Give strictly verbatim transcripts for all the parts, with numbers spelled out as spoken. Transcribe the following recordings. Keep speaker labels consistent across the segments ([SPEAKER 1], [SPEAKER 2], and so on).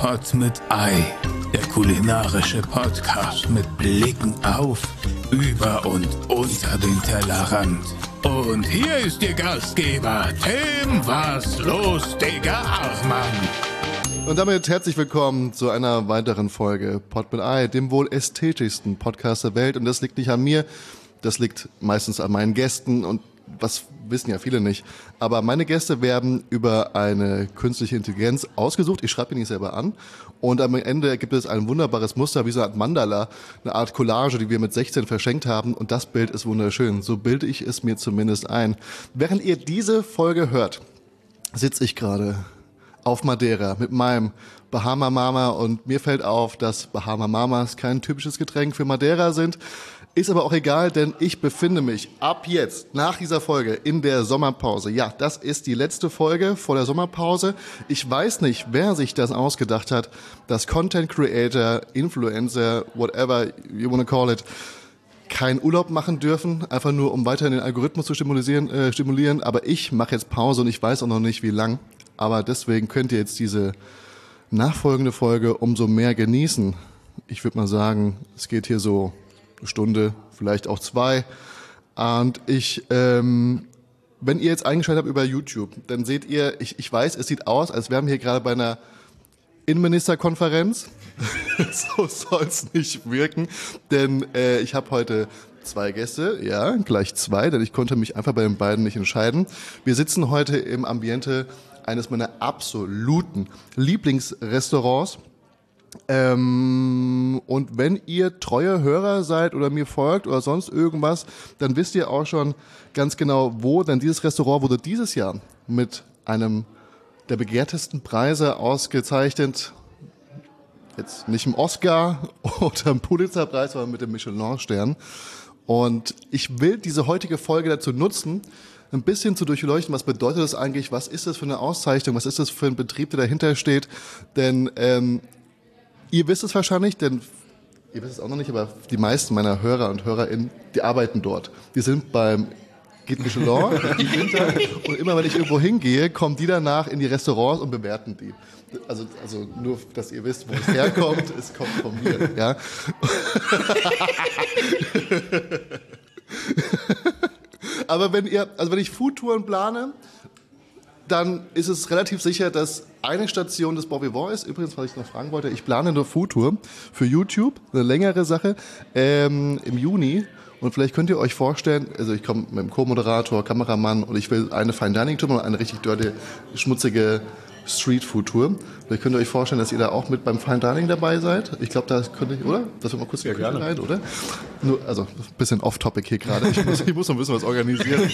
[SPEAKER 1] Pod mit Ei, der kulinarische Podcast mit Blicken auf, über und unter den Tellerrand. Und hier ist Ihr Gastgeber, Tim Was los, Digga Achmann.
[SPEAKER 2] Und damit herzlich willkommen zu einer weiteren Folge Pod mit Ei, dem wohl ästhetischsten Podcast der Welt. Und das liegt nicht an mir, das liegt meistens an meinen Gästen und was wissen ja viele nicht. Aber meine Gäste werden über eine künstliche Intelligenz ausgesucht. Ich schreibe mir nicht selber an. Und am Ende gibt es ein wunderbares Muster, wie so eine Art Mandala, eine Art Collage, die wir mit sechzehn verschenkt haben. Und das Bild ist wunderschön. So bilde ich es mir zumindest ein. Während ihr diese Folge hört, sitze ich gerade auf Madeira mit meinem Bahama Mama. Und mir fällt auf, dass Bahama Mamas kein typisches Getränk für Madeira sind. Ist aber auch egal, denn ich befinde mich ab jetzt, nach dieser Folge, in der Sommerpause. Ja, das ist die letzte Folge vor der Sommerpause. Ich weiß nicht, wer sich das ausgedacht hat, dass Content Creator, Influencer, whatever you wanna call it, keinen Urlaub machen dürfen, einfach nur, um weiterhin den Algorithmus zu stimulieren. Äh, stimulieren. Aber ich mache jetzt Pause und ich weiß auch noch nicht, wie lang. Aber deswegen könnt ihr jetzt diese nachfolgende Folge umso mehr genießen. Ich würde mal sagen, es geht hier so Stunde, vielleicht auch zwei. Und ich, ähm, wenn ihr jetzt eingeschaltet habt über YouTube, dann seht ihr, ich, ich weiß, es sieht aus, als wären wir hier gerade bei einer Innenministerkonferenz. So soll es nicht wirken, denn äh, ich habe heute zwei Gäste, ja, gleich zwei, denn ich konnte mich einfach bei den beiden nicht entscheiden. Wir sitzen heute im Ambiente eines meiner absoluten Lieblingsrestaurants. Ähm, und wenn ihr treue Hörer seid oder mir folgt oder sonst irgendwas, dann wisst ihr auch schon ganz genau, wo, denn dieses Restaurant wurde dieses Jahr mit einem der begehrtesten Preise ausgezeichnet. Jetzt nicht im Oscar oder im Pulitzerpreis, sondern mit dem Michelin-Stern. Und ich will diese heutige Folge dazu nutzen, ein bisschen zu durchleuchten, was bedeutet das eigentlich, was ist das für eine Auszeichnung, was ist das für ein Betrieb, der dahinter steht, denn ähm, ihr wisst es wahrscheinlich, denn ihr wisst es auch noch nicht, aber die meisten meiner Hörer und HörerInnen, die arbeiten dort. Die sind beim Guide Michelin im Winter und immer wenn ich irgendwo hingehe, kommen die danach in die Restaurants und bewerten die. Also, also nur, dass ihr wisst, wo es herkommt, es kommt von mir. Ja? Aber wenn ihr, also wenn ich Foodtouren plane, dann ist es relativ sicher, dass eine Station des Bon Vivant ist. Übrigens, was ich noch fragen wollte, ich plane eine Foodtour für YouTube, eine längere Sache, ähm, im Juni. Und vielleicht könnt ihr euch vorstellen, also ich komme mit dem Co-Moderator, Kameramann und ich will eine Fine-Dining-Tour und eine richtig dirty, schmutzige Street-Food-Tour. Vielleicht könnt ihr euch vorstellen, dass ihr da auch mit beim Fine-Dining dabei seid. Ich glaube, da könnte ich, oder? Dass wir mal kurz in die Küche rein, oder? Nur, also ein bisschen off-topic hier gerade. Ich muss, ich muss noch ein bisschen was organisieren.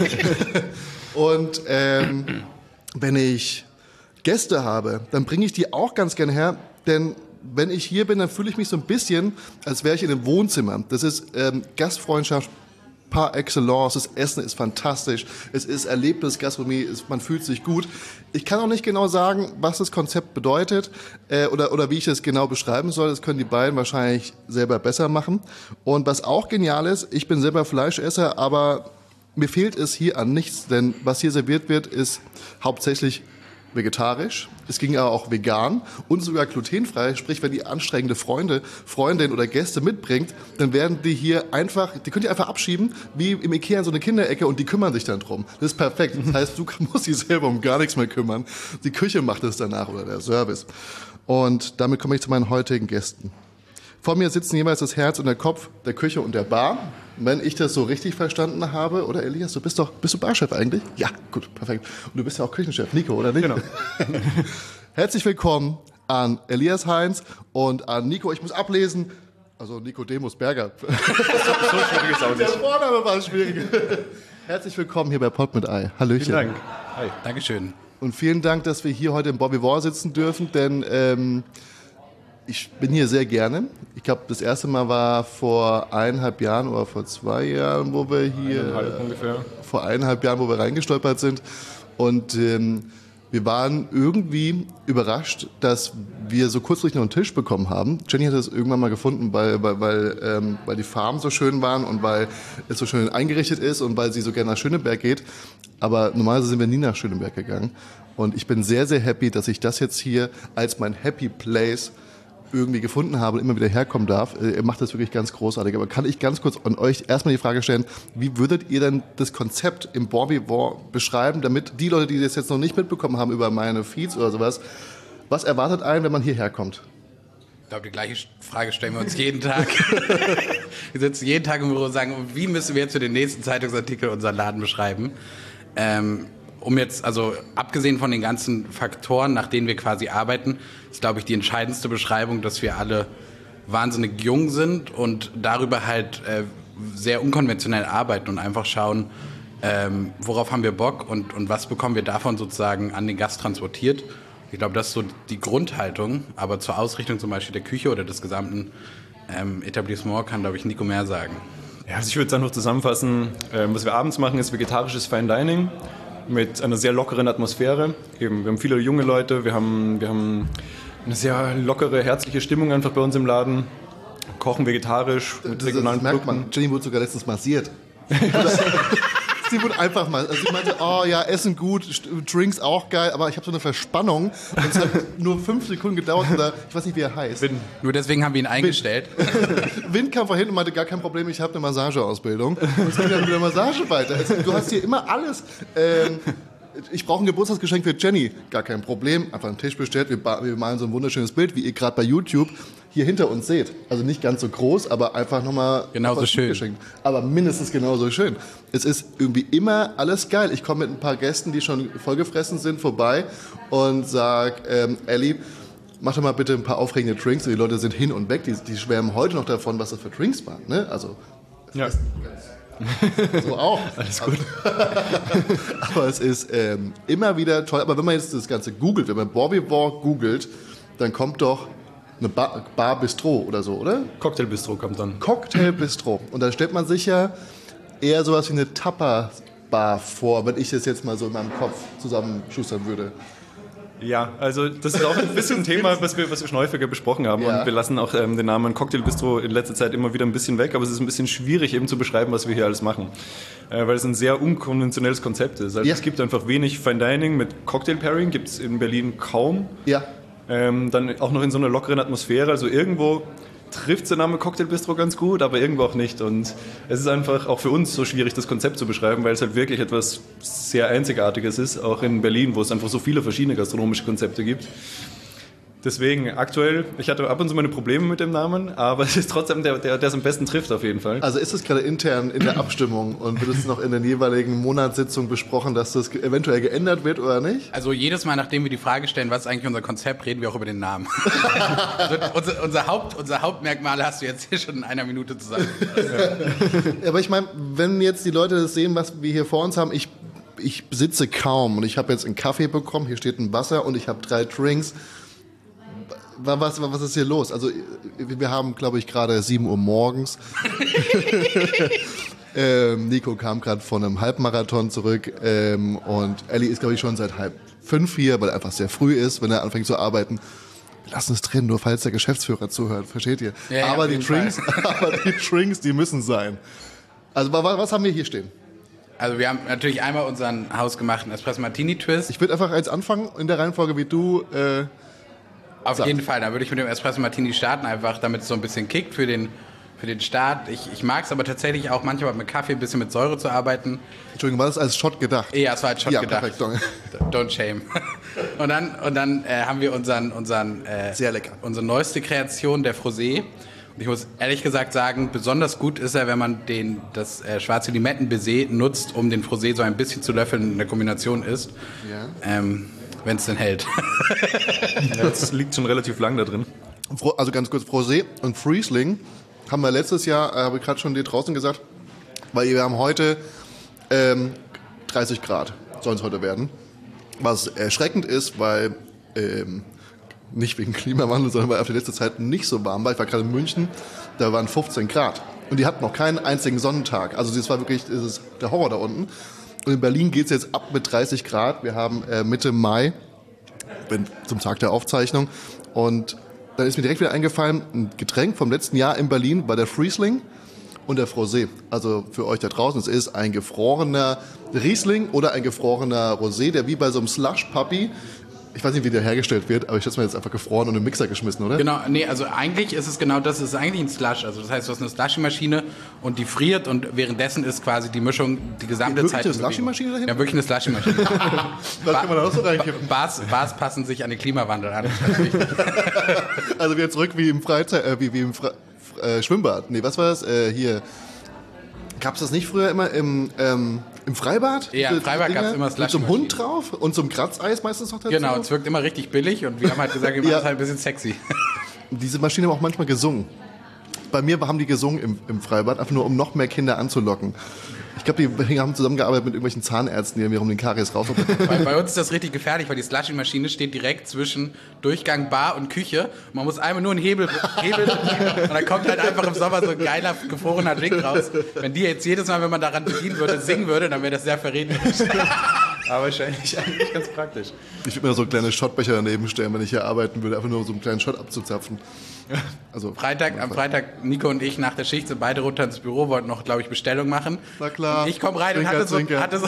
[SPEAKER 2] Und ähm, wenn ich Gäste habe, dann bringe ich die auch ganz gern her, denn wenn ich hier bin, dann fühle ich mich so ein bisschen, als wäre ich in einem Wohnzimmer. Das ist ähm, Gastfreundschaft par excellence, das Essen ist fantastisch, es ist Erlebnisgastronomie, es, man fühlt sich gut. Ich kann auch nicht genau sagen, was das Konzept bedeutet äh, oder, oder wie ich das genau beschreiben soll, das können die beiden wahrscheinlich selber besser machen. Und was auch genial ist, ich bin selber Fleischesser, aber mir fehlt es hier an nichts, denn was hier serviert wird, ist hauptsächlich vegetarisch. Es ging aber auch vegan und sogar glutenfrei. Sprich, wenn ihr anstrengende Freunde, Freundin oder Gäste mitbringt, dann werden die hier einfach, die könnt ihr einfach abschieben, wie im Ikea in so eine Kinderecke und die kümmern sich dann drum. Das ist perfekt. Das heißt, du musst dich selber um gar nichts mehr kümmern. Die Küche macht es danach oder der Service. Und damit komme ich zu meinen heutigen Gästen. Vor mir sitzen jeweils das Herz und der Kopf der Küche und der Bar. Wenn ich das so richtig verstanden habe, oder Elias, du bist doch, bist du Barchef eigentlich? Ja, gut, perfekt. Und du bist ja auch Küchenchef, Nico, oder nicht?
[SPEAKER 3] Genau.
[SPEAKER 2] Herzlich willkommen an Elias Heinz und an Nico. Ich muss ablesen, also Nicodemus Berger.
[SPEAKER 3] So schwierig ist auch nicht.
[SPEAKER 2] Der Vorname war schwierig. Herzlich willkommen hier bei Pod mit Ei. Hallöchen.
[SPEAKER 3] Vielen Dank.
[SPEAKER 1] Hi. Dankeschön.
[SPEAKER 2] Und vielen Dank, dass wir hier heute im Bon Vivant sitzen dürfen, denn ähm, ich bin hier sehr gerne. Ich glaube, das erste Mal war vor eineinhalb Jahren oder vor zwei Jahren, wo wir hier...
[SPEAKER 3] Eineinhalb ungefähr.
[SPEAKER 2] Vor eineinhalb Jahren, wo wir reingestolpert sind. Und ähm, wir waren irgendwie überrascht, dass wir so kurzfristig noch einen Tisch bekommen haben. Jenny hat es irgendwann mal gefunden, weil, weil, weil, ähm, weil die Farben so schön waren und weil es so schön eingerichtet ist und weil sie so gerne nach Schöneberg geht. Aber normalerweise sind wir nie nach Schöneberg gegangen. Und ich bin sehr, sehr happy, dass ich das jetzt hier als mein Happy Place irgendwie gefunden habe und immer wieder herkommen darf. Ihr macht das wirklich ganz großartig. Aber kann ich ganz kurz an euch erstmal die Frage stellen, wie würdet ihr denn das Konzept im Bon Vivant beschreiben, damit die Leute, die das jetzt noch nicht mitbekommen haben über meine Feeds oder sowas, was erwartet einen, wenn man hierher kommt?
[SPEAKER 4] Ich glaube, die gleiche Frage stellen wir uns jeden Tag. Wir sitzen jeden Tag im Büro und sagen, wie müssen wir jetzt für den nächsten Zeitungsartikel unseren Laden beschreiben? Ähm, um jetzt, also abgesehen von den ganzen Faktoren, nach denen wir quasi arbeiten, ist, glaube ich, die entscheidendste Beschreibung, dass wir alle wahnsinnig jung sind und darüber halt äh, sehr unkonventionell arbeiten und einfach schauen, ähm, worauf haben wir Bock und, und was bekommen wir davon sozusagen an den Gast transportiert. Ich glaube, das ist so die Grundhaltung, aber zur Ausrichtung zum Beispiel der Küche oder des gesamten ähm, Etablissements kann, glaube ich, Nico mehr sagen.
[SPEAKER 3] Ja, also ich würde es einfach zusammenfassen, äh, was wir abends machen, ist vegetarisches Fine Dining mit einer sehr lockeren Atmosphäre. Eben, wir haben viele junge Leute, wir haben, wir haben eine sehr lockere, herzliche Stimmung einfach bei uns im Laden, kochen vegetarisch mit
[SPEAKER 2] Das,
[SPEAKER 3] regionalen
[SPEAKER 2] das merkt
[SPEAKER 3] Produkten.
[SPEAKER 2] man. Jenny wurde sogar letztens massiert. Sie wurde einfach mal, also sie meinte, oh ja, Essen gut, Drinks auch geil, aber ich habe so eine Verspannung und es hat nur fünf Sekunden gedauert oder ich weiß nicht, wie er heißt.
[SPEAKER 3] Bin,
[SPEAKER 4] Nur deswegen haben wir ihn eingestellt.
[SPEAKER 2] Wind kam vorhin und meinte, gar kein Problem, ich habe eine Massageausbildung. Und es ging dann mit der Massage weiter. Es, du hast hier immer alles. Ähm, ich brauche ein Geburtstagsgeschenk für Jenny. Gar kein Problem. Einfach einen Tisch bestellt. Wir, ba- wir malen so ein wunderschönes Bild, wie ihr gerade bei YouTube hier hinter uns seht. Also nicht ganz so groß, aber einfach nochmal
[SPEAKER 4] Genauso
[SPEAKER 2] was
[SPEAKER 4] schön.
[SPEAKER 2] geschenkt. Aber mindestens genauso schön. Es ist irgendwie immer alles geil. Ich komme mit ein paar Gästen, die schon vollgefressen sind, vorbei und sag, ähm, Ellie, mach doch mal bitte ein paar aufregende Drinks. Und die Leute sind hin und weg. Die, die schwärmen heute noch davon, was das für Drinks waren. Ne? Also,
[SPEAKER 3] ja.
[SPEAKER 2] so auch.
[SPEAKER 3] Alles gut.
[SPEAKER 2] Aber es ist ähm, immer wieder toll. Aber wenn man jetzt das Ganze googelt, wenn man Bon Vivant googelt, dann kommt doch eine Bar, Bar Bistro oder so, oder?
[SPEAKER 3] Cocktail Bistro kommt dann.
[SPEAKER 2] Cocktail Bistro. Und dann stellt man sich ja eher sowas wie eine Tapas-Bar vor, wenn ich das jetzt mal so in meinem Kopf zusammenschustern würde.
[SPEAKER 3] Ja, also das ist auch ein bisschen ein Thema, was wir, was wir schon häufiger besprochen haben.
[SPEAKER 2] Ja.
[SPEAKER 3] Und wir lassen auch ähm, den Namen Cocktail Bistro in letzter Zeit immer wieder ein bisschen weg, aber es ist ein bisschen schwierig eben zu beschreiben, was wir hier alles machen. Äh, weil es ein sehr unkonventionelles Konzept ist. Also
[SPEAKER 2] Ja.
[SPEAKER 3] es gibt einfach wenig Fine Dining mit Cocktail Pairing, gibt es in Berlin kaum.
[SPEAKER 2] Ja.
[SPEAKER 3] Ähm, dann auch noch in so einer lockeren Atmosphäre. Also irgendwo trifft der Name Cocktail Bistro ganz gut, aber irgendwo auch nicht. Und es ist einfach auch für uns so schwierig, das Konzept zu beschreiben, weil es halt wirklich etwas sehr Einzigartiges ist, auch in Berlin, wo es einfach so viele verschiedene gastronomische Konzepte gibt. Deswegen aktuell, ich hatte ab und zu meine Probleme mit dem Namen, aber es ist trotzdem der, der, der es am besten trifft auf jeden Fall.
[SPEAKER 2] Also ist es gerade intern in der Abstimmung und wird es noch in den jeweiligen Monatssitzungen besprochen, dass das ge- eventuell geändert wird oder nicht?
[SPEAKER 4] Also jedes Mal, nachdem wir die Frage stellen, was ist eigentlich unser Konzept, reden wir auch über den Namen. Also unser, unser, Haupt, unser Hauptmerkmale hast du jetzt hier schon in einer Minute zusammen.
[SPEAKER 2] Aber ich meine, wenn jetzt die Leute das sehen, was wir hier vor uns haben, ich, ich sitze kaum und ich habe jetzt einen Kaffee bekommen, hier steht ein Wasser und ich habe drei Drinks. Was, was ist hier los? Also wir haben, glaube ich, gerade sieben Uhr morgens. ähm, Nico kam gerade von einem Halbmarathon zurück ähm, und Ellie ist, glaube ich, schon seit halb fünf hier, weil er einfach sehr früh ist, wenn er anfängt zu arbeiten. Wir lassen es drin, nur falls der Geschäftsführer zuhört, versteht ihr?
[SPEAKER 4] Ja, ja,
[SPEAKER 2] aber,
[SPEAKER 4] auf
[SPEAKER 2] die
[SPEAKER 4] jeden
[SPEAKER 2] Drinks, aber die Drinks, die müssen sein. Also wa- was haben wir hier stehen?
[SPEAKER 4] Also wir haben natürlich einmal unseren hausgemachten Espresso Martini Twist.
[SPEAKER 2] Ich würde einfach eins anfangen in der Reihenfolge wie du. Äh,
[SPEAKER 4] Auf
[SPEAKER 2] Sag.
[SPEAKER 4] jeden Fall, da würde ich mit dem Espresso Martini starten, einfach damit es so ein bisschen kickt für den, für den Start. Ich, ich mag es aber tatsächlich auch manchmal mit Kaffee ein bisschen mit Säure zu arbeiten.
[SPEAKER 2] Entschuldigung, war das als Shot gedacht?
[SPEAKER 4] Ja, es war als Shot
[SPEAKER 2] Ja,
[SPEAKER 4] gedacht.
[SPEAKER 2] perfekt, danke.
[SPEAKER 4] Don't shame. Und dann, und dann äh, haben wir unseren, unseren, äh,
[SPEAKER 2] Sehr lecker.
[SPEAKER 4] unsere neueste Kreation, der Frosé. Und ich muss ehrlich gesagt sagen, besonders gut ist er, wenn man den, das äh, schwarze Limettenbaiser nutzt, um den Frosé so ein bisschen zu löffeln in der Kombination isst.
[SPEAKER 2] Ja.
[SPEAKER 4] Ähm, wenn es denn hält.
[SPEAKER 3] Ja, das liegt schon relativ lang da drin.
[SPEAKER 2] Fro- Also ganz kurz, Frosé und Friesling haben wir letztes Jahr, äh, habe ich gerade schon dir draußen gesagt, weil wir haben heute ähm, dreißig Grad, sollen es heute werden. Was erschreckend ist, weil, ähm, nicht wegen Klimawandel, sondern weil auf die letzte Zeit nicht so warm war. Ich war gerade in München, da waren fünfzehn Grad. Und die hatten noch keinen einzigen Sonnentag. Also das war wirklich das ist der Horror da unten. Und in Berlin geht es jetzt ab mit dreißig Grad. Wir haben äh, Mitte Mai, wenn, zum Tag der Aufzeichnung. Und dann ist mir direkt wieder eingefallen, ein Getränk vom letzten Jahr in Berlin war der Friesling. und der Frosé. Also für euch da draußen, es ist ein gefrorener Riesling oder ein gefrorener Rosé, der wie bei so einem Slush-Puppy, ich weiß nicht, wie der hergestellt wird, aber ich schätze mal jetzt einfach gefroren und in den Mixer geschmissen, oder?
[SPEAKER 4] Genau, nee, also eigentlich ist es genau das, es ist eigentlich ein Slush. Also das heißt, du hast eine Slushy-Maschine und die friert und währenddessen ist quasi die Mischung die gesamte
[SPEAKER 2] Wirklich
[SPEAKER 4] Zeit
[SPEAKER 2] eine
[SPEAKER 4] in Bewegung.
[SPEAKER 2] Slushy-Maschine dahinter?
[SPEAKER 4] Ja, wirklich eine Slushy-Maschine.
[SPEAKER 2] Was kann man da noch so reinkippen?
[SPEAKER 4] Bars, Bars passen sich an den Klimawandel an.
[SPEAKER 2] Also wieder zurück wie im Freizeit, äh, wie, wie im Fre äh, Schwimmbad. Nee, was war das? Äh, hier. Gab es das nicht früher immer im, ähm, im Freibad?
[SPEAKER 4] Ja, im Freibad gab es immer
[SPEAKER 2] Mit so einem Hund drauf und so einem Kratzeis meistens noch dazu?
[SPEAKER 4] Genau, es wirkt immer richtig billig und wir haben halt gesagt, wir machen
[SPEAKER 2] Ja.
[SPEAKER 4] es halt ein bisschen sexy.
[SPEAKER 2] Diese Maschine haben auch manchmal gesungen. Bei mir haben die gesungen im, im Freibad, einfach nur um noch mehr Kinder anzulocken. Ich glaube, die haben zusammengearbeitet mit irgendwelchen Zahnärzten, die irgendwie um den Karies rausoperieren.
[SPEAKER 4] Bei, bei uns ist das richtig gefährlich, weil die Slushy-Maschine steht direkt zwischen Durchgang Bar und Küche. Man muss einmal nur einen Hebel, Hebel bedienen und dann kommt halt einfach im Sommer so ein geiler, gefrorener Drink raus. Wenn die jetzt jedes Mal, wenn man daran bedienen würde, singen würde, dann wäre das sehr verräterisch.
[SPEAKER 3] Aber wahrscheinlich eigentlich ganz praktisch.
[SPEAKER 2] Ich würde mir so kleine Schottbecher daneben stellen, wenn ich hier arbeiten würde, einfach nur so einen kleinen Shot abzuzapfen. Also,
[SPEAKER 4] Freitag, am Freitag, Nico und ich nach der Schicht sind beide runter ins Büro, wollten noch, glaube ich, Bestellung machen.
[SPEAKER 2] Na klar.
[SPEAKER 4] Und ich komme rein
[SPEAKER 2] Zwinker,
[SPEAKER 4] und hatte so,
[SPEAKER 2] Zwinker.
[SPEAKER 4] hatte so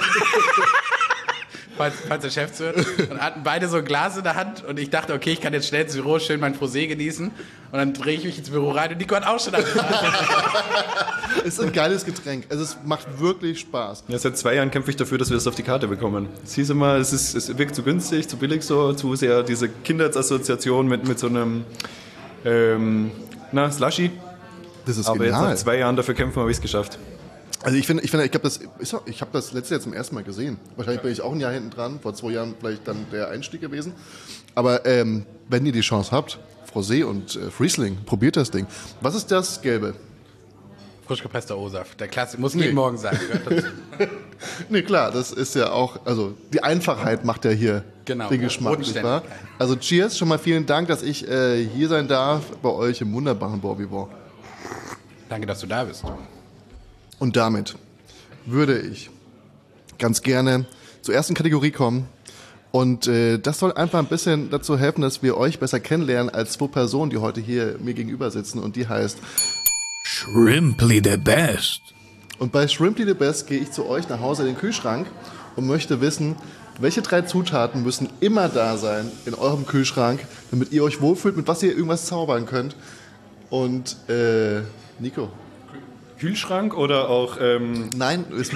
[SPEAKER 4] falls, falls der Chef zuhört, und hatten beide so ein Glas in der Hand und ich dachte, okay, ich kann jetzt schnell ins Büro schön mein Frosé genießen und dann drehe ich mich ins Büro rein und Nico hat auch schon ein Glas.
[SPEAKER 2] Es ist ein geiles Getränk. Also es macht wirklich Spaß.
[SPEAKER 3] Ja, seit zwei Jahren kämpfe ich dafür, dass wir das auf die Karte bekommen. Es hieß immer, es, ist, es wirkt zu günstig, zu billig so, zu sehr diese Kindheitsassoziation mit, mit so einem ähm, na, Slushy.
[SPEAKER 2] Das ist
[SPEAKER 3] Aber jetzt
[SPEAKER 2] genial.
[SPEAKER 3] nach zwei Jahren dafür kämpfen, habe ich es geschafft.
[SPEAKER 2] Also ich finde, ich finde, ich habe das, ist doch- ich habe das letzte Jahr zum ersten Mal gesehen. Wahrscheinlich bin ich auch ein Jahr hinten dran. Vor zwei Jahren vielleicht dann der Einstieg gewesen. Aber ähm, wenn ihr die Chance habt, Frosé und äh, Friesling, probiert das Ding. Was ist das Gelbe?
[SPEAKER 4] Frisch gepresster O-Saft, der Klasse, muss
[SPEAKER 2] Nee.
[SPEAKER 4] jeden Morgen sein. Gehört dazu.
[SPEAKER 2] Nee, klar, das ist ja auch, also die Einfachheit macht ja hier
[SPEAKER 4] Genau,
[SPEAKER 2] den Geschmack, nicht wahr?
[SPEAKER 4] Bodenständigkeit.
[SPEAKER 2] Also cheers, schon mal vielen Dank, dass ich äh, hier sein darf bei euch im wunderbaren Borbivor.
[SPEAKER 4] Danke, dass du da bist.
[SPEAKER 2] Und damit würde ich ganz gerne zur ersten Kategorie kommen. Und äh, das soll einfach ein bisschen dazu helfen, dass wir euch besser kennenlernen als zwei Personen, die heute hier mir gegenüber sitzen. Und die heißt,
[SPEAKER 1] Shrimply the best.
[SPEAKER 2] und bei Shrimply the Best gehe ich zu euch nach Hause in den Kühlschrank und möchte wissen, welche drei Zutaten müssen immer da sein in eurem Kühlschrank, damit ihr euch wohlfühlt, mit was ihr irgendwas zaubern könnt. Und äh, Nico.
[SPEAKER 3] Kühlschrank oder auch... Ähm,
[SPEAKER 2] Nein, es,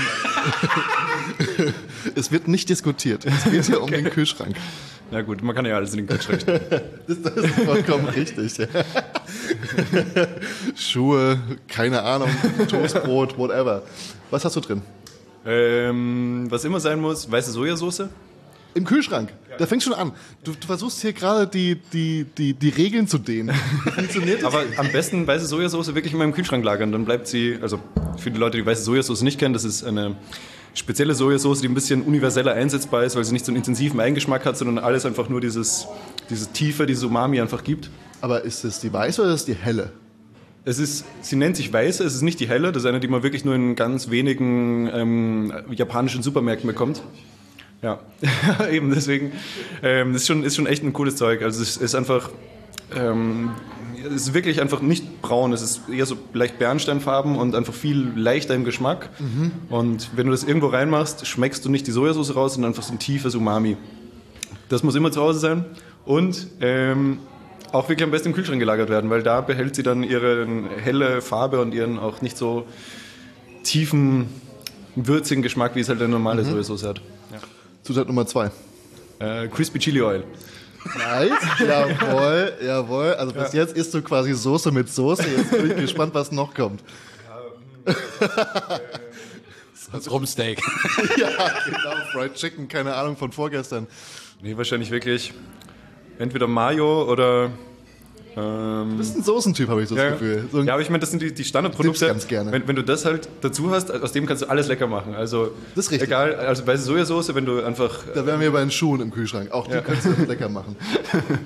[SPEAKER 2] es wird nicht diskutiert. Es geht hier um den Kühlschrank.
[SPEAKER 3] na gut, man kann ja alles in den Kühlschrank stellen.
[SPEAKER 2] Das, das ist vollkommen richtig. Ja. Schuhe, keine Ahnung, Toastbrot, whatever. Was hast du drin?
[SPEAKER 3] ähm, was immer sein muss, weiße Sojasauce.
[SPEAKER 2] Im Kühlschrank. Da fängst schon an. Du, du versuchst hier gerade die, die, die, die Regeln zu dehnen. Wie funktioniert das?
[SPEAKER 3] Aber am besten weiße Sojasauce wirklich in meinem Kühlschrank lagern. Dann bleibt sie, also für die Leute, die weiße Sojasauce nicht kennen, das ist eine spezielle Sojasauce, die ein bisschen universeller einsetzbar ist, weil sie nicht so einen intensiven Eigengeschmack hat, sondern alles einfach nur dieses, diese Tiefe, dieses Umami einfach gibt.
[SPEAKER 2] Aber ist es die weiße oder ist es die helle?
[SPEAKER 3] Es ist, sie nennt sich weiße, es ist nicht die helle, das ist eine, die man wirklich nur in ganz wenigen ähm, japanischen Supermärkten bekommt. Ja, eben deswegen. Ähm, das ist schon, ist schon echt ein cooles Zeug. Also es ist einfach, ähm, es ist wirklich einfach nicht braun. Es ist eher so leicht Bernsteinfarben und einfach viel leichter im Geschmack. Mhm. Und wenn du das irgendwo reinmachst, schmeckst du nicht die Sojasauce raus, sondern einfach so ein tiefes Umami. Das muss immer zu Hause sein und ähm, auch wirklich am besten im Kühlschrank gelagert werden, weil da behält sie dann ihre helle Farbe und ihren auch nicht so tiefen, würzigen Geschmack, wie es halt eine normale mhm. Sojasauce hat. Ja.
[SPEAKER 2] Zutat Nummer zwei.
[SPEAKER 3] Äh, Crispy Chili Oil.
[SPEAKER 2] Nice, jawohl, jawohl. Also bis ja. jetzt isst du quasi Soße mit Soße. Jetzt bin ich gespannt, was noch kommt.
[SPEAKER 4] Das Rumsteak.
[SPEAKER 2] Ja, genau. Fried Chicken, keine Ahnung, von vorgestern.
[SPEAKER 3] Nee, wahrscheinlich wirklich entweder Mayo oder... Ähm,
[SPEAKER 2] du bist ein Soßentyp, habe ich so
[SPEAKER 3] ja,
[SPEAKER 2] das Gefühl. So
[SPEAKER 3] ja, aber ich meine, das sind die, die Standardprodukte.
[SPEAKER 2] Ganz gerne.
[SPEAKER 3] Wenn, wenn du das halt dazu hast, aus dem kannst du alles lecker machen. Also
[SPEAKER 2] das ist richtig.
[SPEAKER 3] Egal, also weiße Sojasauce, wenn du einfach...
[SPEAKER 2] Da wären wir bei den Schuhen im Kühlschrank. Auch die ja. kannst du lecker machen.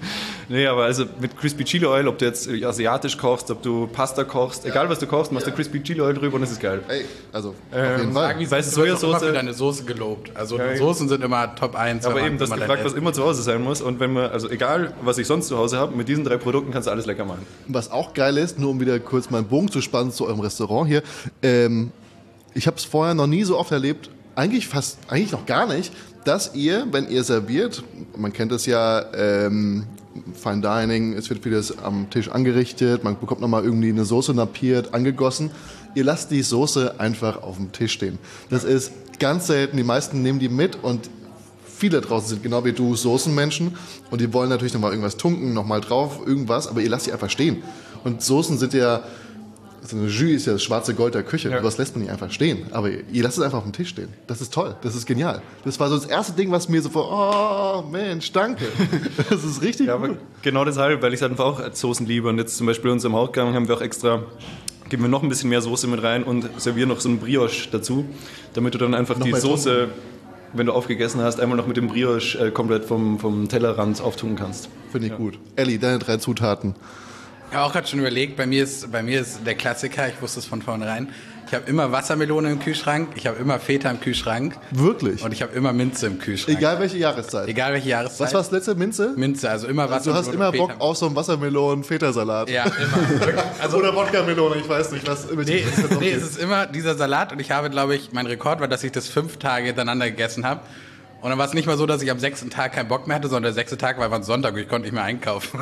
[SPEAKER 3] Nee, aber also mit Crispy Chili Oil, ob du jetzt asiatisch kochst, ob du Pasta kochst, ja. egal was du kochst, machst du Crispy Chili Oil drüber und es ist geil.
[SPEAKER 2] Ey, also
[SPEAKER 3] ähm,
[SPEAKER 2] auf jeden Fall.
[SPEAKER 4] Wie
[SPEAKER 3] weißt
[SPEAKER 4] du
[SPEAKER 3] du,
[SPEAKER 4] hast auch immer
[SPEAKER 3] Sojasauce?
[SPEAKER 4] für deine Soße gelobt. Also
[SPEAKER 3] Ja,
[SPEAKER 4] Soßen sind immer Top eins.
[SPEAKER 3] Aber
[SPEAKER 4] wenn man-
[SPEAKER 3] eben, das
[SPEAKER 4] wenn man
[SPEAKER 3] gefragt,
[SPEAKER 4] dann
[SPEAKER 3] was
[SPEAKER 4] isst.
[SPEAKER 3] immer zu Hause sein muss. Und wenn man, also egal, was ich sonst zu Hause habe, mit diesen drei Produkten kannst du alles lecker machen.
[SPEAKER 2] Was auch geil ist, nur um wieder kurz meinen Bogen zu spannen zu eurem Restaurant hier, ähm, ich habe es vorher noch nie so oft erlebt, eigentlich fast, eigentlich noch gar nicht, dass ihr, wenn ihr serviert, man kennt es ja, ähm, Fine Dining, es wird vieles am Tisch angerichtet, man bekommt nochmal irgendwie eine Soße napiert, angegossen, ihr lasst die Soße einfach auf dem Tisch stehen. Das ist ganz selten, die meisten nehmen die mit und viele draußen sind genau wie du Soßenmenschen und die wollen natürlich nochmal irgendwas tunken, nochmal drauf, irgendwas, aber ihr lasst die einfach stehen. Und Soßen sind ja, so eine Jus ist ja das schwarze Gold der Küche,
[SPEAKER 3] Ja.
[SPEAKER 2] was lässt man nicht einfach stehen. Aber ihr lasst es einfach auf dem Tisch stehen. Das ist toll, das ist genial. Das war so das erste Ding, was mir so vor, oh Mensch, danke. Das ist richtig
[SPEAKER 3] Ja, aber
[SPEAKER 2] gut.
[SPEAKER 3] genau deshalb, weil ich es einfach auch als Soßen liebe. Und jetzt zum Beispiel in unserem Hauptgang haben wir auch extra, geben wir noch ein bisschen mehr Soße mit rein und servieren noch so einen Brioche dazu, damit du dann einfach
[SPEAKER 2] Noch
[SPEAKER 3] die
[SPEAKER 2] mal
[SPEAKER 3] Soße, wenn du aufgegessen hast, einmal noch mit dem Brioche äh, komplett vom, vom Tellerrand auftun kannst.
[SPEAKER 2] Finde ich gut. Elli, deine drei Zutaten.
[SPEAKER 4] Ich habe auch gerade schon überlegt, bei mir, ist, bei mir ist der Klassiker, ich wusste es von vornherein, ich habe immer Wassermelone im Kühlschrank, ich habe immer Feta im Kühlschrank
[SPEAKER 2] Wirklich?
[SPEAKER 4] und ich habe immer Minze im Kühlschrank.
[SPEAKER 2] Egal welche Jahreszeit.
[SPEAKER 4] Egal welche Jahreszeit.
[SPEAKER 2] Was war das letzte? Minze?
[SPEAKER 4] Minze, also immer
[SPEAKER 2] Also du hast
[SPEAKER 4] Wassermelone
[SPEAKER 2] immer
[SPEAKER 4] und
[SPEAKER 2] Bock
[SPEAKER 4] Feta.
[SPEAKER 2] auf so einen Wassermelonen-Feta-Salat.
[SPEAKER 4] Ja, immer. Wirklich. Also,
[SPEAKER 2] Oder Wodka-Melone, ich weiß nicht, was.
[SPEAKER 4] nee, es, nee, es ist immer dieser Salat und ich habe, glaube ich, mein Rekord war, dass ich das fünf Tage hintereinander gegessen habe. Und dann war es nicht mal so, dass ich am sechsten Tag keinen Bock mehr hatte, sondern der sechste Tag war einfach ein Sonntag und ich konnte nicht mehr einkaufen.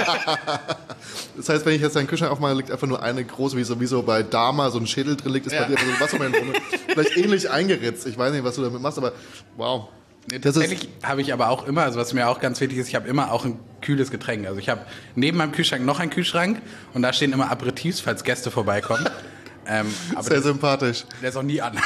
[SPEAKER 2] Das heißt, wenn ich jetzt deinen Kühlschrank aufmache, liegt einfach nur eine große, wie so, wie so bei Dama, so ein Schädel drin liegt, ist
[SPEAKER 4] Ja.
[SPEAKER 2] bei dir so eine Wassermelone. Vielleicht ähnlich eingeritzt. Ich weiß nicht, was du damit machst, aber wow.
[SPEAKER 4] Nee,
[SPEAKER 2] Das ist-
[SPEAKER 4] Tatsächlich habe ich aber auch immer, also was mir auch ganz wichtig ist, ich habe immer auch ein kühles Getränk. Also ich habe neben meinem Kühlschrank noch einen Kühlschrank und da stehen immer Aperitifs, falls Gäste vorbeikommen. ähm, aber
[SPEAKER 2] Sehr
[SPEAKER 4] der,
[SPEAKER 2] sympathisch.
[SPEAKER 4] der ist auch nie an.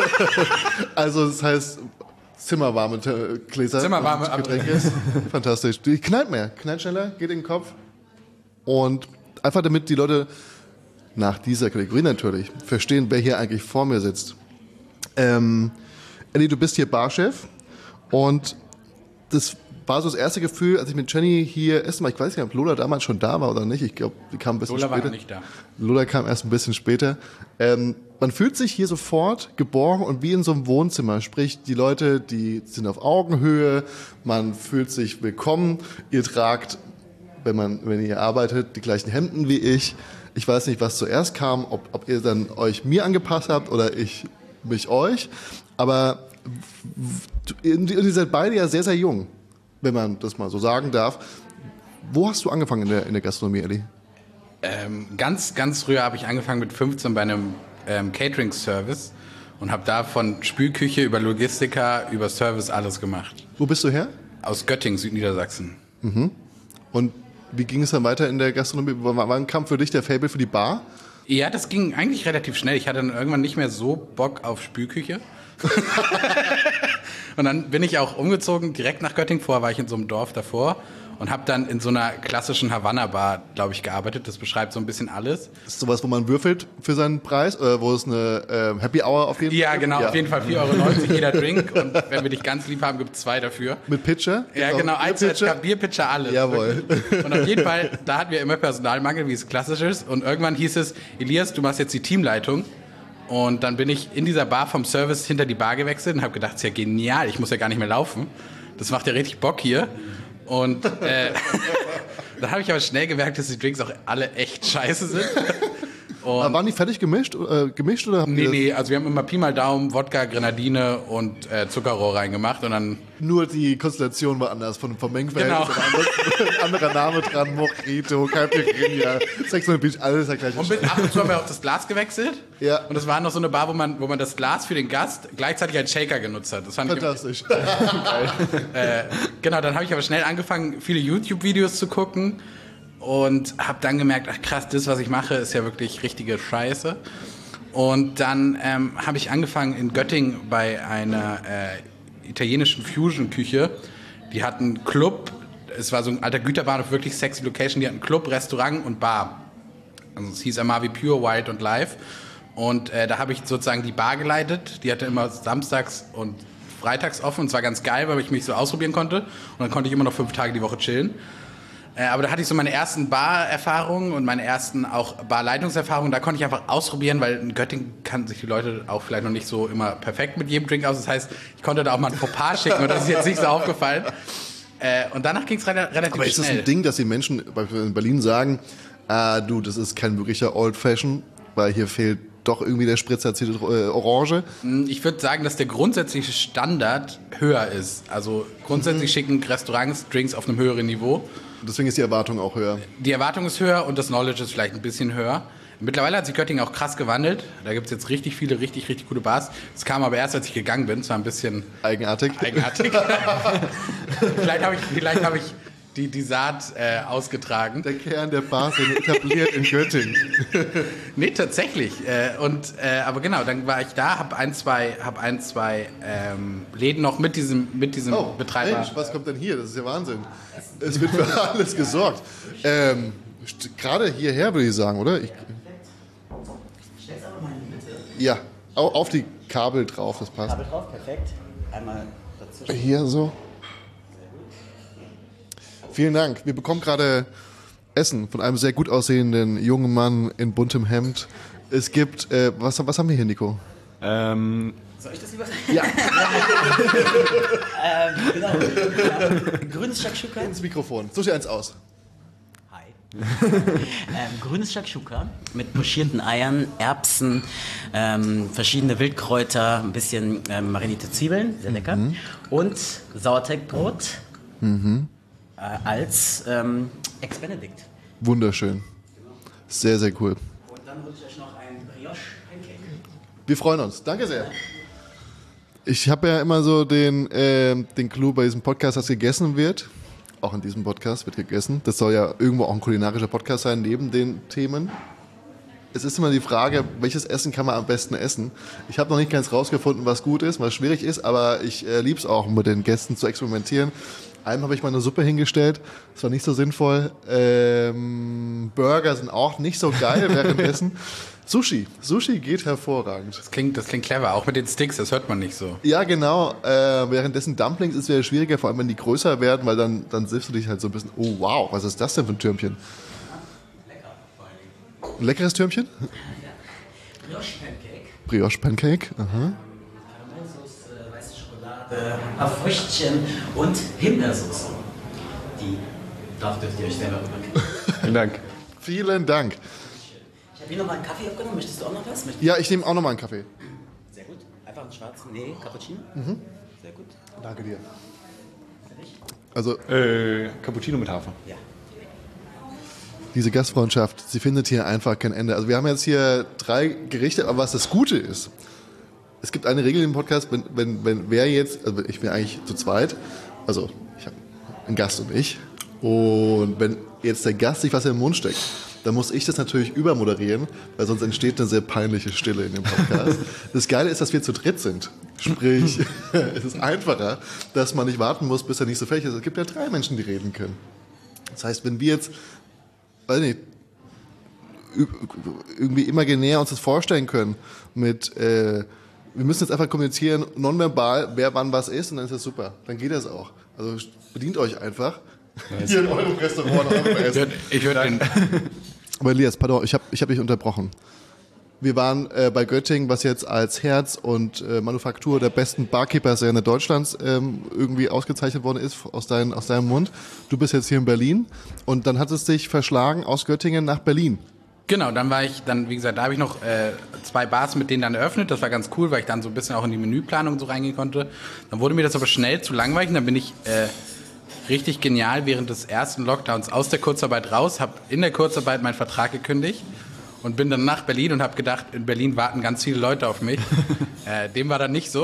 [SPEAKER 2] Also das heißt, zimmerwarme äh, Gläser
[SPEAKER 4] Zimmerwarme
[SPEAKER 2] und Getränke. Fantastisch. Die knallt mehr, knallt schneller, geht in den Kopf. Und einfach damit die Leute nach dieser Kategorie natürlich verstehen, wer hier eigentlich vor mir sitzt. Ähm, Elli, du bist hier Barchef und das war so das erste Gefühl, als ich mit Jenny hier essen war. Ich weiß nicht, ob Lola damals schon da war oder nicht. Ich glaube, die kam ein bisschen
[SPEAKER 4] Lola war
[SPEAKER 2] später.
[SPEAKER 4] noch nicht da.
[SPEAKER 2] Lola kam erst ein bisschen später. Ähm, man fühlt sich hier sofort geborgen und wie in so einem Wohnzimmer. Sprich, die Leute, die sind auf Augenhöhe, man fühlt sich willkommen. Ihr tragt, wenn, man, wenn ihr arbeitet, die gleichen Hemden wie ich. Ich weiß nicht, was zuerst kam, ob, ob ihr dann euch mir angepasst habt oder ich mich euch. Aber ihr, ihr seid beide ja sehr, sehr jung, wenn man das mal so sagen darf. Wo hast du angefangen in der, in der Gastronomie, Elli?
[SPEAKER 4] Ähm, ganz, ganz früher habe ich angefangen mit fünfzehn bei einem ähm, Catering-Service und habe da von Spülküche über Logistiker, über Service alles gemacht.
[SPEAKER 2] Wo bist du her?
[SPEAKER 4] Aus Göttingen, Südniedersachsen.
[SPEAKER 2] Und wie ging es dann weiter in der Gastronomie? W- Wann kam für dich der Faible für die Bar?
[SPEAKER 4] Ja, das ging eigentlich relativ schnell. Ich hatte dann irgendwann nicht mehr so Bock auf Spülküche. Und dann bin ich auch umgezogen, direkt nach Göttingen. Vorher war ich in so einem Dorf davor und habe dann in so einer klassischen Havanna-Bar, glaube ich, gearbeitet. Das beschreibt so ein bisschen alles.
[SPEAKER 2] Ist sowas, wo man würfelt für seinen Preis? Oder wo es eine äh, Happy Hour auf jeden
[SPEAKER 4] Ja,
[SPEAKER 2] Fall
[SPEAKER 4] genau,
[SPEAKER 2] gibt?
[SPEAKER 4] auf jeden Fall vier Euro neunzig jeder Drink. Und wenn wir dich ganz lieb haben, gibt es zwei dafür.
[SPEAKER 2] Mit Pitcher?
[SPEAKER 4] Ja,
[SPEAKER 2] Gibt's auch
[SPEAKER 4] genau, eins, es
[SPEAKER 2] Bierpitcher?
[SPEAKER 4] gab Bierpitcher, alles.
[SPEAKER 2] Jawohl.
[SPEAKER 4] Wirklich. Und auf jeden Fall, da hatten wir immer Personalmangel, wie es klassisch ist. Und irgendwann hieß es, Elias, du machst jetzt die Teamleitung. Und dann bin ich in dieser Bar vom Service hinter die Bar gewechselt und habe gedacht, das ist ja genial, ich muss ja gar nicht mehr laufen. Das macht ja richtig Bock hier. Und äh, dann habe ich aber schnell gemerkt, dass die Drinks auch alle echt scheiße sind.
[SPEAKER 2] Aber waren die fertig gemischt, äh, gemischt oder haben
[SPEAKER 4] Nee,
[SPEAKER 2] die das
[SPEAKER 4] nee, also wir haben immer Pi mal Daumen, Wodka, Grenadine und äh, Zuckerrohr reingemacht und dann
[SPEAKER 2] nur die Konstellation war anders von, vom Mengenverhältnis?
[SPEAKER 4] Genau.
[SPEAKER 2] Ein anderer Name dran, Mojito, Caipirinha, sechshundert Beach, alles der gleiche
[SPEAKER 4] und mit, ab und zu haben wir auch das Glas gewechselt.
[SPEAKER 2] Ja.
[SPEAKER 4] Und das war noch so eine Bar, wo man, wo man das Glas für den Gast gleichzeitig als Shaker genutzt hat. Das fand ich
[SPEAKER 2] Fantastisch.
[SPEAKER 4] äh, genau, dann habe ich aber schnell angefangen, viele YouTube-Videos zu gucken und habe dann gemerkt, ach krass, das, was ich mache, ist ja wirklich richtige Scheiße. Und dann ähm, habe ich angefangen in Göttingen bei einer äh, italienischen Fusion-Küche. Die hatten einen Club, es war so ein alter Güterbahnhof, wirklich sexy Location, die hatten Club, Restaurant und Bar. Also es hieß Amavi Pure, Wild und Live. Und äh, da habe ich sozusagen die Bar geleitet. Die hatte immer samstags und freitags offen. Und es war ganz geil, weil ich mich so ausprobieren konnte. Und dann konnte ich immer noch fünf Tage die Woche chillen. Äh, aber da hatte ich so meine ersten Bar-Erfahrungen und meine ersten auch Bar-Leitungserfahrungen. Da konnte ich einfach ausprobieren, weil in Göttingen kannten sich die Leute auch vielleicht noch nicht so immer perfekt mit jedem Drink aus. Das heißt, ich konnte da auch mal ein Fauxpas schicken und das ist jetzt nicht so aufgefallen. Äh, und danach ging es re- relativ schnell.
[SPEAKER 2] Aber ist das ein Ding, dass die Menschen in Berlin sagen, ah, du, das ist kein wirklicher Old Fashion, weil hier fehlt doch irgendwie der Spritzer äh, Orange?
[SPEAKER 4] Ich würde sagen, dass der grundsätzliche Standard höher ist. Also grundsätzlich mhm. schicken Restaurants Drinks auf einem höheren Niveau.
[SPEAKER 2] Deswegen ist die Erwartung auch höher.
[SPEAKER 4] Die Erwartung ist höher und das Knowledge ist vielleicht ein bisschen höher. Mittlerweile hat sich Göttingen auch krass gewandelt. Da gibt es jetzt richtig viele, richtig, richtig gute Bars. Das kam aber erst, als ich gegangen bin. Es war ein bisschen...
[SPEAKER 2] Eigenartig.
[SPEAKER 4] Eigenartig. vielleicht habe ich, vielleicht hab ich die, die Saat äh, ausgetragen.
[SPEAKER 2] Der Kern der Bars sind etabliert in Göttingen.
[SPEAKER 4] Nee, tatsächlich. Äh, und, äh, aber genau, dann war ich da, habe ein, zwei, hab ein, zwei ähm, Läden noch mit diesem, mit diesem
[SPEAKER 2] oh,
[SPEAKER 4] Betreiber.
[SPEAKER 2] Mensch, was kommt denn hier? Das ist ja Wahnsinn. Es wird für alles gesorgt. Ähm, Gerade hierher würde ich sagen, oder? Ich, ja, auf die Kabel drauf, das passt.
[SPEAKER 5] Kabel drauf, perfekt. Einmal dazwischen.
[SPEAKER 2] Hier so. Vielen Dank. Wir bekommen gerade Essen von einem sehr gut aussehenden jungen Mann in buntem Hemd. Es gibt, äh, was, was haben wir hier, Nico?
[SPEAKER 3] Ähm,
[SPEAKER 5] Soll ich das lieber sagen?
[SPEAKER 2] Ja.
[SPEAKER 5] ähm, genau. Ja. Grünes Shakshuka.
[SPEAKER 2] Ins Mikrofon. Such dir eins aus.
[SPEAKER 5] Hi. ähm, grünes Shakshuka mit pochierten Eiern, Erbsen, ähm, verschiedene Wildkräuter, ein bisschen ähm, marinierte Zwiebeln, sehr lecker. Mhm. Und Sauerteigbrot. Mhm. Als ähm, Ex-Benedict.
[SPEAKER 2] Wunderschön. Sehr, sehr cool.
[SPEAKER 5] Und dann hole ich euch noch ein Brioche-Pancake.
[SPEAKER 2] Wir freuen uns. Danke sehr. Ich habe ja immer so den, äh, den Clou bei diesem Podcast, dass gegessen wird. Auch in diesem Podcast wird gegessen. Das soll ja irgendwo auch ein kulinarischer Podcast sein, neben den Themen. Es ist immer die Frage, welches Essen kann man am besten essen? Ich habe noch nicht ganz rausgefunden, was gut ist, was schwierig ist, aber ich äh, liebe es auch, mit den Gästen zu experimentieren. Einem habe ich mal eine Suppe hingestellt, das war nicht so sinnvoll. Ähm, Burger sind auch nicht so geil währenddessen. Sushi, Sushi geht hervorragend.
[SPEAKER 4] Das klingt, das klingt clever, auch mit den Sticks, das hört man nicht so.
[SPEAKER 2] Ja, genau. Äh, währenddessen Dumplings ist wieder schwieriger, vor allem wenn die größer werden, weil dann, dann siehst du dich halt so ein bisschen, oh wow, was ist das denn für ein Türmchen? Ein leckeres Türmchen?
[SPEAKER 5] Ja. Brioche-Pancake.
[SPEAKER 2] Brioche-Pancake, aha.
[SPEAKER 5] Karamellsauce, weiße Schokolade, ein paar Früchtchen und Himbeersauce. Die darf dürft ihr euch selber rübergeben.
[SPEAKER 3] vielen Dank.
[SPEAKER 2] Vielen Dank.
[SPEAKER 5] Ich habe hier nochmal einen Kaffee abgenommen. Möchtest du auch noch was? Möchtest
[SPEAKER 2] Ja, ich nehme auch nochmal einen Kaffee.
[SPEAKER 5] Sehr gut. Einfach einen schwarzen. Nee, Cappuccino.
[SPEAKER 2] Mhm.
[SPEAKER 5] Sehr gut.
[SPEAKER 2] Danke dir. Also,
[SPEAKER 3] äh, Cappuccino mit Hafer.
[SPEAKER 5] Ja.
[SPEAKER 2] diese Gastfreundschaft, sie findet hier einfach kein Ende. Also wir haben jetzt hier drei Gerichte, aber was das Gute ist, es gibt eine Regel im Podcast, wenn, wenn, wenn wer jetzt, also ich bin eigentlich zu zweit, also ich habe einen Gast und ich, und wenn jetzt der Gast sich was in den Mund steckt, dann muss ich das natürlich übermoderieren, weil sonst entsteht eine sehr peinliche Stille in dem Podcast. Das Geile ist, dass wir zu dritt sind. Sprich, es ist einfacher, dass man nicht warten muss, bis er nicht so fertig ist. Es gibt ja drei Menschen, die reden können. Das heißt, wenn wir jetzt, weiß nicht, irgendwie imaginär uns das vorstellen können mit, äh, wir müssen jetzt einfach kommunizieren, nonverbal, wer wann was ist, und dann ist das super. Dann geht das auch. Also bedient euch einfach. Hier in eurem Restaurant.
[SPEAKER 4] Ich würde den...
[SPEAKER 2] Aber Elias, pardon, ich habe ich hab dich unterbrochen. Wir waren äh, bei Göttingen, was jetzt als Herz und äh, Manufaktur der besten Barkeeper-Szene Deutschlands ähm, irgendwie ausgezeichnet worden ist aus, dein, aus deinem Mund. Du bist jetzt hier in Berlin und dann hat es dich verschlagen aus Göttingen nach Berlin.
[SPEAKER 4] Genau, dann war ich, dann wie gesagt, da habe ich noch äh, zwei Bars mit denen dann eröffnet. Das war ganz cool, weil ich dann so ein bisschen auch in die Menüplanung so reingehen konnte. Dann wurde mir das aber schnell zu langweilig und dann bin ich äh, richtig genial während des ersten Lockdowns aus der Kurzarbeit raus, habe in der Kurzarbeit meinen Vertrag gekündigt und bin dann nach Berlin und habe gedacht, in Berlin warten ganz viele Leute auf mich. äh, dem war dann nicht so.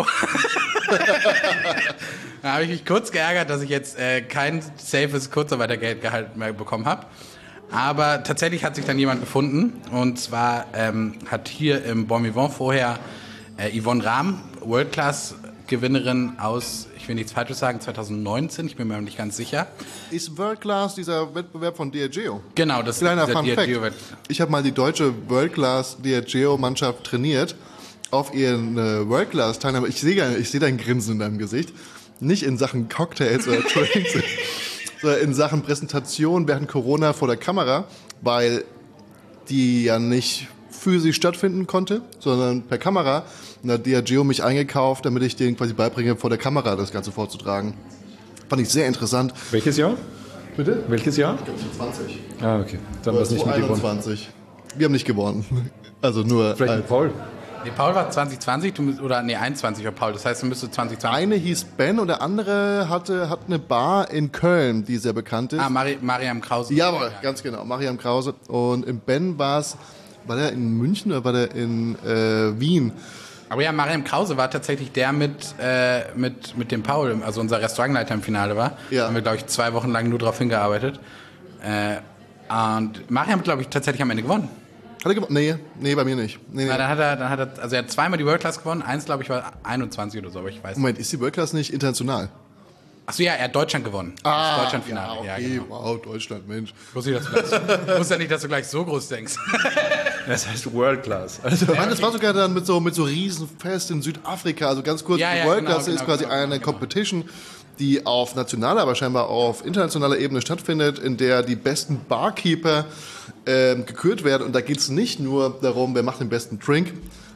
[SPEAKER 4] Da habe ich mich kurz geärgert, dass ich jetzt äh, kein safes Kurzarbeitergeldgehalt mehr bekommen habe. Aber tatsächlich hat sich dann jemand gefunden, und zwar ähm, hat hier im Bon Vivant vorher äh, Yvonne Rahm, World-Class-Gewinnerin aus, ich will nichts Falsches sagen, zwanzig neunzehn, ich bin mir nicht ganz sicher.
[SPEAKER 2] Ist World Class dieser Wettbewerb von Diageo?
[SPEAKER 4] Genau, das
[SPEAKER 2] Kleiner
[SPEAKER 4] ist der
[SPEAKER 2] Fun Fact.
[SPEAKER 4] Diageo.
[SPEAKER 2] Ich habe mal die deutsche World Class Diageo-Mannschaft trainiert auf ihren äh, World Class-Teilnahme. Ich sehe ich seh dein Grinsen in deinem Gesicht. Nicht in Sachen Cocktails oder Drinks, so in Sachen Präsentation während Corona vor der Kamera, weil die ja nicht physisch stattfinden konnte, sondern per Kamera. Und da hat Diageo mich eingekauft, damit ich denen quasi beibringe, vor der Kamera das Ganze vorzutragen. Fand ich sehr interessant.
[SPEAKER 3] Welches Jahr?
[SPEAKER 2] Bitte?
[SPEAKER 3] Welches Jahr?
[SPEAKER 2] zwanzig.
[SPEAKER 3] Ah, okay. Dann war es nicht mit gewonnen.
[SPEAKER 2] einundzwanzig. Wir haben nicht gewonnen. Also nur...
[SPEAKER 3] Vielleicht
[SPEAKER 2] als-
[SPEAKER 3] mit Paul.
[SPEAKER 4] Nee, Paul war zwanzig zwanzig, du, müsst- oder nee, einundzwanzig war Paul, das heißt, du müsstest zwanzig zwanzig...
[SPEAKER 2] Eine hieß Ben und der andere hatte, hat eine Bar in Köln, die sehr bekannt ist.
[SPEAKER 4] Ah, Mari Mariam Krause.
[SPEAKER 2] Jawohl, ganz genau, Mariam Krause. Und im Ben war es, war der in München oder war der in äh, Wien?
[SPEAKER 4] Aber ja, Mariam Krause war tatsächlich der mit, äh, mit, mit dem Paul, also unser Restaurantleiter im Finale war.
[SPEAKER 2] Ja.
[SPEAKER 4] Da haben wir, glaube ich, zwei Wochen lang nur darauf hingearbeitet. Äh, und Mariam hat, glaube ich, tatsächlich am Ende gewonnen.
[SPEAKER 2] Hat er gewonnen? Nee, nee, bei mir nicht. Nee, nee.
[SPEAKER 4] Na, dann hat er, dann hat er, also er hat zweimal die World Class gewonnen, eins, glaube ich, war einundzwanzig oder so, aber ich weiß nicht.
[SPEAKER 2] Moment, ist die World Class nicht international?
[SPEAKER 4] Achso, ja, er hat Deutschland gewonnen. das Deutschlandfinale.
[SPEAKER 2] Ah,
[SPEAKER 4] Ja,
[SPEAKER 2] okay,
[SPEAKER 4] genau.
[SPEAKER 2] wow, Deutschland, Mensch.
[SPEAKER 4] Muss ich das gleich, muss ja nicht, dass du gleich so groß denkst.
[SPEAKER 3] Das heißt World Class. Also,
[SPEAKER 2] Ich meine, das war sogar dann mit so, mit so Riesenfest in Südafrika. Also ganz kurz,
[SPEAKER 4] Ja,
[SPEAKER 2] die
[SPEAKER 4] ja,
[SPEAKER 2] World
[SPEAKER 4] genau,
[SPEAKER 2] Class ist
[SPEAKER 4] genau,
[SPEAKER 2] quasi
[SPEAKER 4] genau,
[SPEAKER 2] eine
[SPEAKER 4] genau.
[SPEAKER 2] Competition, die auf nationaler, aber scheinbar auf internationaler Ebene stattfindet, in der die besten Barkeeper ähm, gekürt werden. Und da geht es nicht nur darum, wer macht den besten Drink,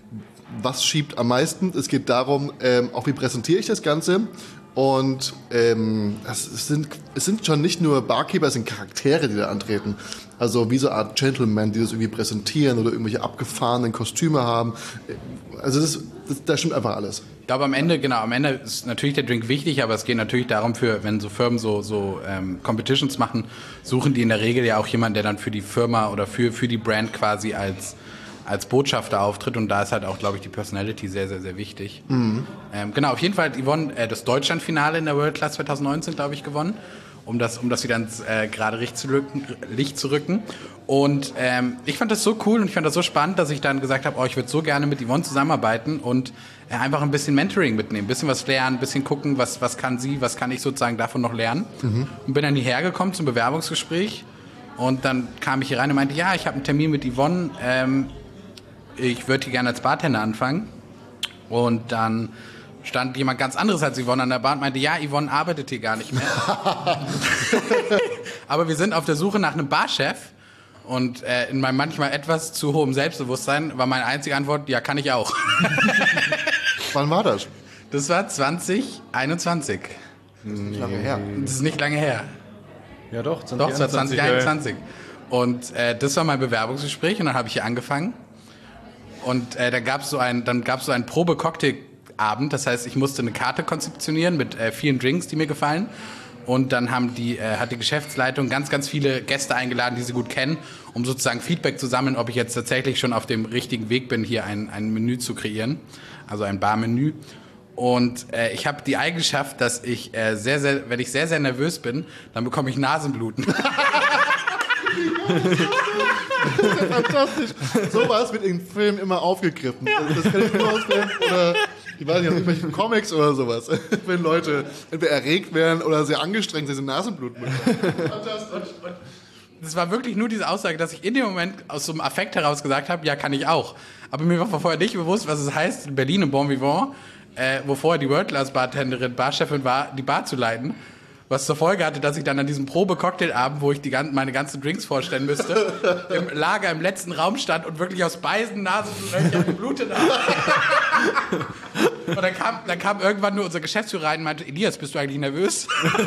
[SPEAKER 2] was schiebt am meisten. Es geht darum, ähm, auch wie präsentiere ich das Ganze. Und ähm, das sind, es sind schon nicht nur Barkeeper, es sind Charaktere, die da antreten. Also wie so eine Art Gentlemen, die das irgendwie präsentieren oder irgendwelche abgefahrenen Kostüme haben. Also das, das, da stimmt einfach alles.
[SPEAKER 4] Ich glaube, am Ende, genau, am Ende ist natürlich der Drink wichtig, aber es geht natürlich darum, für, wenn so Firmen so, so ähm, Competitions machen, suchen die in der Regel ja auch jemanden, der dann für die Firma oder für, für die Brand quasi als, als Botschafter auftritt. Und da ist halt auch, glaube ich, die Personality sehr, sehr, sehr wichtig. Mhm. Ähm, genau, auf jeden Fall hat Yvonne äh, das Deutschlandfinale in der World Class zwanzig neunzehn, glaube ich, gewonnen. Um das, um das wieder ins äh, gerade Licht zu rücken. Licht zu rücken. Und ähm, ich fand das so cool und ich fand das so spannend, dass ich dann gesagt habe, oh, ich würde so gerne mit Yvonne zusammenarbeiten und äh, einfach ein bisschen Mentoring mitnehmen, ein bisschen was lernen, ein bisschen gucken, was, was kann sie, was kann ich sozusagen davon noch lernen. Mhm. Und bin dann hierher gekommen zum Bewerbungsgespräch und dann kam ich hier rein und meinte, ja, ich habe einen Termin mit Yvonne, ähm, ich würde hier gerne als Bartender anfangen. Und dann stand jemand ganz anderes als Yvonne an der Bar und meinte, ja, Yvonne arbeitet hier gar nicht mehr. Aber wir sind auf der Suche nach einem Barchef. Und äh, in meinem manchmal etwas zu hohem Selbstbewusstsein war meine einzige Antwort, ja, kann ich auch.
[SPEAKER 2] Wann war das?
[SPEAKER 4] Das war zwanzig einundzwanzig.
[SPEAKER 2] Nee. Lange her.
[SPEAKER 4] Das ist nicht lange her.
[SPEAKER 3] ja doch,
[SPEAKER 4] Doch, das war zwanzig einundzwanzig. Und äh, das war mein Bewerbungsgespräch und dann habe ich hier angefangen. Und äh, dann gab es so ein, dann gab's so einen Probe-Cocktail-Abend. Das heißt, ich musste eine Karte konzeptionieren mit äh, vielen Drinks, die mir gefallen. Und dann haben die, äh, hat die Geschäftsleitung ganz, ganz viele Gäste eingeladen, die sie gut kennen, um sozusagen Feedback zu sammeln, ob ich jetzt tatsächlich schon auf dem richtigen Weg bin, hier ein, ein Menü zu kreieren. Also ein Barmenü. Und äh, ich habe die Eigenschaft, dass ich äh, sehr, sehr, wenn ich sehr, sehr nervös bin, dann bekomme ich Nasenbluten.
[SPEAKER 2] Das ist ja fantastisch. Sowas wird in Filmen immer aufgegriffen. Ja. Das, das kann ich nur aus Filmen oder ich weiß nicht, aus irgendwelchen Comics oder sowas. Wenn Leute entweder erregt werden oder sehr angestrengt sind, Nasenbluten bekommen. Fantastisch.
[SPEAKER 4] Das war wirklich nur diese Aussage, dass ich in dem Moment aus so einem Affekt heraus gesagt habe, ja, kann ich auch. Aber mir war vorher nicht bewusst, was es heißt, in Berlin im Bon Vivant, äh, wo vorher die World-Class-Bartenderin, Barchefin war, die Bar zu leiten. Was zur Folge hatte, dass ich dann an diesem Probe-Cocktail-Abend, wo ich die, meine ganzen Drinks vorstellen müsste, im Lager im letzten Raum stand und wirklich aus Beisen, Nasenlöchern geblutet habe. Und dann kam, dann kam irgendwann nur unser Geschäftsführer rein und meinte, Elias, bist du eigentlich nervös?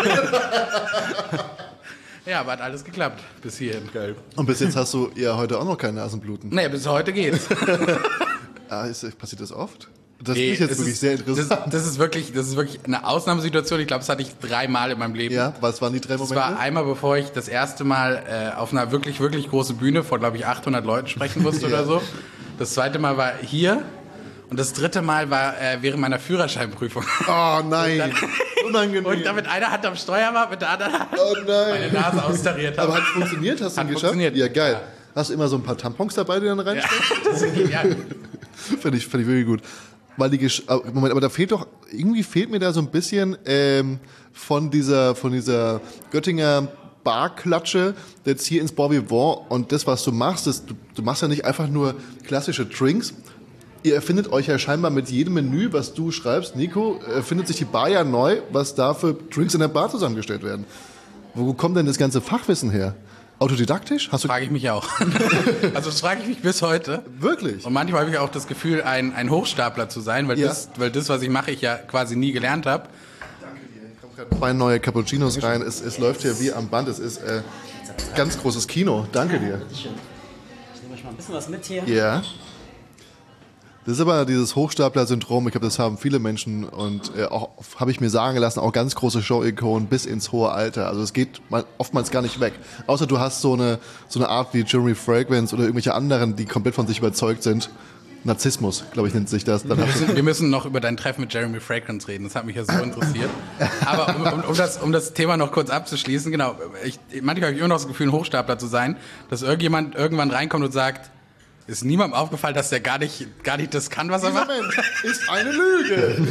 [SPEAKER 4] Ja, aber hat alles geklappt bis hierhin.
[SPEAKER 2] Geil. Und bis jetzt hast du ja heute auch noch kein Nasenbluten.
[SPEAKER 4] Nee, bis heute geht's.
[SPEAKER 2] Ah, ist, passiert das oft? Das
[SPEAKER 4] Nee,
[SPEAKER 2] ist jetzt
[SPEAKER 4] es
[SPEAKER 2] wirklich
[SPEAKER 4] ist,
[SPEAKER 2] sehr interessant.
[SPEAKER 4] Das, das, ist wirklich, das ist wirklich eine Ausnahmesituation. Ich glaube, das hatte ich dreimal in meinem Leben.
[SPEAKER 2] Ja, was waren die drei
[SPEAKER 4] Das
[SPEAKER 2] Momente?
[SPEAKER 4] war einmal, bevor ich das erste Mal äh, auf einer wirklich, wirklich großen Bühne vor, glaube ich, achthundert Leuten sprechen musste
[SPEAKER 2] Ja.
[SPEAKER 4] oder so. Das zweite Mal war hier. Und das dritte Mal war äh, während meiner Führerscheinprüfung.
[SPEAKER 2] Oh nein, unangenehm.
[SPEAKER 4] Und damit einer Hand am Steuer war, mit der anderen Hand
[SPEAKER 2] oh
[SPEAKER 4] meine
[SPEAKER 2] nein.
[SPEAKER 4] Nase austariert hat.
[SPEAKER 2] Aber hat es funktioniert? Hast du
[SPEAKER 4] Hat
[SPEAKER 2] ihn geschafft?
[SPEAKER 4] funktioniert.
[SPEAKER 2] Ja, geil.
[SPEAKER 4] Ja.
[SPEAKER 2] Hast du immer so ein paar Tampons dabei, die du dann
[SPEAKER 4] Ja,
[SPEAKER 2] reinsteckst?
[SPEAKER 4] das ist genial.
[SPEAKER 2] Finde ich, find ich wirklich gut. Weil die Gesch aber, Moment, aber da fehlt doch, irgendwie fehlt mir da so ein bisschen ähm, von dieser, von dieser Göttinger Barklatsche jetzt hier ins Bon Vivant und das, was du machst, das, du, du machst ja nicht einfach nur klassische Drinks. Ihr erfindet euch ja scheinbar mit jedem Menü, was du schreibst, Nico, erfindet sich die Bar ja neu, was da für Drinks in der Bar zusammengestellt werden. Wo kommt denn das ganze Fachwissen her? Autodidaktisch? Hast du
[SPEAKER 4] Frage ich mich auch. Also das frage ich mich bis heute.
[SPEAKER 2] wirklich?
[SPEAKER 4] Und manchmal habe ich auch das Gefühl, ein, ein Hochstapler zu sein, weil,
[SPEAKER 2] Ja.
[SPEAKER 4] das, weil das, was ich mache, ich ja quasi nie gelernt habe.
[SPEAKER 2] Zwei neue Cappuccinos rein. Es, es läuft hier wie am Band. Es ist äh, ganz großes Kino. Danke dir.
[SPEAKER 5] Ich nehme euch mal ein bisschen was mit hier.
[SPEAKER 2] Ja. Das ist aber dieses Hochstapler-Syndrom. Ich glaube, das haben viele Menschen und äh, auch habe ich mir sagen lassen, auch ganz große Show-Ikonen bis ins hohe Alter. Also es geht mal, oftmals gar nicht weg. Außer du hast so eine so eine Art wie Jeremy Fragrance oder irgendwelche anderen, die komplett von sich überzeugt sind. Narzissmus, glaube ich, nennt sich das. Dann
[SPEAKER 4] Wir
[SPEAKER 2] hast du,
[SPEAKER 4] müssen, wir müssen noch über dein Treffen mit Jeremy Fragrance reden. Das hat mich ja so interessiert. Aber um, um, um, das, um das Thema noch kurz abzuschließen, genau. Ich, manchmal habe ich immer noch das Gefühl, ein Hochstapler zu sein, dass irgendjemand irgendwann reinkommt und sagt, ist niemandem aufgefallen, dass der gar nicht, gar nicht das kann, was er
[SPEAKER 2] dieser
[SPEAKER 4] macht?
[SPEAKER 2] Mensch ist eine Lüge.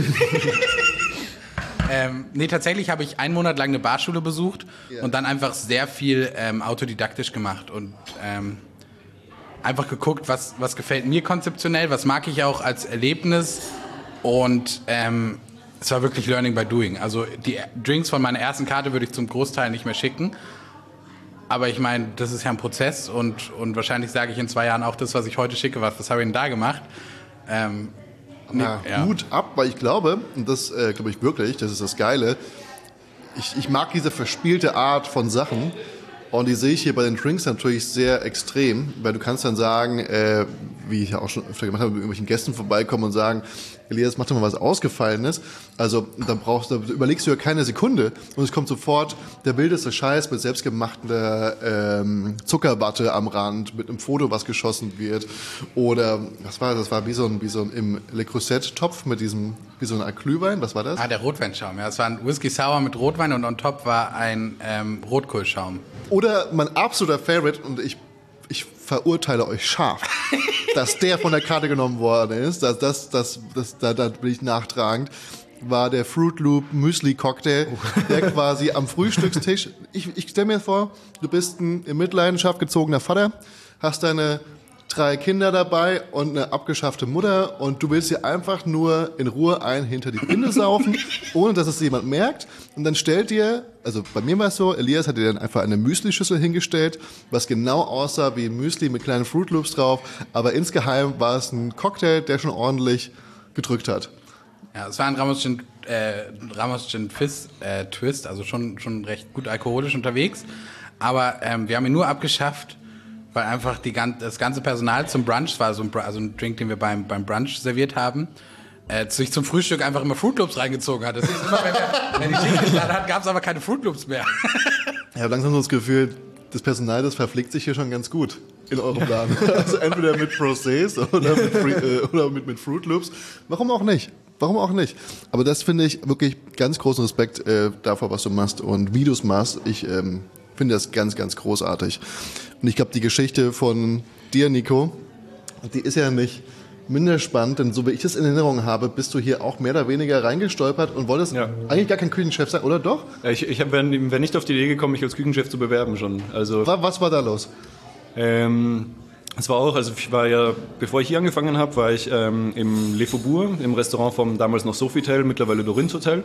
[SPEAKER 4] Ähm, nee, tatsächlich habe ich einen Monat lang eine Barschule besucht
[SPEAKER 2] Ja.
[SPEAKER 4] und dann einfach sehr viel ähm, autodidaktisch gemacht und ähm, einfach geguckt, was, was gefällt mir konzeptionell, was mag ich auch als Erlebnis und ähm, es war wirklich Learning by Doing. Also die Drinks von meiner ersten Karte würde ich zum Großteil nicht mehr schicken. Aber ich meine, das ist ja ein Prozess und, und wahrscheinlich sage ich in zwei Jahren auch das, was ich heute schicke, was, was habe ich denn da gemacht? Ähm, nee,
[SPEAKER 2] Ja,
[SPEAKER 4] ja.
[SPEAKER 2] Hut ab, weil ich glaube, und das äh, glaube ich wirklich, das ist das Geile, ich, ich mag diese verspielte Art von Sachen und die sehe ich hier bei den Drinks natürlich sehr extrem, weil du kannst dann sagen, äh, wie ich ja auch schon öfter gemacht habe, mit irgendwelchen Gästen vorbeikommen und sagen, Elias, mach doch mal was Ausgefallenes. Also dann brauchst du, überlegst du ja keine Sekunde und es kommt sofort der wildeste Scheiß mit selbstgemachter ähm, Zuckerwatte am Rand, mit einem Foto, was geschossen wird. Oder, was war das? Das war wie so ein, wie so ein im Le Creuset-Topf mit diesem, wie so ein Art Glühwein, was war das?
[SPEAKER 4] Ah, der Rotweinschaum. Ja, es war ein Whisky Sour mit Rotwein und on top war ein ähm, Rotkohlschaum.
[SPEAKER 2] Oder mein absoluter Favorite, und ich, ich verurteile euch scharf, dass der von der Karte genommen worden ist, das, das, das, das, da, da bin ich nachtragend, war der Fruit Loop Müsli Cocktail, der quasi am Frühstückstisch, ich, ich stelle mir vor, du bist ein in Mitleidenschaft gezogener Vater, hast deine drei Kinder dabei und eine abgeschaffte Mutter und du willst dir einfach nur in Ruhe ein hinter die Binde saufen, ohne dass es jemand merkt. Und dann stellt dir, also bei mir war es so, Elias hat dir dann einfach eine Müsli-Schüssel hingestellt, was genau aussah wie ein Müsli mit kleinen Fruit Loops drauf, aber insgeheim war es ein Cocktail, der schon ordentlich gedrückt hat.
[SPEAKER 4] Ja, es war ein Ramos Gin, äh, Ramos Gin Fizz äh, Twist, also schon, schon recht gut alkoholisch unterwegs. Aber ähm, wir haben ihn nur abgeschafft, weil einfach die, das ganze Personal zum Brunch, das war so ein, also ein Drink, den wir beim, beim Brunch serviert haben, äh, sich zum Frühstück einfach immer Fruit Loops reingezogen hat. Das ist immer, wenn, wir, wenn die Schicht geladen hat, gab es aber keine Fruit Loops mehr.
[SPEAKER 2] Ich habe langsam so das Gefühl, das Personal, das verpflegt sich hier schon ganz gut in eurem Laden. Also entweder mit Procés oder mit, Free, äh, oder mit, mit Fruit Loops. Warum auch nicht? Warum auch nicht? Aber das finde ich wirklich ganz großen Respekt äh, davor, was du machst und wie du es machst. Ich ähm, finde das ganz, ganz großartig. Und ich glaube, die Geschichte von dir, Nico, die ist ja nicht minder spannend, denn so wie ich das in Erinnerung habe, bist du hier auch mehr oder weniger reingestolpert und wolltest
[SPEAKER 3] Ja.
[SPEAKER 2] eigentlich gar kein Küchenchef sein, oder doch?
[SPEAKER 3] Ja, ich ich wäre wär nicht auf die Idee gekommen, mich als Küchenchef zu bewerben schon. Also,
[SPEAKER 2] Was, was war da los?
[SPEAKER 3] ähm, es war auch, also ich war ja, bevor ich hier angefangen habe, war ich ähm, im Le Faubourg, im Restaurant vom damals noch Sofitel, mittlerweile Dorint Hotel.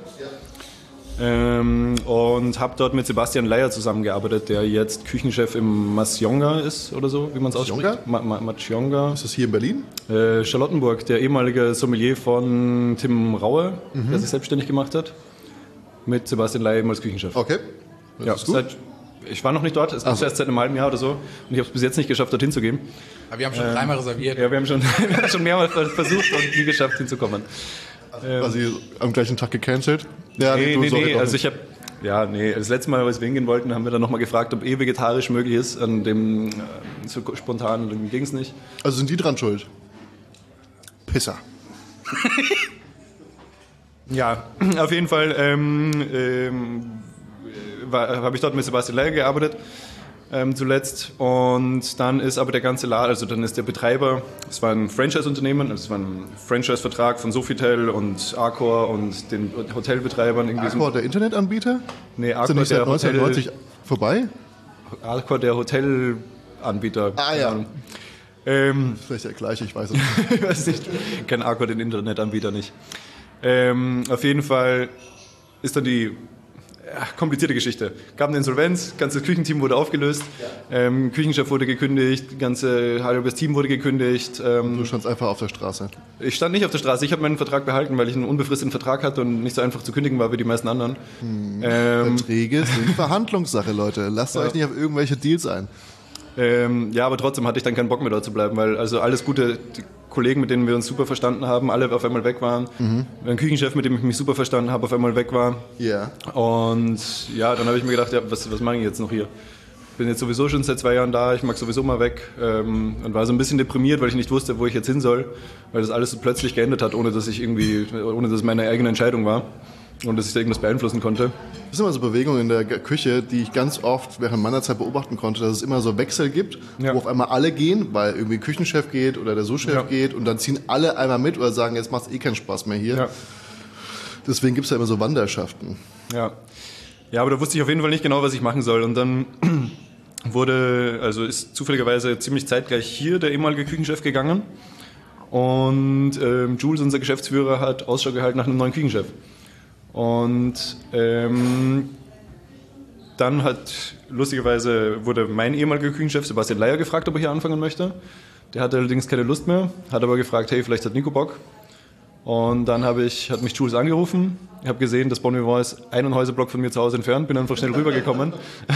[SPEAKER 3] Ähm, und habe dort mit Sebastian Leier zusammengearbeitet, der jetzt Küchenchef im Masjonga ist oder so, wie man es ausspricht. Ma Ma Masjonga.
[SPEAKER 2] Ist das hier in Berlin?
[SPEAKER 3] Äh, Charlottenburg, der ehemalige Sommelier von Tim Raue,
[SPEAKER 2] Mhm.
[SPEAKER 3] der sich selbstständig gemacht hat, mit Sebastian Leier eben als Küchenchef.
[SPEAKER 2] Okay. Das
[SPEAKER 3] Ja,
[SPEAKER 2] ist gut.
[SPEAKER 3] seit, ich war noch nicht dort, es ist erst seit einem halben Jahr oder so und ich habe es bis jetzt nicht geschafft, dorthin zu gehen.
[SPEAKER 4] Aber wir haben schon dreimal reserviert.
[SPEAKER 3] Ja, wir haben schon, wir haben schon mehrmals versucht und nie geschafft, hinzukommen.
[SPEAKER 2] Quasi am gleichen Tag gecancelt? Ja,
[SPEAKER 3] Nee,
[SPEAKER 2] du,
[SPEAKER 3] nee,
[SPEAKER 2] sorry,
[SPEAKER 3] nee,
[SPEAKER 2] doch
[SPEAKER 3] also
[SPEAKER 2] nicht.
[SPEAKER 3] ich habe, ja, nee, das letzte Mal, als wir hingehen wollten, haben wir dann nochmal gefragt, ob eh vegetarisch möglich ist, an dem, äh, so spontan, und dann ging es nicht.
[SPEAKER 2] Also sind die dran schuld? Pisser.
[SPEAKER 3] Ja, auf jeden Fall ähm, ähm, habe ich dort mit Sebastian Leier gearbeitet, ähm, zuletzt. Und dann ist aber der ganze Laden, also dann ist der Betreiber, es war ein Franchise-Unternehmen, also es war ein Franchise-Vertrag von Sofitel und Accor und den Hotelbetreibern. In diesem,
[SPEAKER 2] Accor, der Internetanbieter?
[SPEAKER 3] Nee,
[SPEAKER 2] Ist der
[SPEAKER 3] Accor,
[SPEAKER 2] nicht seit
[SPEAKER 3] der, Hotel,
[SPEAKER 2] neunzehnhundertneunzig vorbei?
[SPEAKER 3] Accor, der Hotelanbieter.
[SPEAKER 2] Ah, ja.
[SPEAKER 3] Ähm,
[SPEAKER 2] Vielleicht der gleiche, ich weiß es nicht.
[SPEAKER 3] ich weiß nicht, ich kenne Accor, den Internetanbieter nicht. Ähm, auf jeden Fall ist dann die ja, komplizierte Geschichte. Gab eine Insolvenz, ganzes Küchenteam wurde aufgelöst, ja. ähm, Küchenchef wurde gekündigt, ganze halbes Team wurde gekündigt. Ähm,
[SPEAKER 2] du standst einfach auf der Straße.
[SPEAKER 3] Ich stand nicht auf der Straße, ich habe meinen Vertrag behalten, weil ich einen unbefristeten Vertrag hatte und nicht so einfach zu kündigen war wie die meisten anderen.
[SPEAKER 2] Hm.
[SPEAKER 3] Ähm,
[SPEAKER 2] Verträge sind Verhandlungssache, Leute. Lasst ja. euch nicht auf irgendwelche Deals ein.
[SPEAKER 3] Ähm, ja, aber trotzdem hatte ich dann keinen Bock mehr dort zu bleiben, weil also alles gute die Kollegen, mit denen wir uns super verstanden haben, alle auf einmal weg waren. Mhm. Ein Küchenchef, mit dem ich mich super verstanden habe, auf einmal weg war.
[SPEAKER 2] Ja.
[SPEAKER 3] Und ja, dann habe ich mir gedacht, ja, was, was mache ich jetzt noch hier? Ich bin jetzt sowieso schon seit zwei Jahren da, ich mag sowieso mal weg ähm, und war so ein bisschen deprimiert, weil ich nicht wusste, wo ich jetzt hin soll, weil das alles so plötzlich geändert hat, ohne dass ich irgendwie, ohne dass es meine eigene Entscheidung war. Und dass ich da irgendwas beeinflussen konnte.
[SPEAKER 2] Das sind immer so Bewegungen in der Küche, die ich ganz oft während meiner Zeit beobachten konnte, dass es immer so Wechsel gibt, ja. wo auf einmal alle gehen, weil irgendwie ein Küchenchef geht oder der Sous-Chef ja. geht und dann ziehen alle einmal mit oder sagen, jetzt macht es eh keinen Spaß mehr hier. Ja. Deswegen gibt es ja immer so Wanderschaften.
[SPEAKER 3] Ja. ja, aber da wusste ich auf jeden Fall nicht genau, was ich machen soll. Und dann wurde, also ist zufälligerweise ziemlich zeitgleich hier der ehemalige Küchenchef gegangen. Und ähm, Jules, unser Geschäftsführer, hat Ausschau gehalten nach einem neuen Küchenchef. Und ähm, dann hat, lustigerweise wurde mein ehemaliger Küchenchef Sebastian Leier gefragt, ob er hier anfangen möchte. Der hatte allerdings keine Lust mehr, hat aber gefragt, hey, vielleicht hat Nico Bock. Und dann habe ich, hat mich Jules angerufen, ich habe gesehen, das Bon Vivant ist einen Häuserblock von mir zu Hause entfernt, bin einfach schnell rübergekommen.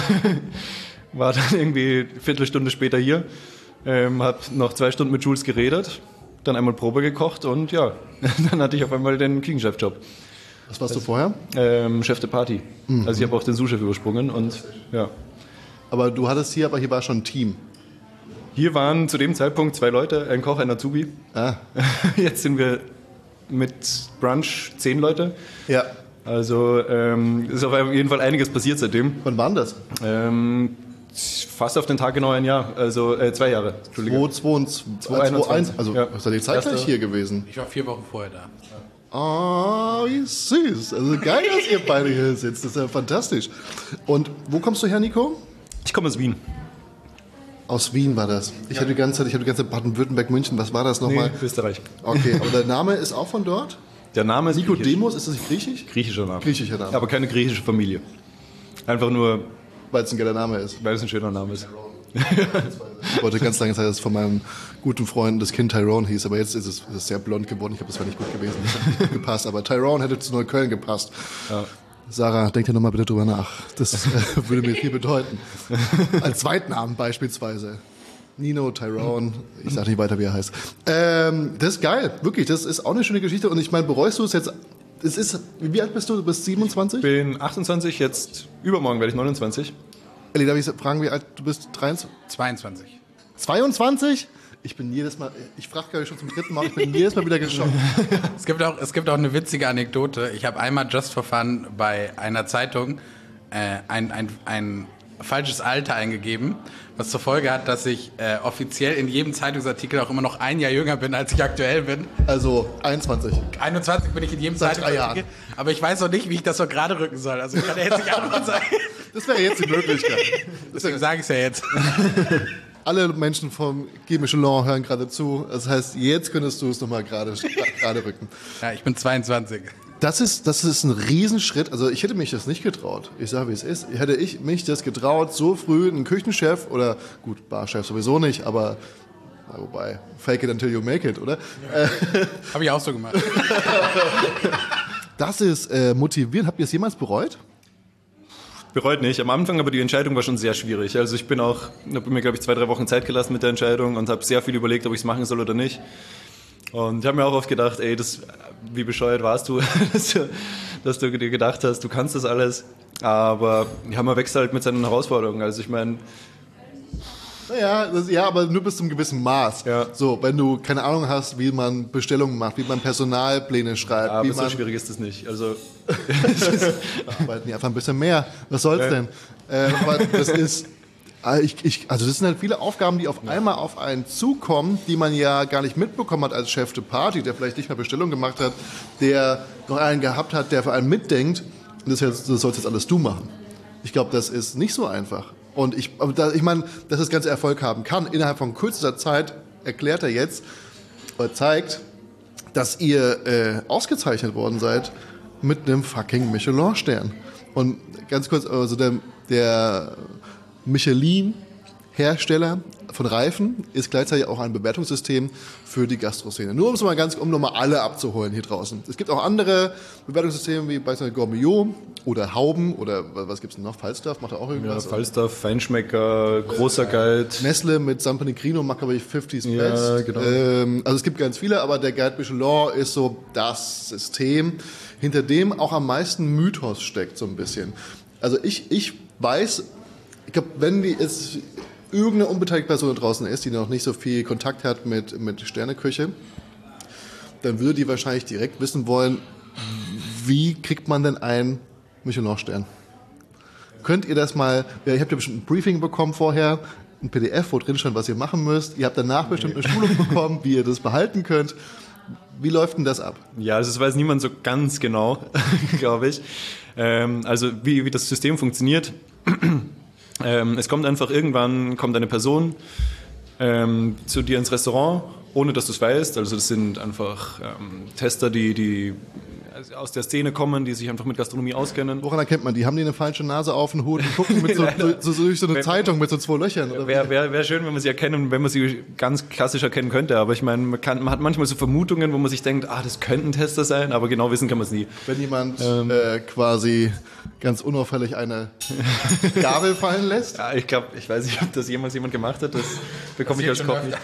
[SPEAKER 3] War dann irgendwie eine Viertelstunde später hier, ähm, habe noch zwei Stunden mit Jules geredet, dann einmal Probe gekocht und ja, dann hatte ich auf einmal den Küchenchefjob.
[SPEAKER 2] Was warst du vorher?
[SPEAKER 3] Ähm, Chef de Party. Mhm. Also ich habe auch den Sous-Chef übersprungen und ja.
[SPEAKER 2] Aber du hattest hier, aber hier war schon ein Team.
[SPEAKER 3] Hier waren zu dem Zeitpunkt zwei Leute, ein Koch, ein Azubi. Ah. Jetzt sind wir mit Brunch zehn Leute.
[SPEAKER 2] Ja.
[SPEAKER 3] Also ähm, ist auf jeden Fall einiges passiert seitdem.
[SPEAKER 2] Wann war das?
[SPEAKER 3] Ähm, fast auf den Tag genau ein Jahr, also äh, zwei Jahre.
[SPEAKER 2] Entschuldigung. zweitausendeinundzwanzig. Also ja. Seid ihr zeitgleich hier gewesen?
[SPEAKER 4] Ich war vier Wochen vorher da.
[SPEAKER 2] Oh, wie süß. Also geil, dass ihr beide hier sitzt. Das ist ja fantastisch. Und wo kommst du her, Nico?
[SPEAKER 3] Ich komme aus Wien.
[SPEAKER 2] Aus Wien war das. Ich ja. hatte die ganze Zeit, ich hatte die ganze Zeit Baden-Württemberg, München. Was war das nochmal?
[SPEAKER 3] Nee, Österreich.
[SPEAKER 2] Okay, aber der Name ist auch von dort?
[SPEAKER 3] Der Name ist
[SPEAKER 2] Nicodemus, ist das nicht griechisch?
[SPEAKER 3] Griechischer Name.
[SPEAKER 2] Griechischer Name.
[SPEAKER 3] Aber keine griechische Familie. Einfach nur...
[SPEAKER 2] Weil es ein geiler Name ist.
[SPEAKER 3] Weil es ein schöner Name ist.
[SPEAKER 2] Ich wollte ganz lange Zeit, dass es von meinem guten Freund das Kind Tyrone hieß, aber jetzt ist es, ist es sehr blond geworden. Ich glaube, das wäre nicht gut gewesen. Das hat gepasst, aber Tyrone hätte zu Neukölln gepasst. Ja. Sarah, denk dir nochmal bitte drüber nach. Das äh, würde mir viel bedeuten. Als Zweitnamen beispielsweise. Nino, Tyrone, ich sage nicht weiter, wie er heißt. Ähm, das ist geil, wirklich. Das ist auch eine schöne Geschichte. Und ich meine, bereust du es jetzt? Es ist, wie alt bist du? Du bist siebenundzwanzig?
[SPEAKER 3] Ich bin achtundzwanzig, jetzt übermorgen werde ich neunundzwanzig.
[SPEAKER 2] Elli, darf ich fragen, wie alt du bist? dreiundzwanzig?
[SPEAKER 4] zweiundzwanzig.
[SPEAKER 2] zweiundzwanzig? Ich bin jedes Mal, ich frage glaube ich schon zum dritten Mal, ich bin jedes Mal wieder geschockt.
[SPEAKER 4] Es gibt auch, es gibt auch eine witzige Anekdote. Ich habe einmal just for fun bei einer Zeitung äh, ein, ein, ein falsches Alter eingegeben, was zur Folge hat, dass ich äh, offiziell in jedem Zeitungsartikel auch immer noch ein Jahr jünger bin, als ich aktuell bin.
[SPEAKER 2] Also einundzwanzig.
[SPEAKER 4] einundzwanzig bin ich in jedem
[SPEAKER 2] Seit
[SPEAKER 4] Zeitungsartikel. Aber ich weiß noch nicht, wie ich das so gerade rücken soll. Also ich kann jetzt nicht antworten sagen.
[SPEAKER 2] Das wäre jetzt die Möglichkeit.
[SPEAKER 4] Deswegen sage ich es ja jetzt.
[SPEAKER 2] Alle Menschen vom Guy Michelin hören gerade zu. Das heißt, jetzt könntest du es nochmal gerade gerade rücken.
[SPEAKER 4] Ja, ich bin zweiundzwanzig.
[SPEAKER 2] Das ist, das ist ein Riesenschritt. Also ich hätte mich das nicht getraut. Ich sage, wie es ist. Hätte ich mich das getraut, so früh einen Küchenchef oder, gut, Barchef sowieso nicht, aber na, wobei, fake it until you make it, oder?
[SPEAKER 4] Ja. Habe ich auch so gemacht.
[SPEAKER 2] Das ist äh, motivierend. Habt ihr es jemals bereut?
[SPEAKER 3] Bereut nicht. Am Anfang aber die Entscheidung war schon sehr schwierig. Also ich bin auch, habe mir glaube ich zwei, drei Wochen Zeit gelassen mit der Entscheidung und habe sehr viel überlegt, ob ich es machen soll oder nicht. Und ich habe mir auch oft gedacht, ey, das, wie bescheuert warst du, dass du, dass du dir gedacht hast, du kannst das alles. Aber ja, man wächst halt mit seinen Herausforderungen. Also ich meine...
[SPEAKER 2] Naja, das, ja, aber nur bis zum gewissen Maß.
[SPEAKER 3] Ja.
[SPEAKER 2] So, wenn du keine Ahnung hast, wie man Bestellungen macht, wie man Personalpläne schreibt.
[SPEAKER 3] Ja, aber
[SPEAKER 2] wie
[SPEAKER 3] so
[SPEAKER 2] man
[SPEAKER 3] schwierig ist das nicht. Also
[SPEAKER 2] arbeiten die einfach ein bisschen mehr. Was soll's ja. denn? Äh, aber das ist... Ich, ich, also das sind halt viele Aufgaben, die auf einmal auf einen zukommen, die man ja gar nicht mitbekommen hat als Chef de Party, der vielleicht nicht mehr Bestellung gemacht hat, der noch einen gehabt hat, der vor allem mitdenkt. Und das, jetzt, das sollst jetzt alles du machen. Ich glaube, das ist nicht so einfach. Und ich, ich meine, dass das Ganze Erfolg haben kann, innerhalb von kürzester Zeit erklärt er jetzt, oder zeigt, dass ihr äh, ausgezeichnet worden seid mit einem fucking Michelin-Stern. Und ganz kurz, also der, der Michelin-Hersteller von Reifen ist gleichzeitig auch ein Bewertungssystem für die Gastroszene. Nur um es mal ganz, um nochmal alle abzuholen hier draußen. Es gibt auch andere Bewertungssysteme wie beispielsweise Gourmillot oder Hauben oder was gibt es denn noch? Falstaff macht er auch irgendwas?
[SPEAKER 3] Ja, Falstaff, Feinschmecker, großer Guide.
[SPEAKER 2] Nestle mit San Pellegrino macht, glaube ich, fünfzig's
[SPEAKER 3] Ja,
[SPEAKER 2] Best.
[SPEAKER 3] genau.
[SPEAKER 2] Ähm, also es gibt ganz viele, aber der Guide Michelin ist so das System, hinter dem auch am meisten Mythos steckt so ein bisschen. Also ich, ich weiß, ich glaube, wenn die jetzt irgendeine unbeteiligte Person da draußen ist, die noch nicht so viel Kontakt hat mit, mit Sterneküche, dann würde die wahrscheinlich direkt wissen wollen, wie kriegt man denn einen Michelin-Stern? Könnt ihr das mal, ja, ihr habt ja bestimmt ein Briefing bekommen vorher, ein P D F, wo drin stand, was ihr machen müsst. Ihr habt danach bestimmt eine Schulung bekommen, wie ihr das behalten könnt. Wie läuft denn das ab?
[SPEAKER 3] Ja, also das weiß niemand so ganz genau, glaube ich. Ähm, also wie, wie das System funktioniert. Ähm, es kommt einfach irgendwann, kommt eine Person ähm, zu dir ins Restaurant, ohne dass du es weißt. Also das sind einfach ähm, Tester, die, die aus der Szene kommen, die sich einfach mit Gastronomie auskennen.
[SPEAKER 2] Woran erkennt man die? Haben die eine falsche Nase auf den Hut und gucken mit so, so, so durch so eine Zeitung mit so zwei Löchern? Oder
[SPEAKER 3] Wäre wär, wär schön, wenn man sie erkennen, wenn man sie ganz klassisch erkennen könnte. Aber ich meine, man, kann, man hat manchmal so Vermutungen, wo man sich denkt, ah, das könnten Tester sein, aber genau wissen kann man es nie.
[SPEAKER 2] Wenn jemand ähm, äh, quasi ganz unauffällig eine Gabel fallen lässt?
[SPEAKER 3] Ja, ich glaube, ich weiß nicht, ob das jemals jemand gemacht hat. Das bekomme ich als Koch nicht.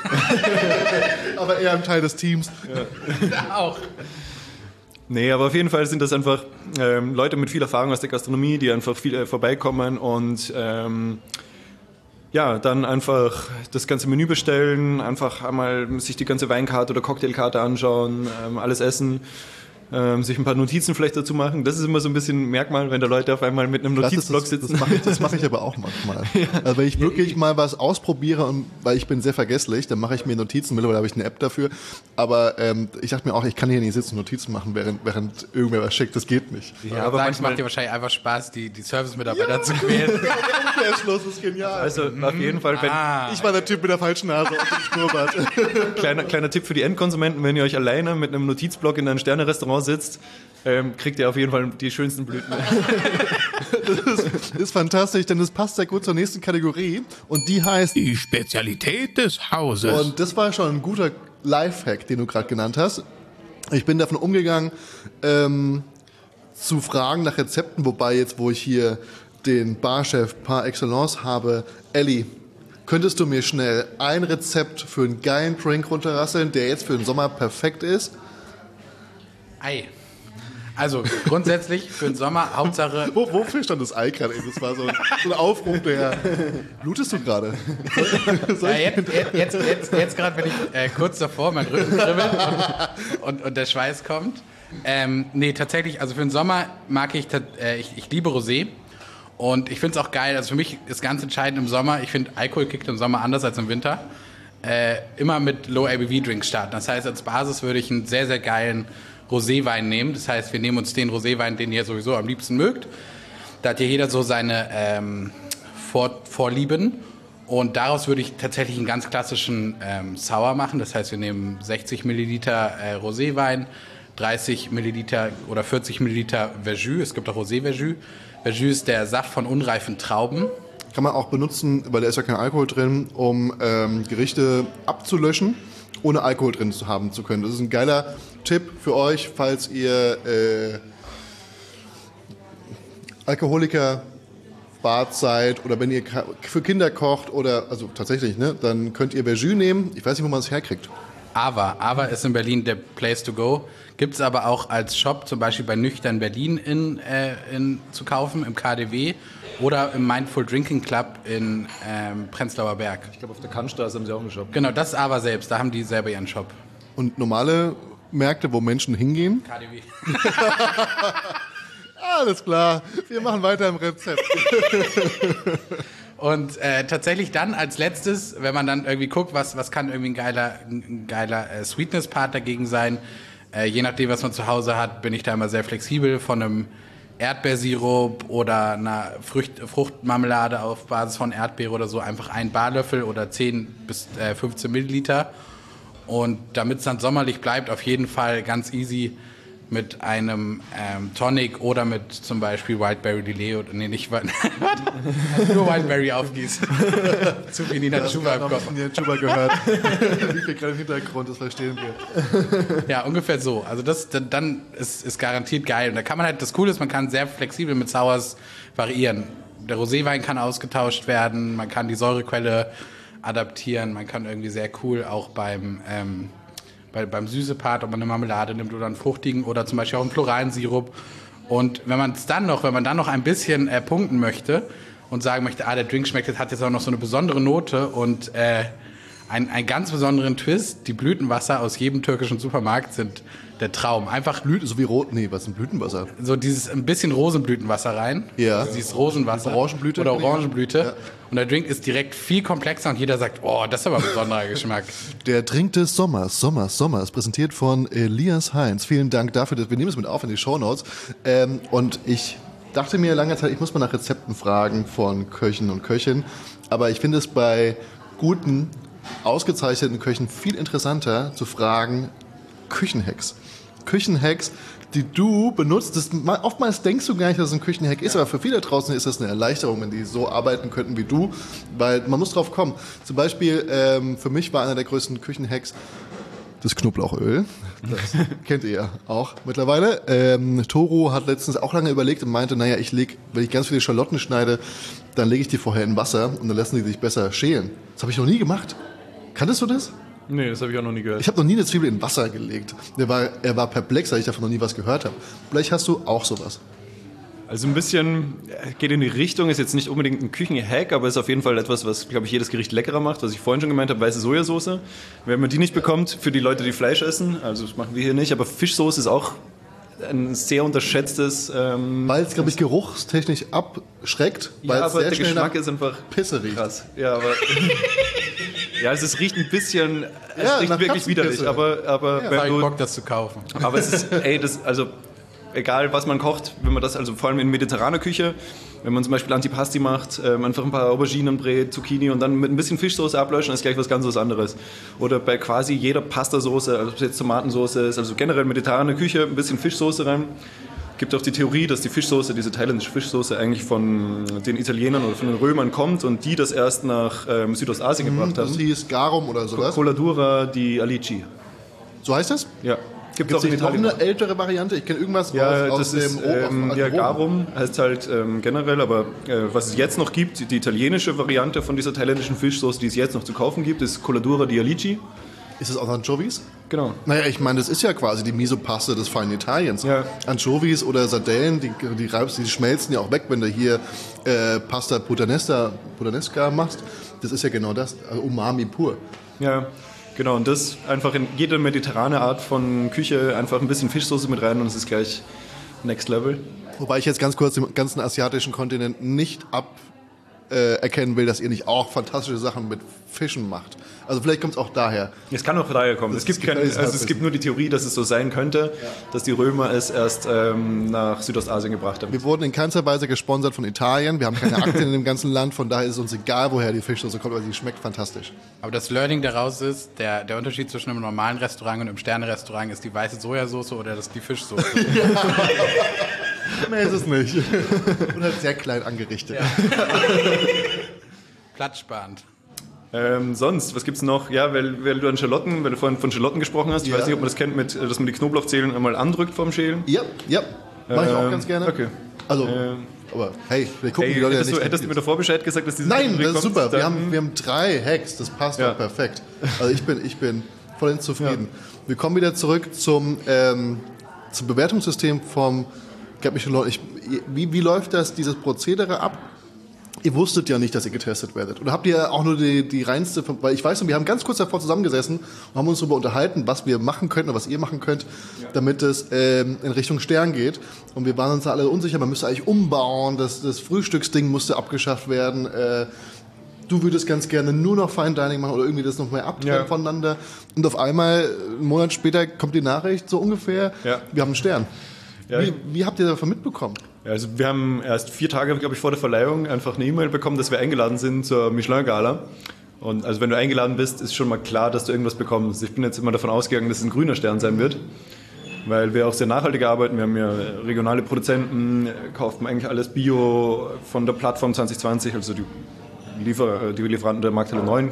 [SPEAKER 2] Aber eher ein Teil des Teams.
[SPEAKER 4] Ja. Auch.
[SPEAKER 3] Nee, aber auf jeden Fall sind das einfach ähm, Leute mit viel Erfahrung aus der Gastronomie, die einfach viel äh, vorbeikommen und ähm, ja, dann einfach das ganze Menü bestellen, einfach einmal sich die ganze Weinkarte oder Cocktailkarte anschauen, ähm, alles essen. Ähm, sich ein paar Notizen vielleicht dazu machen. Das ist immer so ein bisschen Merkmal, wenn da Leute auf einmal mit einem Notizblock
[SPEAKER 2] das,
[SPEAKER 3] sitzen.
[SPEAKER 2] Das mache ich, das mach ich aber auch manchmal. Ja. Also wenn ich wirklich mal was ausprobiere, und, weil ich bin sehr vergesslich, dann mache ich mir Notizen. Mittlerweile habe ich eine App dafür. Aber ähm, ich dachte mir auch, ich kann hier nicht sitzen und Notizen machen, während, während irgendwer was schickt. Das geht nicht.
[SPEAKER 4] Ja, aber es macht dir wahrscheinlich einfach Spaß, die, die Service-Mitarbeiter ja, zu quälen.
[SPEAKER 2] Der Schluss ist genial.
[SPEAKER 3] Also auf jeden Fall, wenn
[SPEAKER 4] ah,
[SPEAKER 2] ich war der Typ mit der falschen Nase und dem Schnurrbart.
[SPEAKER 3] kleiner, kleiner Tipp für die Endkonsumenten, wenn ihr euch alleine mit einem Notizblock in einem Sterne-Restaurant sitzt, Ähm, kriegt ihr auf jeden Fall die schönsten Blüten.
[SPEAKER 2] Das ist, ist fantastisch, denn das passt sehr gut zur nächsten Kategorie und die heißt
[SPEAKER 1] die Spezialität des Hauses.
[SPEAKER 2] Und das war schon ein guter Lifehack, den du gerade genannt hast. Ich bin davon umgegangen, ähm, zu fragen nach Rezepten, wobei jetzt, wo ich hier den Barchef par excellence habe, Elli, könntest du mir schnell ein Rezept für einen geilen Drink runterrasseln, der jetzt für den Sommer perfekt ist?
[SPEAKER 4] Ei. Also grundsätzlich für den Sommer, Hauptsache...
[SPEAKER 2] Wo, wofür stand das Ei gerade? Das war so ein, so ein Aufruf, der... Blutest du gerade?
[SPEAKER 4] Ja, jetzt jetzt, jetzt, jetzt gerade bin ich äh, kurz davor, mein Rücken kribbelt und, und, und der Schweiß kommt. Ähm, nee, tatsächlich, also für den Sommer mag ich, äh, ich, ich liebe Rosé. Und ich finde es auch geil, also für mich ist ganz entscheidend im Sommer, ich finde Alkohol kickt im Sommer anders als im Winter, äh, immer mit Low-A B V-Drinks starten. Das heißt, als Basis würde ich einen sehr, sehr geilen Roséwein nehmen. Das heißt, wir nehmen uns den Roséwein, den ihr sowieso am liebsten mögt. Da hat ja jeder so seine ähm, Vor- Vorlieben. Und daraus würde ich tatsächlich einen ganz klassischen ähm, Sour machen. Das heißt, wir nehmen sechzig Milliliter äh, Roséwein, dreißig Milliliter oder vierzig Milliliter Verjus. Es gibt auch Rosé-Verjus. Verjus ist der Saft von unreifen Trauben.
[SPEAKER 2] Kann man auch benutzen, weil da ist ja kein Alkohol drin, um ähm, Gerichte abzulöschen, ohne Alkohol drin zu haben zu können. Das ist ein geiler Tipp für euch, falls ihr äh, Alkoholiker Bart seid oder wenn ihr für Kinder kocht oder, also tatsächlich, ne, dann könnt ihr Verjus nehmen. Ich weiß nicht, wo man es herkriegt.
[SPEAKER 4] Ava. Ava ist in Berlin der Place to go. Gibt es aber auch als Shop, zum Beispiel bei Nüchtern Berlin in, äh, in, zu kaufen, im K D W oder im Mindful Drinking Club in ähm, Prenzlauer Berg.
[SPEAKER 3] Ich glaube, auf der Kantstraße haben sie auch einen Shop.
[SPEAKER 4] Genau, das ist Ava selbst, da haben die selber ihren Shop.
[SPEAKER 2] Und normale Märkte, wo Menschen hingehen?
[SPEAKER 4] K D W.
[SPEAKER 2] Alles klar, wir machen weiter im Rezept.
[SPEAKER 4] Und äh, tatsächlich dann als letztes, wenn man dann irgendwie guckt, was, was kann irgendwie ein geiler, ein geiler äh, Sweetness-Part dagegen sein, äh, je nachdem, was man zu Hause hat, bin ich da immer sehr flexibel, von einem Erdbeersirup oder einer Frucht, Fruchtmarmelade auf Basis von Erdbeere oder so, einfach ein Barlöffel oder zehn bis fünfzehn Milliliter. Und damit es dann sommerlich bleibt, auf jeden Fall ganz easy mit einem ähm, Tonic oder mit zum Beispiel Wildberry Lillet oder nee, nicht Wild- nur Wildberry aufgießen. Zu viel Nina Chuba im Kopf.
[SPEAKER 2] Nina Chuba gehört. Liegt hier gerade im Hintergrund, das verstehen wir.
[SPEAKER 4] Ja, ungefähr so. Also das dann, dann ist, ist garantiert geil. Und da kann man halt, das Coole ist, man kann sehr flexibel mit Sours variieren. Der Roséwein kann ausgetauscht werden, man kann die Säurequelle adaptieren, man kann irgendwie sehr cool auch beim ähm, Bei, beim Süßepart, ob man eine Marmelade nimmt oder einen fruchtigen oder zum Beispiel auch einen floralen Sirup. Und wenn man es dann noch, wenn man dann noch ein bisschen äh, punkten möchte und sagen möchte, ah, der Drink schmeckt, hat jetzt auch noch so eine besondere Note und äh, ein, einen ganz besonderen Twist, die Blütenwasser aus jedem türkischen Supermarkt sind der Traum. Einfach
[SPEAKER 2] Blüten, so wie Rot, nee, was ist ein Blütenwasser?
[SPEAKER 4] so dieses ein bisschen Rosenblütenwasser rein.
[SPEAKER 2] Ja.
[SPEAKER 4] Also dieses Rosenwasser.
[SPEAKER 2] Orangenblüte.
[SPEAKER 4] Oder Orangenblüte.
[SPEAKER 2] Ja.
[SPEAKER 4] Und der Drink ist direkt viel komplexer und jeder sagt, oh, das ist aber ein besonderer Geschmack.
[SPEAKER 2] Der Drink des Sommers, Sommers, Sommers, präsentiert von Elias Heinz. Vielen Dank dafür, dass wir nehmen es mit auf in die Shownotes. Ähm, und ich dachte mir lange Zeit, ich muss mal nach Rezepten fragen von Köchen und Köchinnen. Aber ich finde es bei guten, ausgezeichneten Köchen viel interessanter zu fragen, Küchenhacks. Küchenhacks, die du benutzt. Das, oftmals denkst du gar nicht, dass es ein Küchenhack ist, aber für viele draußen ist das eine Erleichterung, wenn die so arbeiten könnten wie du, weil man muss drauf kommen. Zum Beispiel, ähm, für mich war einer der größten Küchenhacks das Knoblauchöl. Das kennt ihr ja auch mittlerweile. Ähm, Toro hat letztens auch lange überlegt und meinte, naja, ich leg, wenn ich ganz viele Schalotten schneide, dann lege ich die vorher in Wasser und dann lassen die sich besser schälen. Das habe ich noch nie gemacht. Kanntest du das?
[SPEAKER 3] Nee, das habe ich auch noch nie gehört.
[SPEAKER 2] Ich habe noch nie eine Zwiebel in Wasser gelegt. Er war, er war perplex, weil ich davon noch nie was gehört habe. Vielleicht hast du auch sowas.
[SPEAKER 3] Also ein bisschen geht in die Richtung, ist jetzt nicht unbedingt ein Küchenhack, aber ist auf jeden Fall etwas, was, glaube ich, jedes Gericht leckerer macht. Was ich vorhin schon gemeint habe, weiße Sojasauce. Wenn man die nicht bekommt, für die Leute, die Fleisch essen, also das machen wir hier nicht, aber Fischsoße ist auch ein sehr unterschätztes... Ähm,
[SPEAKER 2] weil es, glaube ich, geruchstechnisch abschreckt. Weil
[SPEAKER 3] ja,
[SPEAKER 2] es
[SPEAKER 3] aber
[SPEAKER 2] sehr
[SPEAKER 3] der
[SPEAKER 2] schnell
[SPEAKER 3] Geschmack
[SPEAKER 2] nach
[SPEAKER 3] ist einfach
[SPEAKER 2] Pisse riecht.
[SPEAKER 3] krass. Ja, aber... ja, also es riecht ein bisschen... Es
[SPEAKER 2] Ja,
[SPEAKER 3] riecht
[SPEAKER 2] nach
[SPEAKER 3] wirklich widerlich,
[SPEAKER 2] Katzenpisse.
[SPEAKER 3] aber, aber
[SPEAKER 4] Ja,
[SPEAKER 3] wenn
[SPEAKER 4] hab ich
[SPEAKER 3] du...
[SPEAKER 4] Bock, das zu kaufen.
[SPEAKER 3] Aber es ist, ey, das, also egal was man kocht, wenn man das, also vor allem in mediterraner Küche, wenn man zum Beispiel Antipasti macht, ähm, einfach ein paar Auberginen brät, Zucchini und dann mit ein bisschen Fischsoße ablöschen, ist gleich was ganz was anderes. Oder bei quasi jeder Pastasoße, also ob es jetzt Tomatensoße ist, also generell mediterrane Küche, ein bisschen Fischsoße rein. Gibt auch die Theorie, dass die Fischsoße, diese thailändische Fischsoße eigentlich von den Italienern oder von den Römern kommt und die das erst nach ähm, Südostasien gebracht
[SPEAKER 2] Das
[SPEAKER 3] haben.
[SPEAKER 2] hieß Garum oder sowas.
[SPEAKER 3] Coladura di Alici.
[SPEAKER 2] So heißt das?
[SPEAKER 3] Ja. Gibt
[SPEAKER 2] Gibt
[SPEAKER 3] es auch in
[SPEAKER 2] es noch
[SPEAKER 3] Italien.
[SPEAKER 2] eine ältere Variante? Ich kenne irgendwas
[SPEAKER 3] Ja,
[SPEAKER 2] aus,
[SPEAKER 3] das
[SPEAKER 2] aus
[SPEAKER 3] ist,
[SPEAKER 2] dem O-
[SPEAKER 3] ähm,
[SPEAKER 2] aus
[SPEAKER 3] ja,
[SPEAKER 2] Rom.
[SPEAKER 3] Garum heißt halt ähm, generell, aber äh, was es jetzt noch gibt, die italienische Variante von dieser thailändischen Fischsoße, die es jetzt noch zu kaufen gibt, ist Coladura di Alici.
[SPEAKER 2] Ist das auch Anchovies?
[SPEAKER 3] Genau.
[SPEAKER 2] Naja, ich meine, das ist ja quasi die Misopaste des feinen Italiens.
[SPEAKER 3] Ja.
[SPEAKER 2] Anchovies oder Sardellen, die, die, reibst, die schmelzen ja auch weg, wenn du hier äh, Pasta Puttanesca, Puttanesca machst. Das ist ja genau das, also Umami pur.
[SPEAKER 3] Ja, genau. Und das einfach in jede mediterrane Art von Küche einfach ein bisschen Fischsoße mit rein und es ist gleich Next Level.
[SPEAKER 2] Wobei ich jetzt ganz kurz den ganzen asiatischen Kontinent nicht ab äh, erkennen will, dass ihr nicht auch fantastische Sachen mit Fischen macht. Also vielleicht kommt es auch daher.
[SPEAKER 3] Es kann auch daher kommen.
[SPEAKER 2] Das
[SPEAKER 3] Es gibt,
[SPEAKER 2] ist
[SPEAKER 3] keine,
[SPEAKER 2] gefährliches
[SPEAKER 3] also es gibt nur die Theorie, dass es so sein könnte, ja. dass die Römer es erst ähm, nach Südostasien gebracht haben.
[SPEAKER 2] Wir wurden in keinster Weise gesponsert von Italien. Wir haben keine Aktien in dem ganzen Land. Von daher ist es uns egal, woher die Fischsoße kommt, weil sie schmeckt fantastisch.
[SPEAKER 4] Aber das Learning daraus ist, der, der Unterschied zwischen einem normalen Restaurant und einem Sterne-Restaurant ist die weiße Sojasauce oder das die Fischsoße.
[SPEAKER 2] Nee, ist es nicht. Und halt sehr klein angerichtet. Ja.
[SPEAKER 4] Platzsparend.
[SPEAKER 3] Ähm, sonst, was gibt's noch? Ja, weil, weil du an Schalotten, weil du vorhin von Schalotten gesprochen hast, ich
[SPEAKER 2] Ja.
[SPEAKER 3] weiß nicht, ob man das kennt, mit, dass man die Knoblauchzehlen einmal andrückt vorm Schälen.
[SPEAKER 2] Ja, ja. Mach ich auch
[SPEAKER 3] Ähm,
[SPEAKER 2] ganz gerne.
[SPEAKER 3] okay.
[SPEAKER 2] Also,
[SPEAKER 3] Ähm,
[SPEAKER 2] aber hey, wir gucken
[SPEAKER 3] Hey,
[SPEAKER 2] die Leute ja
[SPEAKER 3] hättest,
[SPEAKER 2] nicht.
[SPEAKER 3] du, hättest du mir davor Bescheid gesagt, dass diese
[SPEAKER 2] Nein,
[SPEAKER 3] Kategorie
[SPEAKER 2] das ist
[SPEAKER 3] kommt,
[SPEAKER 2] super. Wir
[SPEAKER 3] dann-
[SPEAKER 2] haben, wir haben drei Hacks. Das passt
[SPEAKER 3] Ja.
[SPEAKER 2] doch perfekt. Also ich bin, ich bin vollends zufrieden. Wir kommen wieder zurück zum, ähm, zum Bewertungssystem vom Gab mich schon Leute. Ich, wie, wie läuft das, dieses Prozedere ab? Ihr wusstet ja nicht, dass ihr getestet werdet. Oder habt ihr auch nur die, die reinste, weil ich weiß, wir haben ganz kurz davor zusammengesessen und haben uns darüber unterhalten, was wir machen könnten oder was ihr machen könnt, ja. damit es ähm, in Richtung Stern geht. Und wir waren uns da alle unsicher, man müsste eigentlich umbauen, das, das Frühstücksding musste abgeschafft werden. Äh, du würdest ganz gerne nur noch Fine Dining machen oder irgendwie das noch mehr abtrennen
[SPEAKER 3] ja. voneinander.
[SPEAKER 2] Und auf einmal, einen Monat später, kommt die Nachricht, so ungefähr, ja. wir haben einen Stern. Ja. Wie, wie habt ihr davon mitbekommen?
[SPEAKER 3] Also wir haben erst vier Tage, glaube ich, vor der Verleihung einfach eine E-Mail bekommen, dass wir eingeladen sind zur Michelin-Gala. Und also wenn du eingeladen bist, ist schon mal klar, dass du irgendwas bekommst. Ich bin jetzt immer davon ausgegangen, dass es ein grüner Stern sein wird. weil wir auch sehr nachhaltig arbeiten. Wir haben ja regionale Produzenten, kaufen eigentlich alles Bio von der Plattform zwanzig zwanzig, also die, Liefer-, die Lieferanten der Markthalle neun,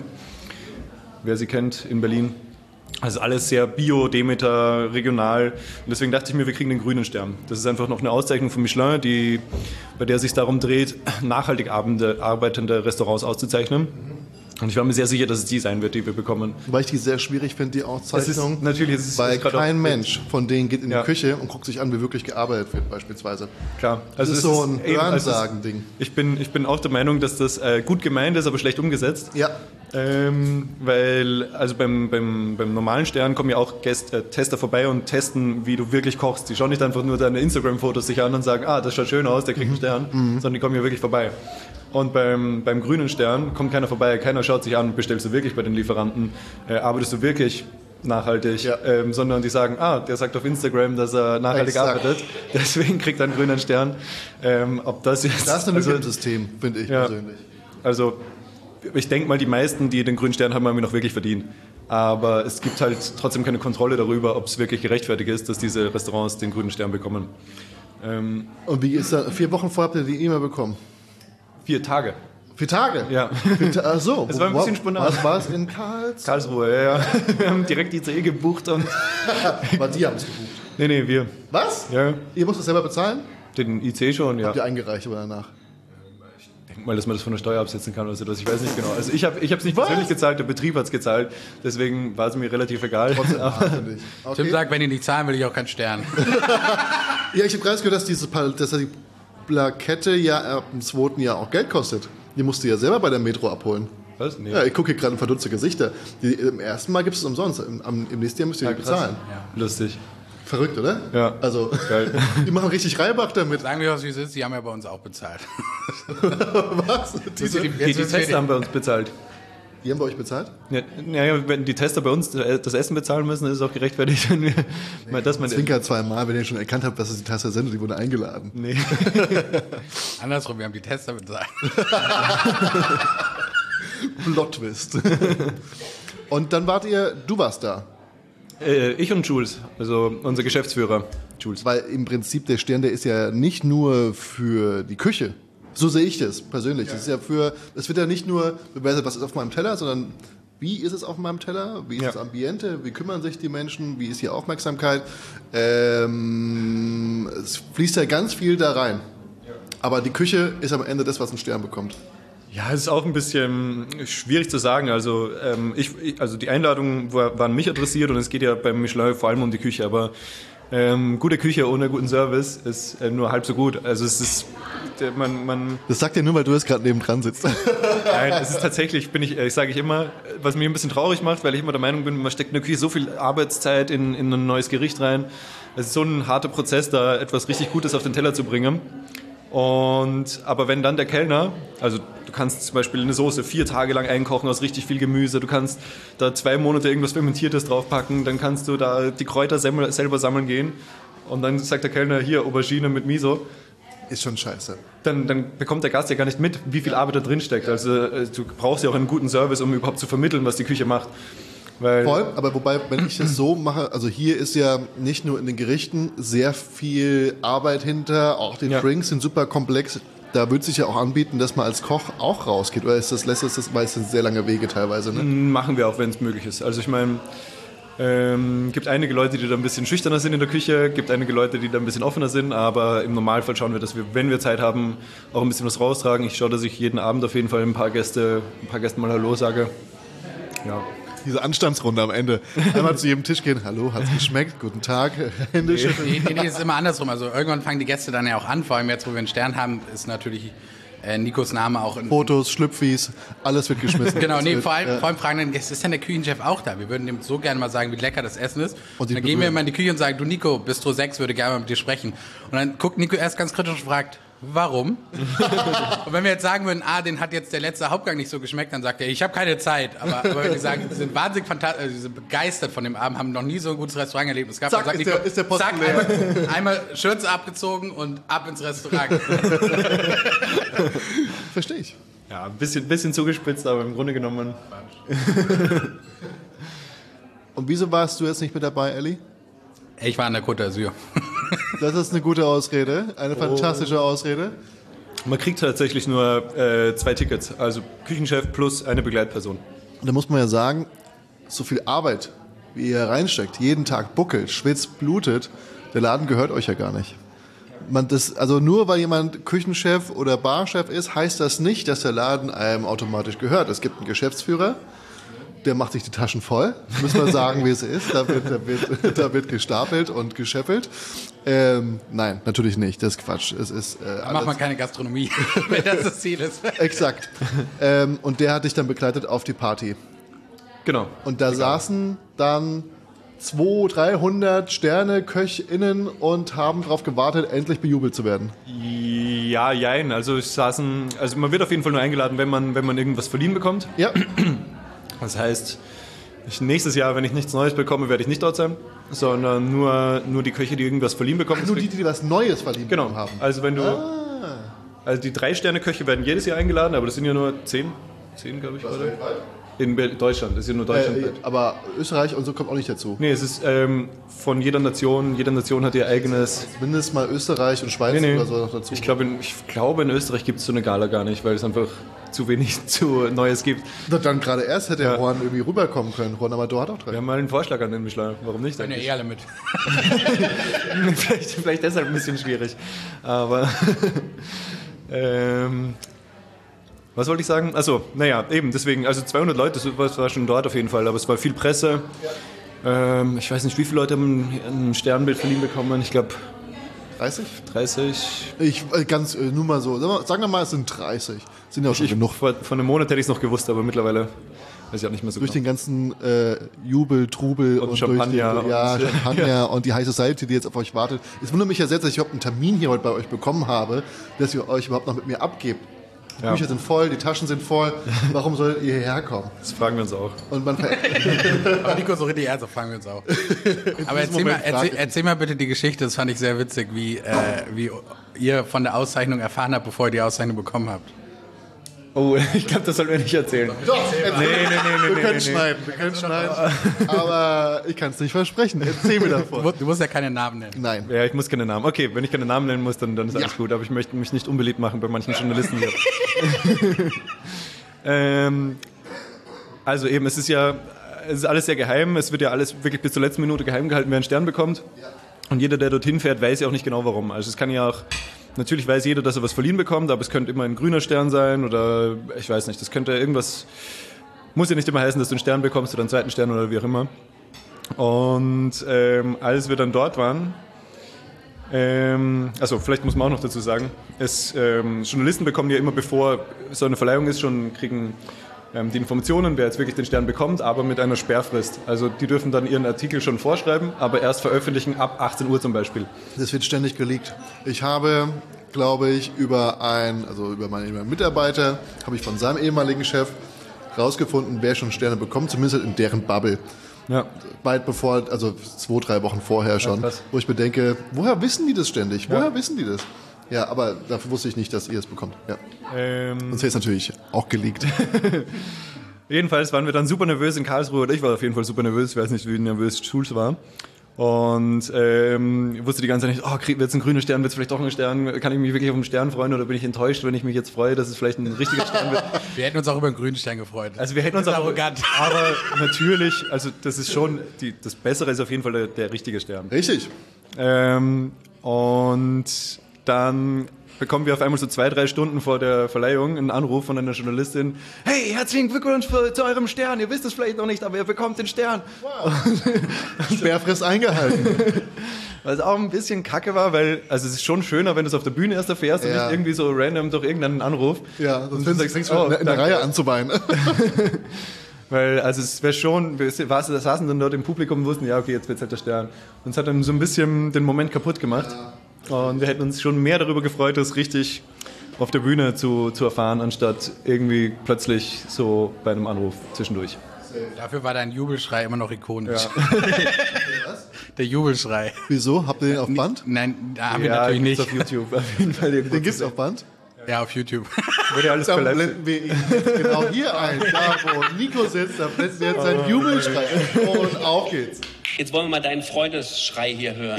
[SPEAKER 3] wer sie kennt, in Berlin. Also alles sehr Bio, Demeter, regional. Und deswegen dachte ich mir, wir kriegen den grünen Stern. Das ist einfach noch eine Auszeichnung von Michelin, die, bei der es sich darum dreht, nachhaltig arbeitende Restaurants auszuzeichnen. Und ich war mir sehr sicher, dass es die sein wird, die wir bekommen.
[SPEAKER 2] Weil ich die sehr schwierig finde, die Auszeichnung.
[SPEAKER 3] Es ist, natürlich, es ist,
[SPEAKER 2] weil
[SPEAKER 3] es ist
[SPEAKER 2] kein
[SPEAKER 3] auch,
[SPEAKER 2] Mensch von denen geht in
[SPEAKER 3] ja.
[SPEAKER 2] die Küche und guckt sich an, wie wirklich gearbeitet wird, beispielsweise.
[SPEAKER 3] Klar.
[SPEAKER 2] Das
[SPEAKER 3] Also
[SPEAKER 2] ist
[SPEAKER 3] es
[SPEAKER 2] so ein
[SPEAKER 3] eben,
[SPEAKER 2] Hörensagen-Ding.
[SPEAKER 3] Ich bin, ich bin auch der Meinung, dass das äh, gut gemeint ist, aber schlecht umgesetzt.
[SPEAKER 2] Ja.
[SPEAKER 3] Ähm, weil, also beim, beim, beim normalen Stern kommen ja auch Gäst, äh, Tester vorbei und testen, wie du wirklich kochst. Die schauen nicht einfach nur deine Instagram-Fotos sich an und sagen, ah, das schaut schön aus, der kriegt einen Stern, mhm. sondern die kommen ja wirklich vorbei. Und beim, beim grünen Stern kommt keiner vorbei, keiner schaut sich an, bestellst du wirklich bei den Lieferanten, äh, arbeitest du wirklich nachhaltig,
[SPEAKER 2] ja.
[SPEAKER 3] ähm, sondern die sagen, ah, der sagt auf Instagram, dass er nachhaltig
[SPEAKER 2] Exakt.
[SPEAKER 3] arbeitet, deswegen kriegt er einen grünen Stern. Ähm, ob das jetzt,
[SPEAKER 2] Das ist eine Lücke
[SPEAKER 3] also,
[SPEAKER 2] im System, finde ich
[SPEAKER 3] ja,
[SPEAKER 2] persönlich.
[SPEAKER 3] Also ich denke mal, die meisten, die den grünen Stern haben, haben ihn noch wirklich verdient. Aber es gibt halt trotzdem keine Kontrolle darüber, ob es wirklich gerechtfertigt ist, dass diese Restaurants den grünen Stern bekommen. Ähm,
[SPEAKER 2] Und wie ist das? Vier Wochen vorher habt ihr die E-Mail bekommen?
[SPEAKER 3] vier Tage.
[SPEAKER 2] Vier Tage?
[SPEAKER 3] Ja.
[SPEAKER 2] Vier Ta- Ach so.
[SPEAKER 3] Es war ein
[SPEAKER 2] Wo-
[SPEAKER 3] bisschen spontan.
[SPEAKER 2] Was war es in Karlsruhe?
[SPEAKER 3] Karlsruhe, ja, ja. Wir haben direkt die I C E gebucht und...
[SPEAKER 2] Aber die haben es gebucht.
[SPEAKER 3] Nee, nee, wir.
[SPEAKER 2] Was?
[SPEAKER 3] Ja.
[SPEAKER 2] Ihr müsst das selber bezahlen?
[SPEAKER 3] Den I C E schon, ja.
[SPEAKER 2] Habt ihr eingereicht aber danach?
[SPEAKER 3] Ich denke mal, dass man das von der Steuer absetzen kann oder so. Ich weiß nicht genau. Also ich habe ich es nicht
[SPEAKER 2] Was?
[SPEAKER 3] persönlich gezahlt, der Betrieb hat es gezahlt. Deswegen war es mir relativ egal.
[SPEAKER 2] Trotzdem
[SPEAKER 3] Aber-
[SPEAKER 2] hart, finde ich. Okay.
[SPEAKER 4] Tim sagt, wenn die nicht zahlen, will ich auch keinen Stern.
[SPEAKER 2] Ja, ich habe gerade gehört, dass, diese, Pal- dass die Plakette ja ab dem zweiten Jahr auch Geld kostet. Die musst du ja selber bei der Metro abholen.
[SPEAKER 3] Was? Nee.
[SPEAKER 2] Ja, ich gucke hier gerade in verdutzte Gesichter. Die, Im ersten Mal gibt es es umsonst. Im, am, Im nächsten Jahr müsst ihr die
[SPEAKER 3] krass.
[SPEAKER 2] bezahlen.
[SPEAKER 3] Lustig.
[SPEAKER 2] Verrückt, oder?
[SPEAKER 3] Ja.
[SPEAKER 2] Also,
[SPEAKER 3] Geil.
[SPEAKER 2] die machen richtig Reibach damit.
[SPEAKER 4] Sagen wir, was wie es ist, die haben ja bei uns auch bezahlt.
[SPEAKER 2] Was?
[SPEAKER 4] Diese-
[SPEAKER 3] Die, die Tester haben bei uns bezahlt.
[SPEAKER 2] Die haben bei euch bezahlt?
[SPEAKER 3] Ja, naja, wenn die Tester bei uns das Essen bezahlen müssen, ist es auch gerechtfertigt, wenn wir mal das mal
[SPEAKER 2] Zwinker zweimal, wenn ihr schon erkannt habt, dass es die Tasse sind und die wurde eingeladen.
[SPEAKER 3] Nee.
[SPEAKER 4] Andersrum, wir haben die Tester bezahlt.
[SPEAKER 2] Plot-Twist. Und dann wart ihr, du warst da.
[SPEAKER 3] Äh, ich und Jules, also unser Geschäftsführer, Jules.
[SPEAKER 2] Weil im Prinzip der Stern, der ist ja nicht nur für die Küche. So sehe ich das persönlich. Das ist ja für, es wird ja nicht nur bewertet, was ist auf meinem Teller, sondern wie ist es auf meinem Teller, wie ist
[SPEAKER 3] Ja.
[SPEAKER 2] das Ambiente, wie kümmern sich die Menschen, wie ist die Aufmerksamkeit. Ähm, es fließt ja ganz viel da rein. Aber die Küche ist am Ende das, was einen Stern bekommt.
[SPEAKER 3] Ja, es ist auch ein bisschen schwierig zu sagen. Also, ähm, ich, ich, also die Einladungen war, waren mich adressiert und es geht ja beim Michelin vor allem um die Küche. Aber ähm, gute Küche ohne guten Service ist äh, nur halb so gut. Also es ist, der, man, man,
[SPEAKER 2] Das sagt er nur, weil du jetzt gerade nebendran sitzt.
[SPEAKER 3] nein, es ist tatsächlich, bin ich, ich sage ich immer, was mich ein bisschen traurig macht, weil ich immer der Meinung bin, man steckt in der Küche so viel Arbeitszeit in, in ein neues Gericht rein. Es ist so ein harter Prozess, da etwas richtig Gutes auf den Teller zu bringen. Und, aber wenn dann der Kellner, also du kannst zum Beispiel eine Soße vier Tage lang einkochen aus richtig viel Gemüse, du kannst da zwei Monate irgendwas Fermentiertes draufpacken, dann kannst du da die Kräuter selber, selber sammeln gehen und dann sagt der Kellner, hier Aubergine mit Miso,
[SPEAKER 2] Ist schon scheiße.
[SPEAKER 3] dann, dann bekommt der Gast ja gar nicht mit, wie viel Arbeit da drin steckt. Also äh, du brauchst ja auch einen guten Service, um überhaupt zu vermitteln, was die Küche macht. Weil,
[SPEAKER 2] Voll, aber wobei, wenn ich das so mache, also hier ist ja nicht nur in den Gerichten sehr viel Arbeit hinter, auch die
[SPEAKER 3] Ja.
[SPEAKER 2] Drinks sind super komplex. Da würde sich ja auch anbieten, dass man als Koch auch rausgeht. Oder ist das, lässt es das, weil es sind sehr lange Wege teilweise, ne?
[SPEAKER 3] machen wir auch, wenn es möglich ist. Also ich meine, ähm, gibt einige Leute, die da ein bisschen schüchterner sind in der Küche, gibt einige Leute, die da ein bisschen offener sind, aber im Normalfall schauen wir, dass wir, wenn wir Zeit haben, auch ein bisschen was raustragen. Ich schaue, dass ich jeden Abend auf jeden Fall ein paar Gäste, ein paar Gästen mal Hallo sage. Ja.
[SPEAKER 2] Diese Anstandsrunde am Ende. Einmal zu jedem Tisch gehen, hallo, hat's geschmeckt, guten Tag, Hände schütteln.
[SPEAKER 4] Nee, nee, nee, ist immer andersrum. Also irgendwann fangen die Gäste dann ja auch an. Vor allem jetzt, wo wir einen Stern haben, ist natürlich äh, Nikos Name auch in.
[SPEAKER 2] Fotos, Schlüpfis, alles wird geschmissen.
[SPEAKER 4] Genau,
[SPEAKER 2] Es
[SPEAKER 4] nee,
[SPEAKER 2] wird,
[SPEAKER 4] vor allem,
[SPEAKER 2] ja.
[SPEAKER 4] vor allem fragen dann Gäste, ist denn der Küchenchef auch da? Wir würden dem so gerne mal sagen, wie lecker das Essen ist.
[SPEAKER 2] Und die
[SPEAKER 4] dann gehen wir
[SPEAKER 2] berühren.
[SPEAKER 4] immer in die Küche und sagen, du Nico, Bistro sechs würde gerne mal mit dir sprechen. Und dann guckt Nico erst ganz kritisch und fragt, warum? Und wenn wir jetzt sagen würden, ah, den hat jetzt der letzte Hauptgang nicht so geschmeckt, dann sagt er, ich habe keine Zeit. Aber, aber wenn die sagen, die sind wahnsinnig fantastisch, also die sind begeistert von dem Abend, haben noch nie so ein gutes Restaurant erlebt. Es gab,
[SPEAKER 2] Zack,
[SPEAKER 4] dann sagt
[SPEAKER 2] ist der- ist der Posten
[SPEAKER 4] zack,
[SPEAKER 2] leer.
[SPEAKER 4] einmal, einmal Schürze abgezogen und ab ins Restaurant.
[SPEAKER 2] Verstehe ich.
[SPEAKER 3] Ja, ein bisschen, bisschen zugespitzt, aber im Grunde genommen.
[SPEAKER 2] Und wieso warst du jetzt nicht mit dabei, Elli?
[SPEAKER 4] Ich war an der Côte d'Azur.
[SPEAKER 2] Das ist eine gute Ausrede, eine fantastische Ausrede.
[SPEAKER 3] Man kriegt tatsächlich nur äh, zwei Tickets, also Küchenchef plus eine Begleitperson.
[SPEAKER 2] Und da muss man ja sagen, so viel Arbeit, wie ihr reinsteckt, jeden Tag buckelt, schwitzt, blutet, der Laden gehört euch ja gar nicht. Man das, also nur weil jemand Küchenchef oder Barchef ist, heißt das nicht, dass der Laden einem automatisch gehört. Es gibt einen Geschäftsführer, der macht sich die Taschen voll, muss man sagen, wie es ist. Da wird, da wird, da wird gestapelt und geschäppelt. Ähm, nein, natürlich nicht, das ist Quatsch. Es ist, äh,
[SPEAKER 4] Da macht man keine Gastronomie, wenn das das Ziel ist.
[SPEAKER 2] Exakt. Ähm, und der hat dich dann begleitet auf die Party.
[SPEAKER 3] Genau.
[SPEAKER 2] Und da saßen dann zweihundert, dreihundert Sterne KöchInnen und haben darauf gewartet, endlich bejubelt zu werden.
[SPEAKER 3] Ja, jein. Also es saßen, also man wird auf jeden Fall nur eingeladen, wenn man, wenn man irgendwas verliehen bekommt.
[SPEAKER 2] Ja.
[SPEAKER 3] Das heißt, ich, nächstes Jahr, wenn ich nichts Neues bekomme, werde ich nicht dort sein, sondern nur, nur die Köche, die irgendwas verliehen bekommen.
[SPEAKER 2] Nur die, die was Neues verliehen
[SPEAKER 3] Genau.
[SPEAKER 2] bekommen haben.
[SPEAKER 3] Also wenn du,
[SPEAKER 2] Ah.
[SPEAKER 3] also die Drei-Sterne-Köche werden jedes Jahr eingeladen, aber das sind ja nur zehn, zehn glaube ich, oder? In Be- Deutschland, das ist ja nur Deutschland.
[SPEAKER 2] Äh, aber Österreich und so kommt auch nicht dazu.
[SPEAKER 3] Nee, es ist ähm, von jeder Nation, jede Nation hat ihr eigenes.
[SPEAKER 2] Mindestens mal Österreich und Schweiz
[SPEAKER 3] Nee, nee.
[SPEAKER 2] oder so noch dazu.
[SPEAKER 3] Ich glaube, in, ich glaube, in Österreich gibt es so eine Gala gar nicht, weil es einfach zu wenig zu Neues gibt.
[SPEAKER 2] Na, dann gerade erst hätte
[SPEAKER 3] Ja.
[SPEAKER 2] Juan irgendwie rüberkommen können. Juan Amador hat auch
[SPEAKER 3] Wir
[SPEAKER 2] drei.
[SPEAKER 3] haben mal einen Vorschlag an den Michelin. Warum nicht?
[SPEAKER 4] Können ja
[SPEAKER 3] eigentlich?
[SPEAKER 4] eh alle mit.
[SPEAKER 3] vielleicht, vielleicht deshalb ein bisschen schwierig. Aber ähm, was wollte ich sagen? Achso, naja, eben deswegen, also zweihundert Leute, das war schon dort auf jeden Fall, aber es war viel Presse. Ähm, ich weiß nicht, wie viele Leute haben ein Sternbild verliehen bekommen. Ich glaube
[SPEAKER 2] dreißig?
[SPEAKER 3] dreißig.
[SPEAKER 2] Ich, äh, ganz, äh, nur mal so. Sagen wir, sagen wir mal, es sind dreißig. Sind ja auch schon
[SPEAKER 3] Ich,
[SPEAKER 2] genug.
[SPEAKER 3] vor, vor einem Monat hätte ich es noch gewusst, aber mittlerweile weiß ich auch nicht mehr so
[SPEAKER 2] Durch
[SPEAKER 3] genau.
[SPEAKER 2] den ganzen äh, Jubel, Trubel
[SPEAKER 3] Und
[SPEAKER 2] und,
[SPEAKER 3] Champagner
[SPEAKER 2] durch die, ja,
[SPEAKER 3] und-
[SPEAKER 2] Champagner und die High Society, die jetzt auf euch wartet. Es wundert mich ja selbst, dass ich überhaupt einen Termin hier heute bei euch bekommen habe, dass ihr euch überhaupt noch mit mir abgebt. Die
[SPEAKER 3] Ja.
[SPEAKER 2] Bücher sind voll, die Taschen sind voll. Warum solltet ihr hierher kommen?
[SPEAKER 3] Das fragen wir uns auch.
[SPEAKER 2] Und man ver-
[SPEAKER 4] Aber Nico, so richtig ernsthaft fragen wir uns auch. Aber erzähl mal,
[SPEAKER 2] Moment frag
[SPEAKER 4] erzähl,
[SPEAKER 2] ich.
[SPEAKER 4] erzähl mal bitte die Geschichte, das fand ich sehr witzig, wie, äh, wie ihr von der Auszeichnung erfahren habt, bevor ihr die Auszeichnung bekommen habt.
[SPEAKER 3] Oh, ich glaube, das sollten wir nicht erzählen.
[SPEAKER 2] Doch,
[SPEAKER 3] Nee, nee, nee, nee,
[SPEAKER 2] wir
[SPEAKER 3] nee,
[SPEAKER 2] können
[SPEAKER 3] nee.
[SPEAKER 2] schneiden, wir können schneiden. Aber ich kann es nicht versprechen. Erzähl mir
[SPEAKER 4] Du,
[SPEAKER 2] davon.
[SPEAKER 4] mu- du musst ja keine Namen nennen.
[SPEAKER 2] Nein.
[SPEAKER 3] Ja, ich muss keine Namen. Okay, wenn ich keine Namen nennen muss, dann, dann ist alles
[SPEAKER 2] Ja.
[SPEAKER 3] gut. Aber ich möchte mich nicht unbeliebt machen bei manchen Journalisten hier. ähm, also eben, es ist ja, es ist alles sehr geheim. Es wird ja alles wirklich bis zur letzten Minute geheim gehalten, wer einen Stern bekommt. Und jeder, der dorthin fährt, weiß ja auch nicht genau warum. Also es kann ja auch, natürlich weiß jeder, dass er was verliehen bekommt, aber es könnte immer ein grüner Stern sein oder ich weiß nicht, das könnte irgendwas, muss ja nicht immer heißen, dass du einen Stern bekommst oder einen zweiten Stern oder wie auch immer. Und ähm, als wir dann dort waren, ähm, also vielleicht muss man auch noch dazu sagen, es, ähm, Journalisten bekommen ja immer, bevor so eine Verleihung ist, schon kriegen ähm, die Informationen, wer jetzt wirklich den Stern bekommt, aber mit einer Sperrfrist. Also die dürfen dann ihren Artikel schon vorschreiben, aber erst veröffentlichen ab achtzehn Uhr zum Beispiel.
[SPEAKER 2] Das wird ständig geleakt. Ich habe, glaube ich, über ein, also über meinen ehemaligen Mitarbeiter, habe ich von seinem ehemaligen Chef rausgefunden, wer schon Sterne bekommt, zumindest in deren Bubble.
[SPEAKER 3] Ja.
[SPEAKER 2] Weit bevor, also zwei, drei Wochen vorher schon,
[SPEAKER 3] krass.
[SPEAKER 2] wo ich mir denke, woher wissen die das ständig? Woher
[SPEAKER 3] Ja.
[SPEAKER 2] wissen die das? Ja, aber dafür wusste ich nicht, dass ihr es bekommt. Ja.
[SPEAKER 3] Ähm,
[SPEAKER 2] Sonst hätte es natürlich auch geleakt.
[SPEAKER 3] Jedenfalls waren wir dann super nervös in Karlsruhe, oder ich war auf jeden Fall super nervös, ich weiß nicht, wie nervös Schulz war. Und ähm, ich wusste die ganze Zeit nicht, oh, wird es ein grüner Stern, wird es vielleicht doch ein Stern, kann ich mich wirklich auf einen Stern freuen oder bin ich enttäuscht, wenn ich mich jetzt freue, dass es vielleicht ein richtiger Stern wird.
[SPEAKER 4] Wir hätten uns auch über einen grünen Stern gefreut.
[SPEAKER 3] Also wir hätten uns
[SPEAKER 4] Das ist
[SPEAKER 3] auch,
[SPEAKER 4] arrogant.
[SPEAKER 3] aber natürlich, also das ist schon, die, das Bessere ist auf jeden Fall der, der richtige Stern.
[SPEAKER 2] Richtig.
[SPEAKER 3] Ähm, und dann bekommen wir auf einmal so zwei, drei Stunden vor der Verleihung einen Anruf von einer Journalistin. Hey, herzlichen Glückwunsch für, zu eurem Stern. Ihr wisst es vielleicht noch nicht, aber ihr bekommt den Stern.
[SPEAKER 2] Sperrfrist eingehalten.
[SPEAKER 3] Was auch ein bisschen kacke war, weil also es ist schon schöner, wenn du es auf der Bühne erst erfährst und
[SPEAKER 2] Ja.
[SPEAKER 3] nicht irgendwie so random durch irgendeinen Anruf.
[SPEAKER 2] Ja, sonst
[SPEAKER 3] Und du
[SPEAKER 2] fängst
[SPEAKER 3] sagst,
[SPEAKER 2] fängst du
[SPEAKER 3] oh,
[SPEAKER 2] in der- in der
[SPEAKER 3] danke.
[SPEAKER 2] Reihe an zu weinen.
[SPEAKER 3] Weil, also es wäre schon, wir saßen dann dort im Publikum und wussten, ja, okay, jetzt wird's halt der Stern. Und es hat dann so ein bisschen den Moment kaputt gemacht. Und wir hätten uns schon mehr darüber gefreut, das richtig auf der Bühne zu, zu erfahren, anstatt irgendwie plötzlich so bei einem Anruf zwischendurch.
[SPEAKER 4] Dafür war dein Jubelschrei immer noch ikonisch. Der Jubelschrei.
[SPEAKER 2] Wieso? Habt ihr den auf Band?
[SPEAKER 4] Nein, da haben wir
[SPEAKER 3] Ja,
[SPEAKER 4] natürlich
[SPEAKER 3] gibt's
[SPEAKER 4] nicht.
[SPEAKER 3] auf YouTube auf jeden Fall.
[SPEAKER 2] Den gibt's auf Band?
[SPEAKER 4] Ja, auf YouTube.
[SPEAKER 3] Wurde ja alles
[SPEAKER 2] Dann
[SPEAKER 3] verletzt.
[SPEAKER 2] blenden wir ihn jetzt genau hier ein. Da, wo Nico sitzt, da blenden wir jetzt seinen Jubelschrei. Und auf geht's.
[SPEAKER 6] Jetzt wollen wir mal deinen Freundesschrei hier hören.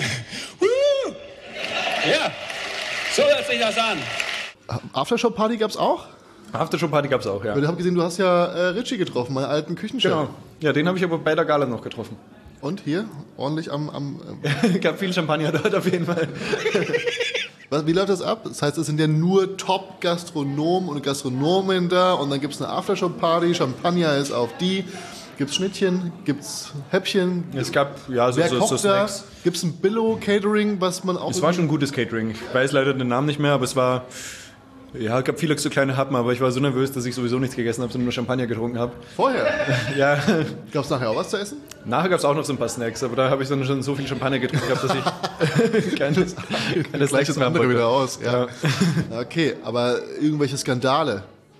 [SPEAKER 6] Ja, so hört sich das an.
[SPEAKER 2] Aftershow-Party gab's auch?
[SPEAKER 3] Aftershow-Party gab's auch, ja.
[SPEAKER 2] Weil ich habe gesehen, du hast ja äh, Richie getroffen, meinen alten Küchenchef.
[SPEAKER 3] Genau. Ja, den habe ich aber bei der Gala noch getroffen.
[SPEAKER 2] Und hier? Ordentlich am... am äh
[SPEAKER 3] Gab viel Champagner dort auf jeden Fall.
[SPEAKER 2] Was, wie läuft das ab? Das heißt, es sind ja nur Top-Gastronomen und Gastronomen da und dann gibt es eine Aftershow-Party, Champagner ist auf die. Gibt es Schnittchen? Gibt es Häppchen?
[SPEAKER 3] Es gab, ja, so,
[SPEAKER 2] Wer
[SPEAKER 3] so,
[SPEAKER 2] kocht
[SPEAKER 3] so
[SPEAKER 2] da?
[SPEAKER 3] Snacks.
[SPEAKER 2] Gibt es ein Billo-Catering, was man auch...
[SPEAKER 3] Es war schon ein gutes Catering. Ich weiß leider den Namen nicht mehr, aber es war... Ja, es gab viele so kleine Happen, aber ich war so nervös, dass ich sowieso nichts gegessen habe, sondern nur Champagner getrunken habe.
[SPEAKER 2] Vorher?
[SPEAKER 3] Ja.
[SPEAKER 2] Gab es nachher auch was zu essen?
[SPEAKER 3] Nachher gab es auch noch so ein paar Snacks, aber da habe ich dann schon so viel Champagner getrunken gehabt, dass ich keine, keine
[SPEAKER 2] Gleich das
[SPEAKER 3] mehr
[SPEAKER 2] andere
[SPEAKER 3] wollte.
[SPEAKER 2] wieder aus. Ja.
[SPEAKER 3] Ja.
[SPEAKER 2] Okay, aber irgendwelche Skandale.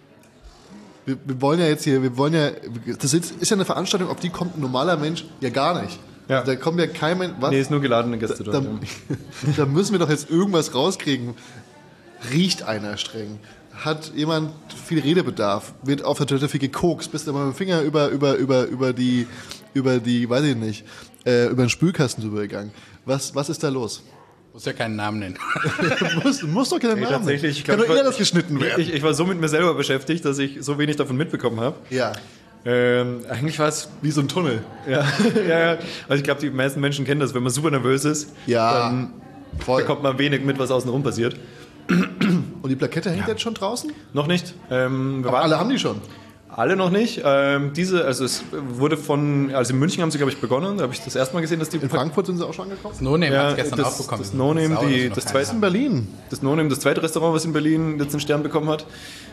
[SPEAKER 2] Wir, wir wollen ja jetzt hier, wir wollen ja, das ist, ist ja eine Veranstaltung, auf die kommt ein normaler Mensch ja gar nicht.
[SPEAKER 3] Ja.
[SPEAKER 2] Da kommt ja kein Mensch. Was?
[SPEAKER 3] Nee, ist nur geladene Gäste
[SPEAKER 2] da,
[SPEAKER 3] dort.
[SPEAKER 2] da,
[SPEAKER 3] Ja.
[SPEAKER 2] da müssen wir doch jetzt irgendwas rauskriegen. Riecht einer streng? Hat jemand viel Redebedarf? Wird auf der Toilette viel gekokst? Bist du mal mit dem Finger über, über, über, über die, über die, weiß ich nicht, äh, über den Spülkasten drüber gegangen? Was, was ist da los?
[SPEAKER 4] Muss ja keinen Namen nennen.
[SPEAKER 2] Du musst, du musst doch keinen
[SPEAKER 3] Nee,
[SPEAKER 2] Namen
[SPEAKER 3] tatsächlich,
[SPEAKER 2] nennen.
[SPEAKER 3] ich
[SPEAKER 2] Kann
[SPEAKER 3] glaub,
[SPEAKER 2] doch
[SPEAKER 3] ich
[SPEAKER 2] eher
[SPEAKER 3] war-
[SPEAKER 2] das geschnitten werden.
[SPEAKER 3] Ich, ich war so mit mir selber beschäftigt, dass ich so wenig davon mitbekommen habe.
[SPEAKER 2] Ja,
[SPEAKER 3] Ähm, eigentlich war es,
[SPEAKER 2] wie so ein Tunnel.
[SPEAKER 3] ja, ja, ja. Also ich glaube, die meisten Menschen kennen das, wenn man super nervös ist,
[SPEAKER 2] Ja,
[SPEAKER 3] dann
[SPEAKER 2] voll.
[SPEAKER 3] bekommt man wenig mit, was außenrum passiert.
[SPEAKER 2] Und die Plakette hängt jetzt schon draußen?
[SPEAKER 3] Noch nicht. Ähm, wir
[SPEAKER 2] Aber
[SPEAKER 3] warten-
[SPEAKER 2] alle haben die schon.
[SPEAKER 3] Alle noch nicht. Ähm, diese, also es wurde von, also in München haben sie, glaube ich, begonnen. Da habe ich das erste Mal gesehen, dass die
[SPEAKER 2] In Frankfurt sind sie auch schon angekommen?
[SPEAKER 4] No-Name
[SPEAKER 3] Ja,
[SPEAKER 4] hat es gestern
[SPEAKER 3] das-
[SPEAKER 4] auch bekommen.
[SPEAKER 3] das No-Name,
[SPEAKER 4] Sauer,
[SPEAKER 3] die-
[SPEAKER 4] dass noch
[SPEAKER 3] das
[SPEAKER 4] keiner
[SPEAKER 3] zweite-
[SPEAKER 2] In Berlin.
[SPEAKER 3] Das No-Name, das zweite Restaurant, was in Berlin jetzt einen Stern bekommen hat,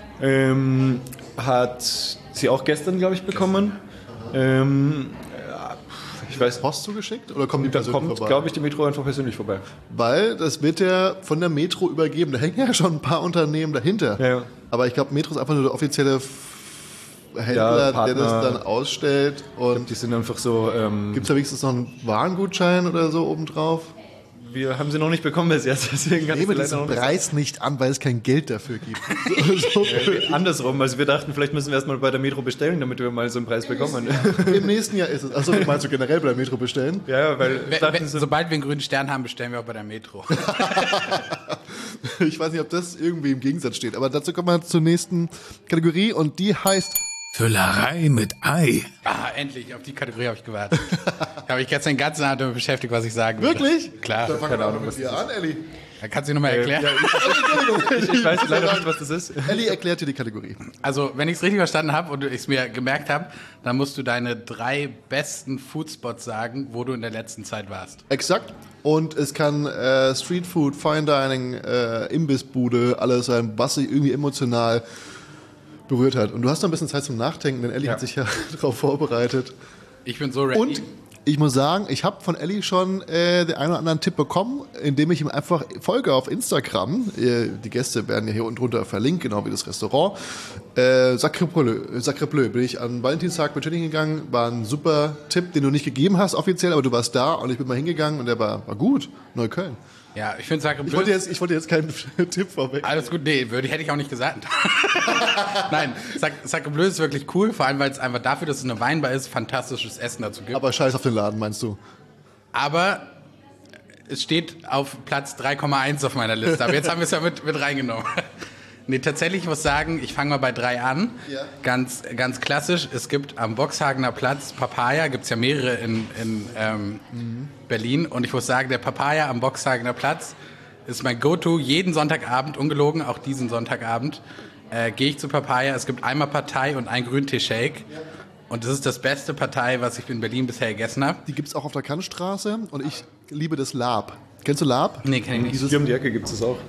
[SPEAKER 3] ähm, hat sie auch gestern, glaube ich, bekommen. Ähm, ja, ich weiß,
[SPEAKER 2] Post zugeschickt? Oder kommen die
[SPEAKER 3] da
[SPEAKER 2] persönlich
[SPEAKER 3] kommt,
[SPEAKER 2] vorbei?
[SPEAKER 3] glaube ich, die Metro einfach persönlich vorbei.
[SPEAKER 2] Weil das wird ja von der Metro übergeben. Da hängen ja schon ein paar Unternehmen dahinter.
[SPEAKER 3] Ja, ja.
[SPEAKER 2] Aber ich glaube, Metro ist einfach nur der offizielle F- Händler,
[SPEAKER 3] Ja,
[SPEAKER 2] der
[SPEAKER 3] Partner.
[SPEAKER 2] das dann ausstellt. Und
[SPEAKER 3] Die sind einfach so, ähm,
[SPEAKER 2] gibt es da wenigstens noch einen Warengutschein oder so obendrauf?
[SPEAKER 3] wir haben sie noch nicht bekommen bis jetzt, deswegen kann ich
[SPEAKER 2] Nehme
[SPEAKER 3] sie leider
[SPEAKER 2] diesen
[SPEAKER 3] noch nicht
[SPEAKER 2] Preis nicht an, weil es kein Geld dafür gibt. so, so.
[SPEAKER 3] sagen. Andersrum, also wir dachten, vielleicht müssen wir erstmal bei der Metro bestellen, damit wir mal so einen Preis bekommen.
[SPEAKER 2] Im nächsten Jahr ist es. Achso, meinst du generell bei der Metro bestellen?
[SPEAKER 3] Ja, weil wir
[SPEAKER 4] Wenn-
[SPEAKER 3] dachten
[SPEAKER 4] wenn-
[SPEAKER 3] so,
[SPEAKER 4] Sobald wir einen grünen Stern haben, bestellen wir auch bei der Metro.
[SPEAKER 2] Ich weiß nicht, ob das irgendwie im Gegensatz steht. Aber dazu kommen wir zur nächsten Kategorie und die heißt
[SPEAKER 1] Füllerei mit Ei.
[SPEAKER 4] Ah, endlich, auf die Kategorie habe ich gewartet. Da habe ich gestern den ganzen Abend damit beschäftigt, was ich sagen würde.
[SPEAKER 2] Wirklich?
[SPEAKER 4] Klar.
[SPEAKER 2] Da fangen wir mal mit dir an, Elli.
[SPEAKER 4] Da kannst du nochmal erklären.
[SPEAKER 3] ich weiß leider nicht, was das ist.
[SPEAKER 2] Elli erklärt dir die Kategorie.
[SPEAKER 4] Also, wenn ich es richtig verstanden habe und ich es mir gemerkt habe, dann musst du deine drei besten Foodspots sagen, wo du in der letzten Zeit warst.
[SPEAKER 2] Exakt. Und es kann äh, Streetfood, Fine Dining, äh, Imbissbude, alles sein, was sich irgendwie emotional berührt hat. Und du hast noch ein bisschen Zeit zum Nachdenken, denn Elli
[SPEAKER 3] Ja.
[SPEAKER 2] hat sich ja darauf vorbereitet.
[SPEAKER 4] Ich bin so ready.
[SPEAKER 2] Und ich muss sagen, ich habe von Elli schon äh, den einen oder anderen Tipp bekommen, indem ich ihm einfach folge auf Instagram. Äh, die Gäste werden ja hier unten drunter verlinkt, genau wie das Restaurant. Äh, Sacre Bleu, Sacre Bleu bin ich an Valentinstag mit Jenny hingegangen. War ein super Tipp, den du nicht gegeben hast offiziell, aber du warst da und ich bin mal hingegangen und der war, war gut. Neukölln.
[SPEAKER 4] Ja, ich finde Sacre
[SPEAKER 2] Ich
[SPEAKER 4] Bleu.
[SPEAKER 2] wollte jetzt, ich wollte jetzt keinen Tipp vorweg.
[SPEAKER 4] Alles gut, nee, würde, hätte ich auch nicht gesagt. Nein, Sac- Sacre Bleu ist wirklich cool, vor allem, weil es einfach dafür, dass es eine Weinbar ist, fantastisches Essen dazu gibt.
[SPEAKER 2] Aber scheiß auf den Laden, meinst du?
[SPEAKER 4] Aber es steht auf Platz drei Komma eins auf meiner Liste. Aber jetzt haben wir es ja mit, mit reingenommen. Nee, tatsächlich, ich muss sagen, ich fange mal bei drei an.
[SPEAKER 2] Ja.
[SPEAKER 4] Ganz, ganz klassisch. Es gibt am Boxhagener Platz Papaya, gibt es ja mehrere in, in ähm, Berlin. Und ich muss sagen, der Papaya am Boxhagener Platz ist mein Go-To. Jeden Sonntagabend, ungelogen, auch diesen Sonntagabend, äh, gehe ich zu Papaya. Es gibt einmal Partei und ein Grüntee-Shake. Und das ist das beste Partei, was ich in Berlin bisher gegessen habe.
[SPEAKER 2] Die gibt es auch auf der Kantstraße und ich liebe das Lab. Kennst du Lab?
[SPEAKER 4] Nee, kenn ich nicht.
[SPEAKER 2] Dieses
[SPEAKER 3] Hier um die Ecke gibt es das auch.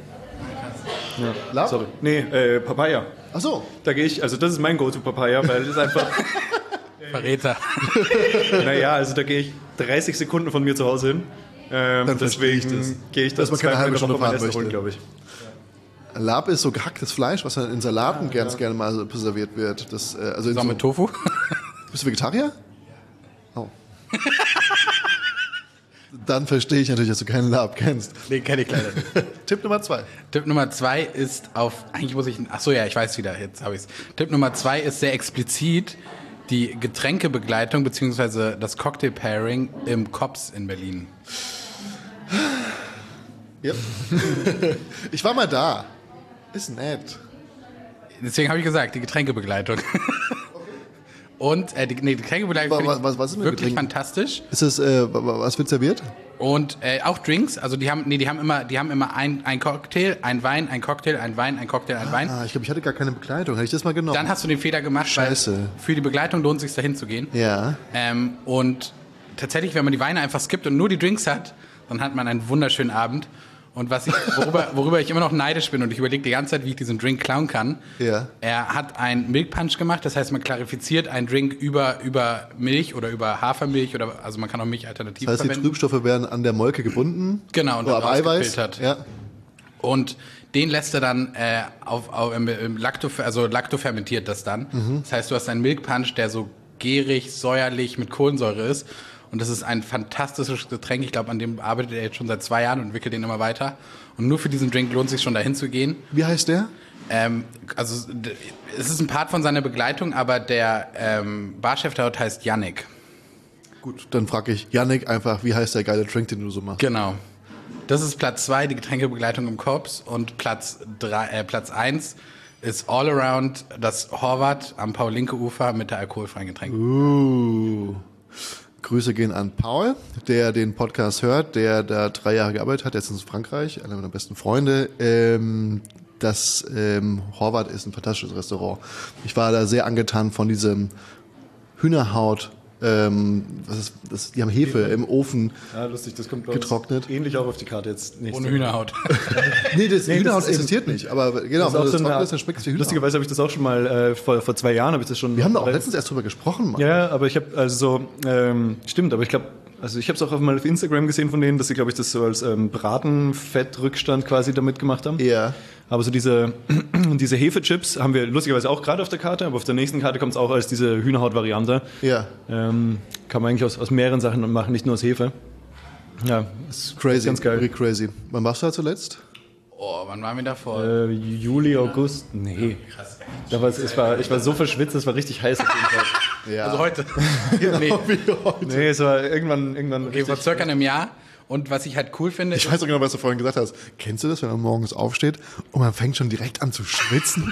[SPEAKER 2] Lab?
[SPEAKER 3] Sorry. Nee, äh, Papaya.
[SPEAKER 2] Ach so.
[SPEAKER 3] Da gehe ich, also das ist mein Go-To-Papaya, weil das ist einfach,
[SPEAKER 4] Verräter.
[SPEAKER 3] naja, also da gehe ich dreißig Sekunden von mir zu Hause hin. Ähm,
[SPEAKER 2] Dann verstehe ich
[SPEAKER 3] deswegen
[SPEAKER 2] das.
[SPEAKER 3] gehe ich
[SPEAKER 2] Dass
[SPEAKER 3] das
[SPEAKER 2] man keine
[SPEAKER 3] zweimal
[SPEAKER 2] halbe
[SPEAKER 3] in der
[SPEAKER 2] Stunde
[SPEAKER 3] Woche mein
[SPEAKER 2] fahren
[SPEAKER 3] Essen holen,
[SPEAKER 2] möchte.
[SPEAKER 3] glaube ich.
[SPEAKER 2] Lab ist so gehacktes Fleisch, was dann in Salaten ganz gerne mal so serviert wird. Das, äh, also in
[SPEAKER 4] So
[SPEAKER 2] so,
[SPEAKER 4] mit Tofu?
[SPEAKER 2] bist du Vegetarier? Oh. Dann verstehe ich natürlich, dass du keinen Lab kennst.
[SPEAKER 4] Nee, kenne ich leider nicht.
[SPEAKER 2] Tipp Nummer zwei.
[SPEAKER 4] Tipp Nummer zwei ist auf, eigentlich muss ich, ach so, ja, ich weiß wieder, jetzt habe ich es. Tipp Nummer zwei ist sehr explizit. die Getränkebegleitung bzw. das Cocktail-Pairing im Kops in Berlin.
[SPEAKER 2] Yep. Ich war mal da. Ist nett.
[SPEAKER 4] Deswegen habe ich gesagt, die Getränkebegleitung. Und äh, die, nee, die Getränkebegleitung
[SPEAKER 2] was, was, was ist mit
[SPEAKER 4] wirklich
[SPEAKER 2] Getränken?
[SPEAKER 4] fantastisch.
[SPEAKER 2] Ist es, äh, was wird serviert?
[SPEAKER 4] Und äh, auch Drinks, also die haben, nee, die haben immer, die haben immer ein, ein Cocktail, ein Wein, ein Cocktail, ein Wein, ein Cocktail, ein Wein.
[SPEAKER 2] Ah, ich glaube, ich hatte gar keine Begleitung. Hätte ich das mal genommen?
[SPEAKER 4] Dann hast du den Fehler gemacht,
[SPEAKER 2] Scheiße.
[SPEAKER 4] weil für die Begleitung lohnt es sich dahin zu gehen.
[SPEAKER 2] Ja.
[SPEAKER 4] Ähm, und tatsächlich, wenn man die Weine einfach skippt und nur die Drinks hat, dann hat man einen wunderschönen Abend. Und was ich, worüber, worüber ich immer noch neidisch bin und ich überlege die ganze Zeit, wie ich diesen Drink klauen kann.
[SPEAKER 2] Ja.
[SPEAKER 4] Er hat einen Milk Punch gemacht, das heißt, man klarifiziert einen Drink über, über Milch oder über Hafermilch oder also man kann auch Milch alternativ
[SPEAKER 2] Das heißt, die
[SPEAKER 4] verwenden.
[SPEAKER 2] Trübstoffe werden an der Molke gebunden.
[SPEAKER 4] Genau, und
[SPEAKER 2] oder
[SPEAKER 4] dann
[SPEAKER 2] am Eiweiß.
[SPEAKER 4] rausgefiltert.
[SPEAKER 2] Ja.
[SPEAKER 4] Und den lässt er dann äh, auf, auf im, im Lacto, also laktofermentiert das dann.
[SPEAKER 2] Mhm.
[SPEAKER 4] Das heißt, du hast einen Milk Punch, der so gärig, säuerlich mit Kohlensäure ist. Und das ist ein fantastisches Getränk. Ich glaube, an dem arbeitet er jetzt schon seit zwei Jahren und entwickelt den immer weiter. Und nur für diesen Drink lohnt es sich schon, dahin zu gehen.
[SPEAKER 2] Wie heißt der?
[SPEAKER 4] Ähm, also d- es ist ein Part von seiner Begleitung, aber der ähm, Barchef dort heißt Yannick.
[SPEAKER 2] Gut, dann frage ich Yannick einfach, wie heißt der geile Drink, den du so machst?
[SPEAKER 4] Genau. Das ist Platz zwei, die Getränkebegleitung im Korps. Und Platz drei, äh, Platz eins ist All Around das Horvath am Paul-Linke-Ufer mit der alkoholfreien Getränke.
[SPEAKER 2] Uh. Grüße gehen an Paul, der den Podcast hört, der da drei Jahre gearbeitet hat, der ist in Frankreich, einer meiner besten Freunde. Ähm, das ähm, Horvath ist ein fantastisches Restaurant. Ich war da sehr angetan von diesem Hühnerhaut. Ähm, was ist, das, die haben Hefe im Ofen
[SPEAKER 3] Ja, lustig, das kommt bei uns
[SPEAKER 2] getrocknet.
[SPEAKER 3] ähnlich auch auf die Karte jetzt. Nicht
[SPEAKER 4] Ohne Hühnerhaut.
[SPEAKER 2] Nee, das
[SPEAKER 3] Nee,
[SPEAKER 2] Hühnerhaut
[SPEAKER 3] das ist
[SPEAKER 2] existiert nicht, aber genau,
[SPEAKER 3] Das ist
[SPEAKER 2] wenn
[SPEAKER 3] auch
[SPEAKER 2] das
[SPEAKER 3] so eine
[SPEAKER 2] trocken
[SPEAKER 3] Art-
[SPEAKER 2] ist, dann schmeckt es wie Hühnerhaut.
[SPEAKER 3] Lustigerweise habe ich das auch schon mal äh, vor, vor zwei Jahren habe ich das schon.
[SPEAKER 2] Wir haben da auch letztens erst drüber gesprochen, Mann.
[SPEAKER 3] Ja, aber ich habe also so ähm, stimmt, aber ich glaube, also ich habe es auch mal auf Instagram gesehen von denen, dass sie glaube ich das so als ähm, Bratenfettrückstand quasi damit gemacht haben.
[SPEAKER 2] Ja.
[SPEAKER 3] Aber so diese diese Hefechips haben wir lustigerweise auch gerade auf der Karte, aber auf der nächsten Karte kommt es auch als diese Hühnerhaut-Variante.
[SPEAKER 2] Ja.
[SPEAKER 3] Ähm, kann man eigentlich aus, aus mehreren Sachen machen, nicht nur aus Hefe. Ja, ist
[SPEAKER 2] Crazy,
[SPEAKER 3] ganz geil.
[SPEAKER 2] really crazy. Wann warst du da zuletzt?
[SPEAKER 4] Oh, wann waren wir davor?
[SPEAKER 3] Äh, Juli, August? Nee.
[SPEAKER 4] Krass.
[SPEAKER 3] Da war, es war, ich war so verschwitzt, es war richtig heiß auf jeden Fall.
[SPEAKER 2] Ja.
[SPEAKER 4] Also heute. nee,
[SPEAKER 2] Wie heute.
[SPEAKER 3] Nee, es war irgendwann, irgendwann
[SPEAKER 4] okay, vor
[SPEAKER 3] richtig.
[SPEAKER 4] circa einem Jahr. Und was ich halt cool finde,
[SPEAKER 2] Ich weiß auch genau, was du vorhin gesagt hast. Kennst du das, wenn man morgens aufsteht und man fängt schon direkt an zu schwitzen?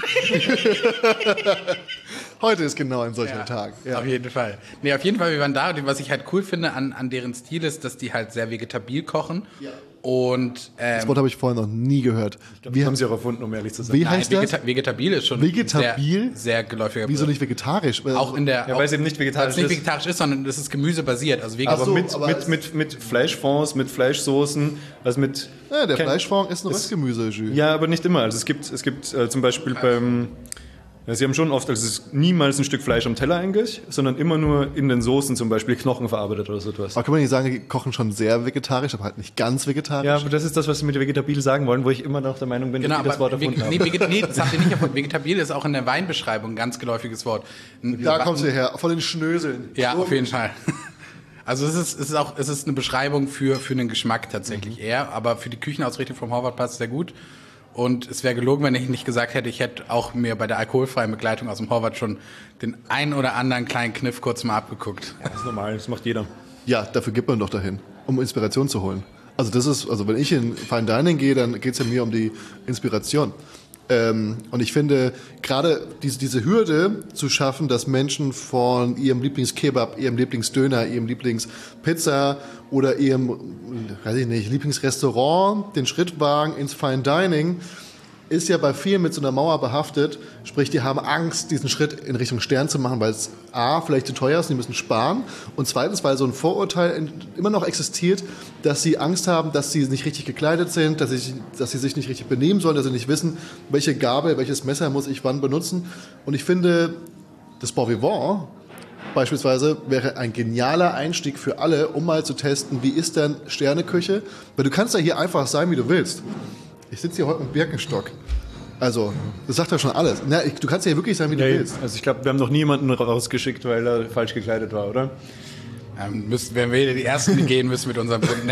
[SPEAKER 2] Heute ist genau ein solcher
[SPEAKER 4] Ja,
[SPEAKER 2] Tag. Ja.
[SPEAKER 4] Auf jeden Fall. Nee, auf jeden Fall, wir waren da und was ich halt cool finde an, an deren Stil ist, dass die halt sehr vegetabil kochen. Ja. Und ähm,
[SPEAKER 2] Das Wort habe ich vorhin noch nie gehört.
[SPEAKER 3] Das
[SPEAKER 2] Wie,
[SPEAKER 3] haben sie auch erfunden, um ehrlich zu sein.
[SPEAKER 2] wie
[SPEAKER 4] nein,
[SPEAKER 2] heißt das?
[SPEAKER 4] vegeta- vegetabil ist schon
[SPEAKER 2] Vegetabil?
[SPEAKER 4] sehr, sehr geläufiger
[SPEAKER 2] Wieso nicht vegetarisch?
[SPEAKER 4] Auch in der
[SPEAKER 3] Ja,
[SPEAKER 4] auch,
[SPEAKER 3] weil es eben nicht vegetarisch
[SPEAKER 4] weil es nicht
[SPEAKER 3] ist.
[SPEAKER 4] vegetarisch ist, sondern es ist gemüsebasiert. Also vegan.
[SPEAKER 3] Aber
[SPEAKER 2] so,
[SPEAKER 3] mit,
[SPEAKER 2] aber
[SPEAKER 3] mit,
[SPEAKER 2] es-
[SPEAKER 3] mit, mit Fleischfonds, mit Fleischsoßen, also mit...
[SPEAKER 2] Ja, der
[SPEAKER 3] kein-
[SPEAKER 2] Fleischfond ist ein
[SPEAKER 3] es-
[SPEAKER 2] Röstgemüse. Jus.
[SPEAKER 3] Ja, aber nicht immer. Also es gibt, es gibt äh, zum Beispiel beim... Ja, sie haben schon oft, also es ist niemals ein Stück Fleisch am Teller eigentlich, sondern immer nur in den Soßen zum Beispiel Knochen verarbeitet oder so etwas.
[SPEAKER 2] Aber kann man nicht sagen, die kochen schon sehr vegetarisch, aber halt nicht ganz vegetarisch?
[SPEAKER 3] Ja, aber das ist das, was sie mit vegetabil sagen wollen, wo ich immer noch der Meinung bin,
[SPEAKER 4] Genau,
[SPEAKER 3] dass die das Wort
[SPEAKER 4] aber
[SPEAKER 3] erfunden
[SPEAKER 4] veg-
[SPEAKER 3] haben.
[SPEAKER 4] nee, veget- nee, das habt ihr nicht erfunden. Vegetabil ist auch in der Weinbeschreibung ein ganz geläufiges Wort. Ein-
[SPEAKER 2] Da kommst du her, von den Schnöseln.
[SPEAKER 4] Ja, auf jeden Fall. Also es ist, es ist auch es ist eine Beschreibung für, für einen Geschmack tatsächlich eher, aber für die Küchenausrichtung vom Horvath passt es sehr gut. Und es wäre gelogen, wenn ich nicht gesagt hätte, ich hätte auch mir bei der alkoholfreien Begleitung aus dem Horvath schon den ein oder anderen kleinen Kniff kurz mal abgeguckt.
[SPEAKER 3] Das ist normal, das macht jeder.
[SPEAKER 2] Ja, dafür geht man doch dahin, um Inspiration zu holen. Also das ist, also wenn ich in Fine Dining gehe, dann geht es ja mir um die Inspiration. Ähm, und ich finde, gerade diese, diese Hürde zu schaffen, dass Menschen von ihrem Lieblingskebab, ihrem Lieblingsdöner, ihrem Lieblingspizza oder ihrem, weiß ich nicht, Lieblingsrestaurant den Schritt wagen ins Fine Dining, ist ja bei vielen mit so einer Mauer behaftet. Sprich, die haben Angst, diesen Schritt in Richtung Stern zu machen, weil es A, vielleicht zu teuer ist, die müssen sparen. Und zweitens, weil so ein Vorurteil in, immer noch existiert, dass sie Angst haben, dass sie nicht richtig gekleidet sind, dass sie, dass sie sich nicht richtig benehmen sollen, dass sie nicht wissen, welche Gabel, welches Messer muss ich wann benutzen. Und ich finde, das Bon Vivant beispielsweise wäre ein genialer Einstieg für alle, um mal zu testen, wie ist denn Sterneküche? Weil du kannst ja hier einfach sein, wie du willst. Ich sitze hier heute mit Birkenstock. Also, das sagt ja schon alles. Na, ich, du kannst ja hier wirklich sein, wie du
[SPEAKER 3] Nee,
[SPEAKER 2] willst.
[SPEAKER 3] also ich glaube, wir haben noch niemanden rausgeschickt, weil er falsch gekleidet war, oder?
[SPEAKER 4] Ähm, müssten, wenn wir die Ersten, die gehen müssen mit unserem Kunden.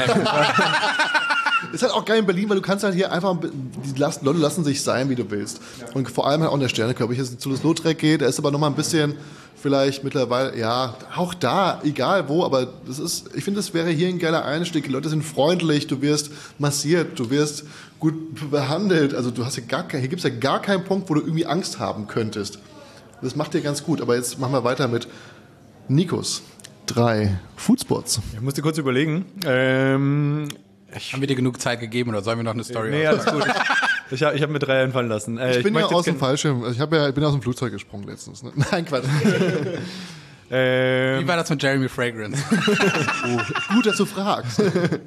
[SPEAKER 2] Ist halt auch geil in Berlin, weil du kannst halt hier einfach, die lassen, Leute lassen sich sein, wie du willst. Und vor allem halt auch in der Sterneküche. Ob ich jetzt zu das Lautrec gehe, da ist aber nochmal ein bisschen vielleicht mittlerweile, ja, auch da, egal wo, aber das ist, ich finde, das wäre hier ein geiler Einstieg. Die Leute sind freundlich, du wirst massiert, du wirst gut behandelt. Also du hast ja gar kein, hier gibt es ja gar keinen Punkt, wo du irgendwie Angst haben könntest. Das macht dir ganz gut. Aber jetzt machen wir weiter mit Nikos drei Foodspots.
[SPEAKER 3] Ich musste kurz überlegen. Ähm,
[SPEAKER 4] Haben wir dir genug Zeit gegeben oder sollen wir noch eine Story
[SPEAKER 3] nee, alles gut. Ich, ich habe ich hab mir drei einfallen lassen. Äh,
[SPEAKER 2] Ich bin ja
[SPEAKER 3] möchte
[SPEAKER 2] aus dem
[SPEAKER 3] jetzt
[SPEAKER 2] Fallschirm, ich, hab ja, ich bin aus dem Flugzeug gesprungen letztens. Ne? Nein, Quatsch.
[SPEAKER 3] gern- ähm,
[SPEAKER 4] Wie war das mit Jeremy Fragrance?
[SPEAKER 2] Gut, dass du fragst.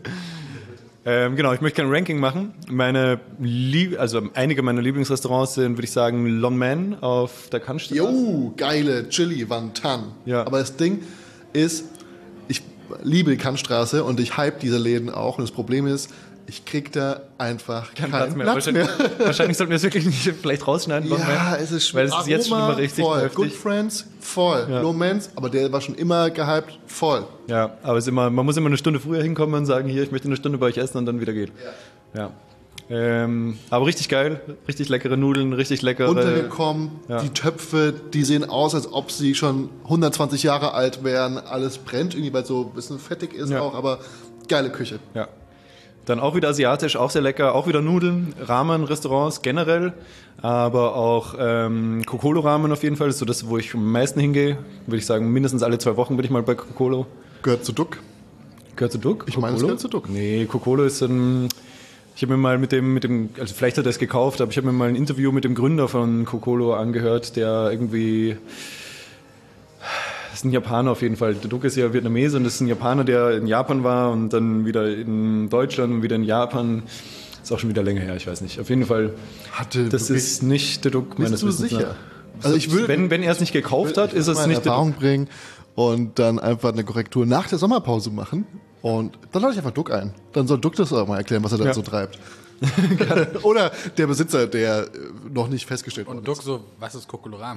[SPEAKER 3] Ähm, genau, ich möchte kein Ranking machen. Meine Lieb also einige meiner Lieblingsrestaurants sind, würde ich sagen, Lon Man auf der Kantstraße.
[SPEAKER 2] Jo, geile Chili Wantan.
[SPEAKER 3] Ja.
[SPEAKER 2] Aber das Ding ist, ich liebe die Kantstraße und ich hype diese Läden auch. Und das Problem ist, ich krieg da einfach keinen
[SPEAKER 3] Kein Platz mehr.
[SPEAKER 2] Platz mehr.
[SPEAKER 3] wahrscheinlich, wahrscheinlich sollten wir es wirklich nicht vielleicht rausschneiden. Lon
[SPEAKER 2] Ja,
[SPEAKER 3] Man,
[SPEAKER 2] es ist
[SPEAKER 3] weil es ist jetzt schon
[SPEAKER 2] Aroma,
[SPEAKER 3] immer richtig
[SPEAKER 2] voll.
[SPEAKER 3] heftig.
[SPEAKER 2] Good Friends, voll.
[SPEAKER 3] Ja.
[SPEAKER 2] Lomans, aber der war schon immer gehypt, voll.
[SPEAKER 3] Ja, aber es ist immer, man muss immer eine Stunde früher hinkommen und sagen, hier, ich möchte eine Stunde bei euch essen und dann wieder geht. Ja. Ähm, aber richtig geil, richtig leckere Nudeln, richtig leckere.
[SPEAKER 2] Runtergekommen,
[SPEAKER 3] Ja.
[SPEAKER 2] die Töpfe, die sehen aus, als ob sie schon hundertzwanzig Jahre alt wären. Alles brennt irgendwie, weil es so ein bisschen fettig ist
[SPEAKER 3] Ja.
[SPEAKER 2] auch, aber geile Küche.
[SPEAKER 3] Ja. Dann auch wieder asiatisch, auch sehr lecker, auch wieder Nudeln, Ramen-Restaurants generell, aber auch ähm, Kokolo-Ramen auf jeden Fall, das ist so das, wo ich am meisten hingehe. Würde ich sagen, mindestens alle zwei Wochen bin ich mal bei Kokolo.
[SPEAKER 2] Gehört zu Duck.
[SPEAKER 3] Gehört zu Duck?
[SPEAKER 2] Ich meine, es
[SPEAKER 3] Kokolo?
[SPEAKER 2] gehört zu Duck.
[SPEAKER 3] Nee, Kokolo ist ein... Ich habe mir mal mit dem, mit dem, also vielleicht hat er es gekauft, aber ich habe mir mal ein Interview mit dem Gründer von Kokolo angehört, der irgendwie... Das ist ein Japaner auf jeden Fall. Der Duck ist ja Vietnamese und das ist ein Japaner, der in Japan war und dann wieder in Deutschland und wieder in Japan. Ist auch schon wieder länger her, ich weiß nicht. Auf jeden Fall,
[SPEAKER 2] Hatte
[SPEAKER 3] das
[SPEAKER 2] wirklich-
[SPEAKER 3] ist nicht der Duck meines
[SPEAKER 2] Bist du
[SPEAKER 3] Wissens
[SPEAKER 2] sicher?
[SPEAKER 3] nach.
[SPEAKER 2] Also ich würde,
[SPEAKER 3] Wenn, wenn er es nicht gekauft hat, ist es
[SPEAKER 2] mal in
[SPEAKER 3] nicht der
[SPEAKER 2] Erfahrung
[SPEAKER 3] Duck.
[SPEAKER 2] bringen und dann einfach eine Korrektur nach der Sommerpause machen und dann lade ich einfach Duck ein. Dann soll Duck das auch mal erklären, was er da
[SPEAKER 3] Ja.
[SPEAKER 2] so treibt. Oder der Besitzer, der äh, noch nicht festgestellt wurde.
[SPEAKER 4] Und Duck so, was ist Kokoloram?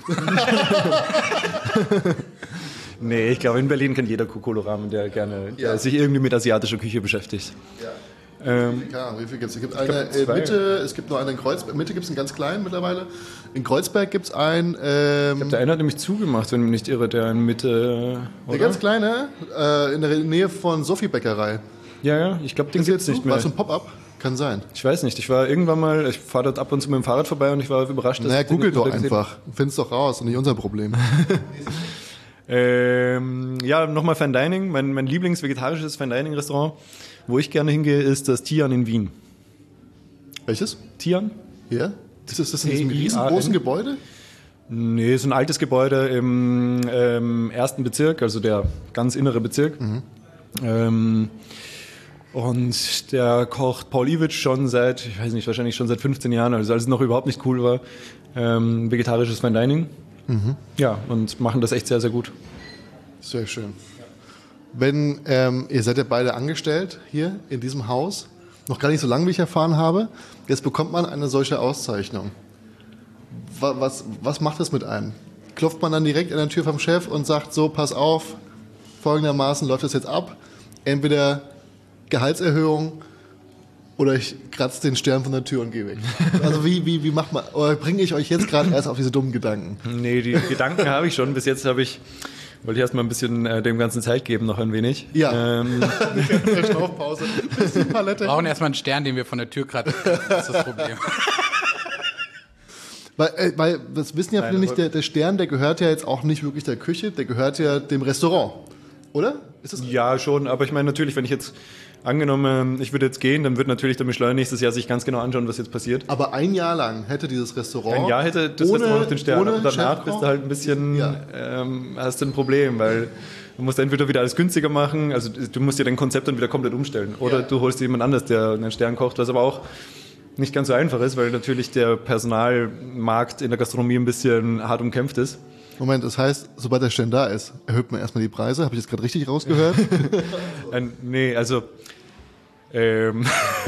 [SPEAKER 3] Nee, ich glaube, in Berlin kennt jeder Kokolo-Ramen, der gerne
[SPEAKER 2] Ja.
[SPEAKER 3] der sich irgendwie mit asiatischer Küche beschäftigt. Ähm,
[SPEAKER 2] Ja, wie viel gibt es? Es gibt eine
[SPEAKER 3] glaub,
[SPEAKER 2] in
[SPEAKER 3] zwei.
[SPEAKER 2] Mitte, es gibt noch eine in Kreuzberg. In Mitte gibt es einen ganz kleinen mittlerweile. In Kreuzberg gibt es einen, ähm,
[SPEAKER 3] der eine hat nämlich zugemacht, wenn ich mich nicht irre, der in Mitte.
[SPEAKER 2] der
[SPEAKER 3] Oder?
[SPEAKER 2] ganz kleine, äh, in der Nähe von Sophie Bäckerei.
[SPEAKER 3] Ja, ja, ich glaube, den
[SPEAKER 2] Ist
[SPEAKER 3] gibt es
[SPEAKER 2] jetzt
[SPEAKER 3] nicht
[SPEAKER 2] zu?
[SPEAKER 3] mehr.
[SPEAKER 2] War es ein Pop-up? Kann sein.
[SPEAKER 3] Ich weiß nicht, ich war irgendwann mal, ich fahre dort ab und zu mit dem Fahrrad vorbei und ich war überrascht, dass
[SPEAKER 2] Naja,
[SPEAKER 3] ich den
[SPEAKER 2] google
[SPEAKER 3] nicht
[SPEAKER 2] doch
[SPEAKER 3] wieder gesehen
[SPEAKER 2] einfach. Find's doch raus, nicht unser Problem.
[SPEAKER 3] Ähm, ja, nochmal Fine Dining. Mein, mein Lieblings-vegetarisches Fine Dining Restaurant, wo ich gerne hingehe, ist das Tian in Wien.
[SPEAKER 2] Welches?
[SPEAKER 3] Tian?
[SPEAKER 2] Hier? Das ist das in diesem
[SPEAKER 3] T I A N?
[SPEAKER 2] riesengroßen Gebäude?
[SPEAKER 3] Nee, ist ein altes Gebäude im ähm, ersten Bezirk, also der ganz innere Bezirk. Ähm, und der kocht Paul Iwitsch schon seit, ich weiß nicht, wahrscheinlich schon seit fünfzehn Jahren, also als es noch überhaupt nicht cool war, ähm, vegetarisches Fine Dining. Ja, und machen das echt sehr, sehr gut.
[SPEAKER 2] Sehr schön. Wenn, ähm, ihr seid ja beide angestellt hier in diesem Haus, noch gar nicht so lange, wie ich erfahren habe, jetzt bekommt man eine solche Auszeichnung. Was, was, was macht das mit einem? Klopft man dann direkt an der Tür vom Chef und sagt so, pass auf, folgendermaßen läuft das jetzt ab, entweder Gehaltserhöhung oder ich kratze den Stern von der Tür und gehe weg. Also wie, wie, wie macht man, oder bringe ich euch jetzt gerade erst auf diese dummen Gedanken?
[SPEAKER 3] Nee, die Gedanken habe ich schon. Bis jetzt habe ich, wollte ich erstmal ein bisschen äh, dem Ganzen Zeit geben, noch ein wenig.
[SPEAKER 2] Ja.
[SPEAKER 3] Ähm,
[SPEAKER 2] Der Schnaufpause, bisschen Palette.
[SPEAKER 4] Wir brauchen erstmal einen Stern, den wir von der Tür kratzen. Das ist das Problem.
[SPEAKER 2] Weil, äh, weil das wissen ja viele
[SPEAKER 3] Nein,
[SPEAKER 2] nicht,
[SPEAKER 3] aber-
[SPEAKER 2] der, der Stern, der gehört ja jetzt auch nicht wirklich der Küche, der gehört ja dem Restaurant. Oder? Ist das
[SPEAKER 3] ja, schon. Aber ich meine natürlich, wenn ich jetzt angenommen, ich würde jetzt gehen, dann wird natürlich der Michelin nächstes Jahr sich ganz genau anschauen, was jetzt passiert.
[SPEAKER 2] Aber ein Jahr lang hätte dieses Restaurant.
[SPEAKER 3] Ein Jahr hätte das
[SPEAKER 2] ohne,
[SPEAKER 3] Restaurant noch den Stern,
[SPEAKER 2] ohne
[SPEAKER 3] aber danach
[SPEAKER 2] Chefkoch-
[SPEAKER 3] bist du halt ein bisschen,
[SPEAKER 2] Ja.
[SPEAKER 3] ähm, hast du ein Problem, weil du musst entweder wieder alles günstiger machen, also du musst dir dein Konzept dann wieder komplett umstellen. Oder
[SPEAKER 2] Ja.
[SPEAKER 3] du holst dir jemand anderes, der einen Stern kocht, was aber auch nicht ganz so einfach ist, weil natürlich der Personalmarkt in der Gastronomie ein bisschen hart umkämpft ist.
[SPEAKER 2] Moment, das heißt, sobald der Stern da ist, erhöht man erstmal die Preise. Habe ich jetzt gerade richtig rausgehört?
[SPEAKER 3] Äh, nee, also ähm,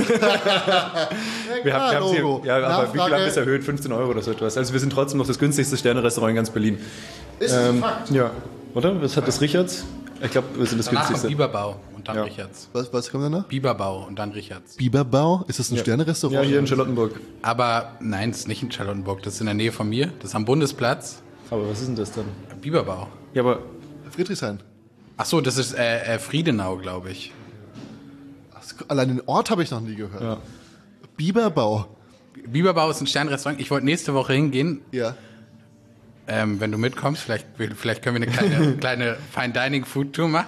[SPEAKER 3] wir haben, wir haben
[SPEAKER 2] Logo.
[SPEAKER 3] sie, ja, aber wie viel
[SPEAKER 2] Nachfrage.
[SPEAKER 3] haben wir es erhöht? fünfzehn Euro oder so etwas. Also wir sind trotzdem noch das günstigste Sterne-Restaurant in ganz Berlin.
[SPEAKER 2] Ist das ein Fakt?
[SPEAKER 3] Ja, oder? Was hat das Richards? Ich glaube, wir sind das
[SPEAKER 4] Danach kommt
[SPEAKER 3] günstigste.
[SPEAKER 4] Biberbau und dann
[SPEAKER 3] Ja.
[SPEAKER 4] Richards.
[SPEAKER 2] Was, was kommt danach?
[SPEAKER 4] Biberbau und dann Richards.
[SPEAKER 2] Biberbau? Ist das ein
[SPEAKER 3] Ja,
[SPEAKER 2] Sterne-Restaurant?
[SPEAKER 3] hier in Charlottenburg.
[SPEAKER 4] Aber nein, es ist nicht in Charlottenburg. Das ist in der Nähe von mir. Das ist am Bundesplatz.
[SPEAKER 3] Aber was ist denn das dann?
[SPEAKER 4] Biberbau.
[SPEAKER 3] Ja, aber
[SPEAKER 2] Friedrichshain.
[SPEAKER 4] Ach so, das ist äh, äh, Friedenau, glaube ich.
[SPEAKER 2] Allein den Ort habe ich noch nie gehört.
[SPEAKER 3] Ja.
[SPEAKER 2] Biberbau.
[SPEAKER 4] Biberbau ist ein Sternrestaurant. Ich wollte nächste Woche hingehen.
[SPEAKER 2] Ja.
[SPEAKER 4] Ähm, wenn du mitkommst, vielleicht, vielleicht können wir eine kleine, kleine Fine-Dining-Food-Tour machen.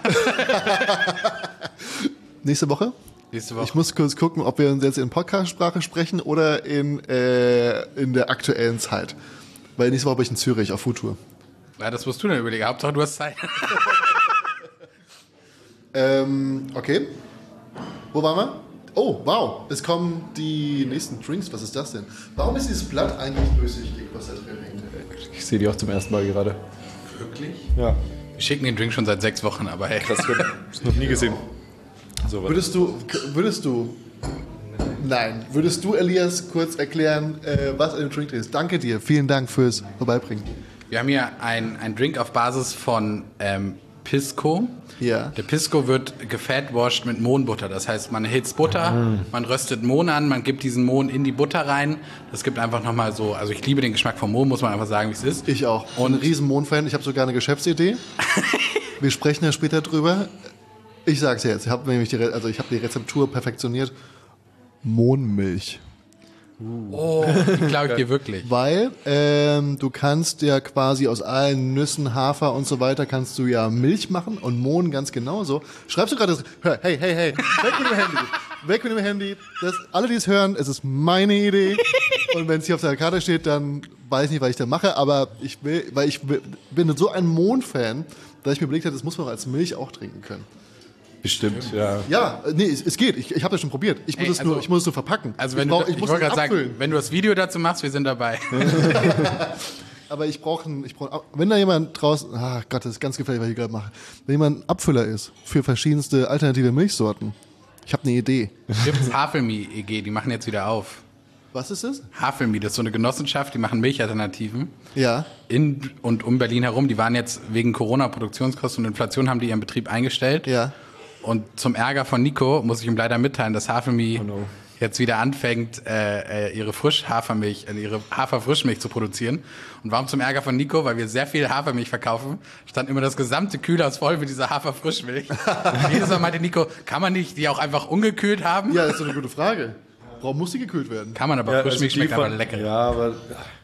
[SPEAKER 2] Nächste Woche?
[SPEAKER 4] Nächste Woche.
[SPEAKER 2] Ich muss kurz gucken, ob wir uns jetzt in Podcast-Sprache sprechen oder in, äh, in der aktuellen Zeit. Weil nächste Woche bin ich in Zürich auf Foodtour.
[SPEAKER 4] Ja, das musst du dann überlegen. Hauptsache, du hast Zeit.
[SPEAKER 2] ähm, okay. Wo waren wir? Oh, wow. Es kommen die nächsten Drinks. Was ist das denn? Warum ist dieses Blatt eigentlich durchsichtig, was da drin hängt?
[SPEAKER 3] ich sehe die auch zum ersten Mal gerade.
[SPEAKER 4] Wirklich?
[SPEAKER 3] Ja.
[SPEAKER 4] Wir schicken den Drink schon seit sechs Wochen, aber hey.
[SPEAKER 3] Das habe ich noch nie gesehen. So,
[SPEAKER 2] Würdest du, würdest du, nein, würdest du, Elias, kurz erklären, äh, was in dem Drink drin ist? Danke dir. Vielen Dank fürs Vorbeibringen.
[SPEAKER 4] Wir haben hier einen Drink auf Basis von ähm, Pisco.
[SPEAKER 2] Ja.
[SPEAKER 4] Der Pisco wird gefatwashed mit Mohnbutter. Das heißt, man erhitzt Butter, man röstet Mohn an, man gibt diesen Mohn in die Butter rein. Das gibt einfach nochmal so, also ich liebe den Geschmack vom Mohn, muss man einfach sagen, wie es ist.
[SPEAKER 2] Ich auch. Und ein riesen Mohn-Fan. Ich habe sogar eine Geschäftsidee. Wir sprechen ja später drüber. Ich sag's jetzt. Ich habe nämlich die, Re- also ich habe die Rezeptur perfektioniert. Mohnmilch.
[SPEAKER 4] Oh, die glaube ich dir wirklich.
[SPEAKER 2] Weil ähm, du kannst ja quasi aus allen Nüssen, Hafer und so weiter kannst du ja Milch machen und Mohn ganz genauso. Schreibst du gerade das? Hör, hey, hey, hey, weg mit dem Handy. Weg mit dem Handy. Das, alle, die es hören, es ist meine Idee. Und wenn es hier auf der Karte steht, dann weiß ich nicht, was ich da mache. Aber ich will, weil ich will, bin so ein Mohn-Fan, dass ich mir überlegt habe, das muss man auch als Milch auch trinken können.
[SPEAKER 3] Bestimmt, ja.
[SPEAKER 2] Ja, nee, es, es geht. Ich, ich habe das schon probiert. Ich muss,
[SPEAKER 4] Ey,
[SPEAKER 2] es nur,
[SPEAKER 4] also-
[SPEAKER 2] ich muss es nur verpacken.
[SPEAKER 4] Also wenn
[SPEAKER 2] ich brauch,
[SPEAKER 4] du,
[SPEAKER 2] ich
[SPEAKER 4] ich
[SPEAKER 2] muss
[SPEAKER 4] wollte
[SPEAKER 2] es
[SPEAKER 4] gerade sagen,
[SPEAKER 2] abfüllen.
[SPEAKER 4] wenn du das Video dazu machst, wir sind dabei.
[SPEAKER 2] Aber ich brauche einen, ich brauch, wenn da jemand draußen, ach Gott, das ist ganz gefährlich, was ich gerade mache. Wenn jemand ein Abfüller ist für verschiedenste alternative Milchsorten, ich habe eine Idee.
[SPEAKER 4] Gibt's Havelmi E G, die machen jetzt wieder auf.
[SPEAKER 2] Was ist das?
[SPEAKER 4] Havelmi, das ist so eine Genossenschaft, die machen Milchalternativen.
[SPEAKER 2] Ja.
[SPEAKER 4] In und um Berlin herum. Die waren jetzt wegen Corona, Produktionskosten und Inflation, haben die ihren Betrieb eingestellt.
[SPEAKER 2] Ja.
[SPEAKER 4] Und zum Ärger von Nico muss ich ihm leider mitteilen, dass Havelmi
[SPEAKER 3] Oh no.
[SPEAKER 4] jetzt wieder anfängt, äh, äh, ihre Frischhafermilch, äh, ihre Haferfrischmilch zu produzieren. Und warum zum Ärger von Nico? Weil wir sehr viel Hafermilch verkaufen, stand immer das gesamte Kühlhaus voll mit dieser Haferfrischmilch. Jedes Mal meinte Nico, kann man nicht die auch einfach ungekühlt haben?
[SPEAKER 2] Ja, das ist so eine gute Frage. Warum muss die gekühlt werden?
[SPEAKER 4] Kann man, aber
[SPEAKER 3] Ja,
[SPEAKER 4] Frischmilch
[SPEAKER 3] also die
[SPEAKER 4] schmeckt einfach
[SPEAKER 3] von-
[SPEAKER 4] lecker.
[SPEAKER 3] Ja, aber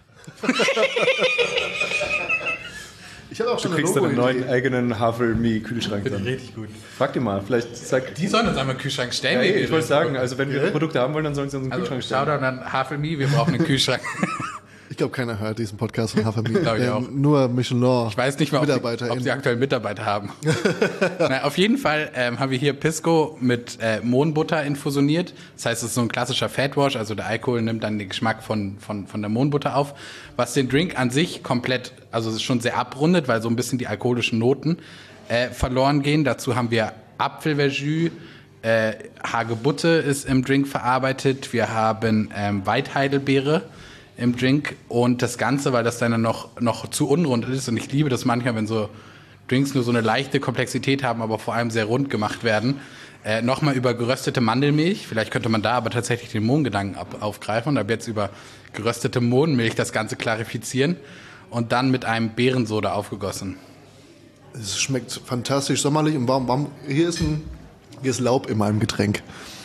[SPEAKER 2] Ich habe auch
[SPEAKER 3] du
[SPEAKER 2] schon eine
[SPEAKER 3] kriegst deinen neuen
[SPEAKER 2] Logo-Idee.
[SPEAKER 3] eigenen Havelmi-Kühlschrank dann.
[SPEAKER 4] Richtig gut.
[SPEAKER 3] Frag die mal, vielleicht sag...
[SPEAKER 4] Die sollen uns einmal einen Kühlschrank stellen.
[SPEAKER 3] Ja,
[SPEAKER 4] wir-
[SPEAKER 3] ich wollte sagen, also wenn wir
[SPEAKER 2] Ja?
[SPEAKER 3] Produkte haben wollen, dann sollen sie uns einen
[SPEAKER 4] Also,
[SPEAKER 3] Kühlschrank stellen.
[SPEAKER 4] Shoutout an Havelmi, wir brauchen einen Kühlschrank.
[SPEAKER 2] Ich glaube, keiner hört diesen Podcast von Hafermilch.
[SPEAKER 4] Glaub ich
[SPEAKER 2] Ähm,
[SPEAKER 4] auch.
[SPEAKER 2] Nur Michelin.
[SPEAKER 4] Ich weiß nicht mal, ob sie,
[SPEAKER 2] Mitarbeiter
[SPEAKER 4] ob sie aktuell Mitarbeiter haben. Na, auf jeden Fall ähm, haben wir hier Pisco mit äh, Mohnbutter infusioniert. Das heißt, es ist so ein klassischer Fatwash, also der Alkohol nimmt dann den Geschmack von, von, von der Mohnbutter auf, was den Drink an sich komplett, also es ist schon sehr abrundet, weil so ein bisschen die alkoholischen Noten äh, verloren gehen. Dazu haben wir Apfelverjus, äh, Hagebutte ist im Drink verarbeitet, wir haben ähm, Weitheidelbeere im Drink und das Ganze, weil das dann noch, noch zu unrund ist und ich liebe das manchmal, wenn so Drinks nur so eine leichte Komplexität haben, aber vor allem sehr rund gemacht werden. Äh, Nochmal über geröstete Mandelmilch, vielleicht könnte man da aber tatsächlich den Mohngedanken ab, aufgreifen und ab jetzt über geröstete Mohnmilch das Ganze klarifizieren und dann mit einem Beerensoda aufgegossen.
[SPEAKER 2] Es schmeckt fantastisch sommerlich. Und warum, warum hier ist ein, hier ist Laub in meinem Getränk.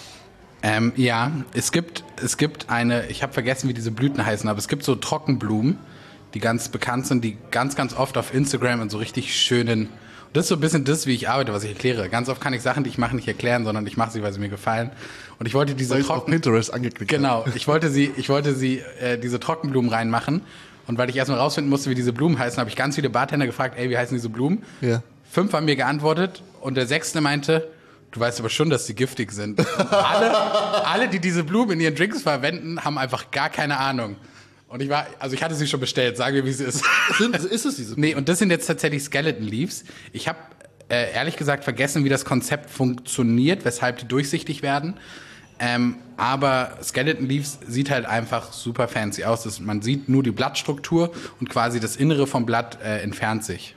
[SPEAKER 4] Ähm, ja, es gibt, es gibt eine, ich habe vergessen, wie diese Blüten heißen, aber es gibt so Trockenblumen, die ganz bekannt sind, die ganz, ganz oft auf Instagram in so richtig schönen, das ist so ein bisschen das, wie ich arbeite, was ich erkläre. Ganz oft kann ich Sachen, die ich mache, nicht erklären, sondern ich mache sie, weil sie mir gefallen. Und ich wollte diese
[SPEAKER 2] Weil ich auf
[SPEAKER 4] Trocken...
[SPEAKER 2] Pinterest angeklickt
[SPEAKER 4] Genau, ich wollte sie, ich wollte sie, äh, diese Trockenblumen reinmachen. Und weil ich erstmal rausfinden musste, wie diese Blumen heißen, habe ich ganz viele Bartender gefragt, ey, wie heißen diese Blumen?
[SPEAKER 2] Ja.
[SPEAKER 4] Fünf haben mir geantwortet und der sechste meinte, du weißt aber schon, dass sie giftig sind. Und alle, alle, die diese Blumen in ihren Drinks verwenden, haben einfach gar keine Ahnung. Und ich war, also ich hatte sie schon bestellt, sagen wir, wie sie ist.
[SPEAKER 2] Sind, ist es diese?
[SPEAKER 4] Nee, und das sind jetzt tatsächlich Skeleton Leaves. Ich habe äh, ehrlich gesagt vergessen, wie das Konzept funktioniert, weshalb die durchsichtig werden. Ähm, aber Skeleton Leaves sieht halt einfach super fancy aus. Das, man sieht nur die Blattstruktur und quasi das Innere vom Blatt äh, entfernt sich.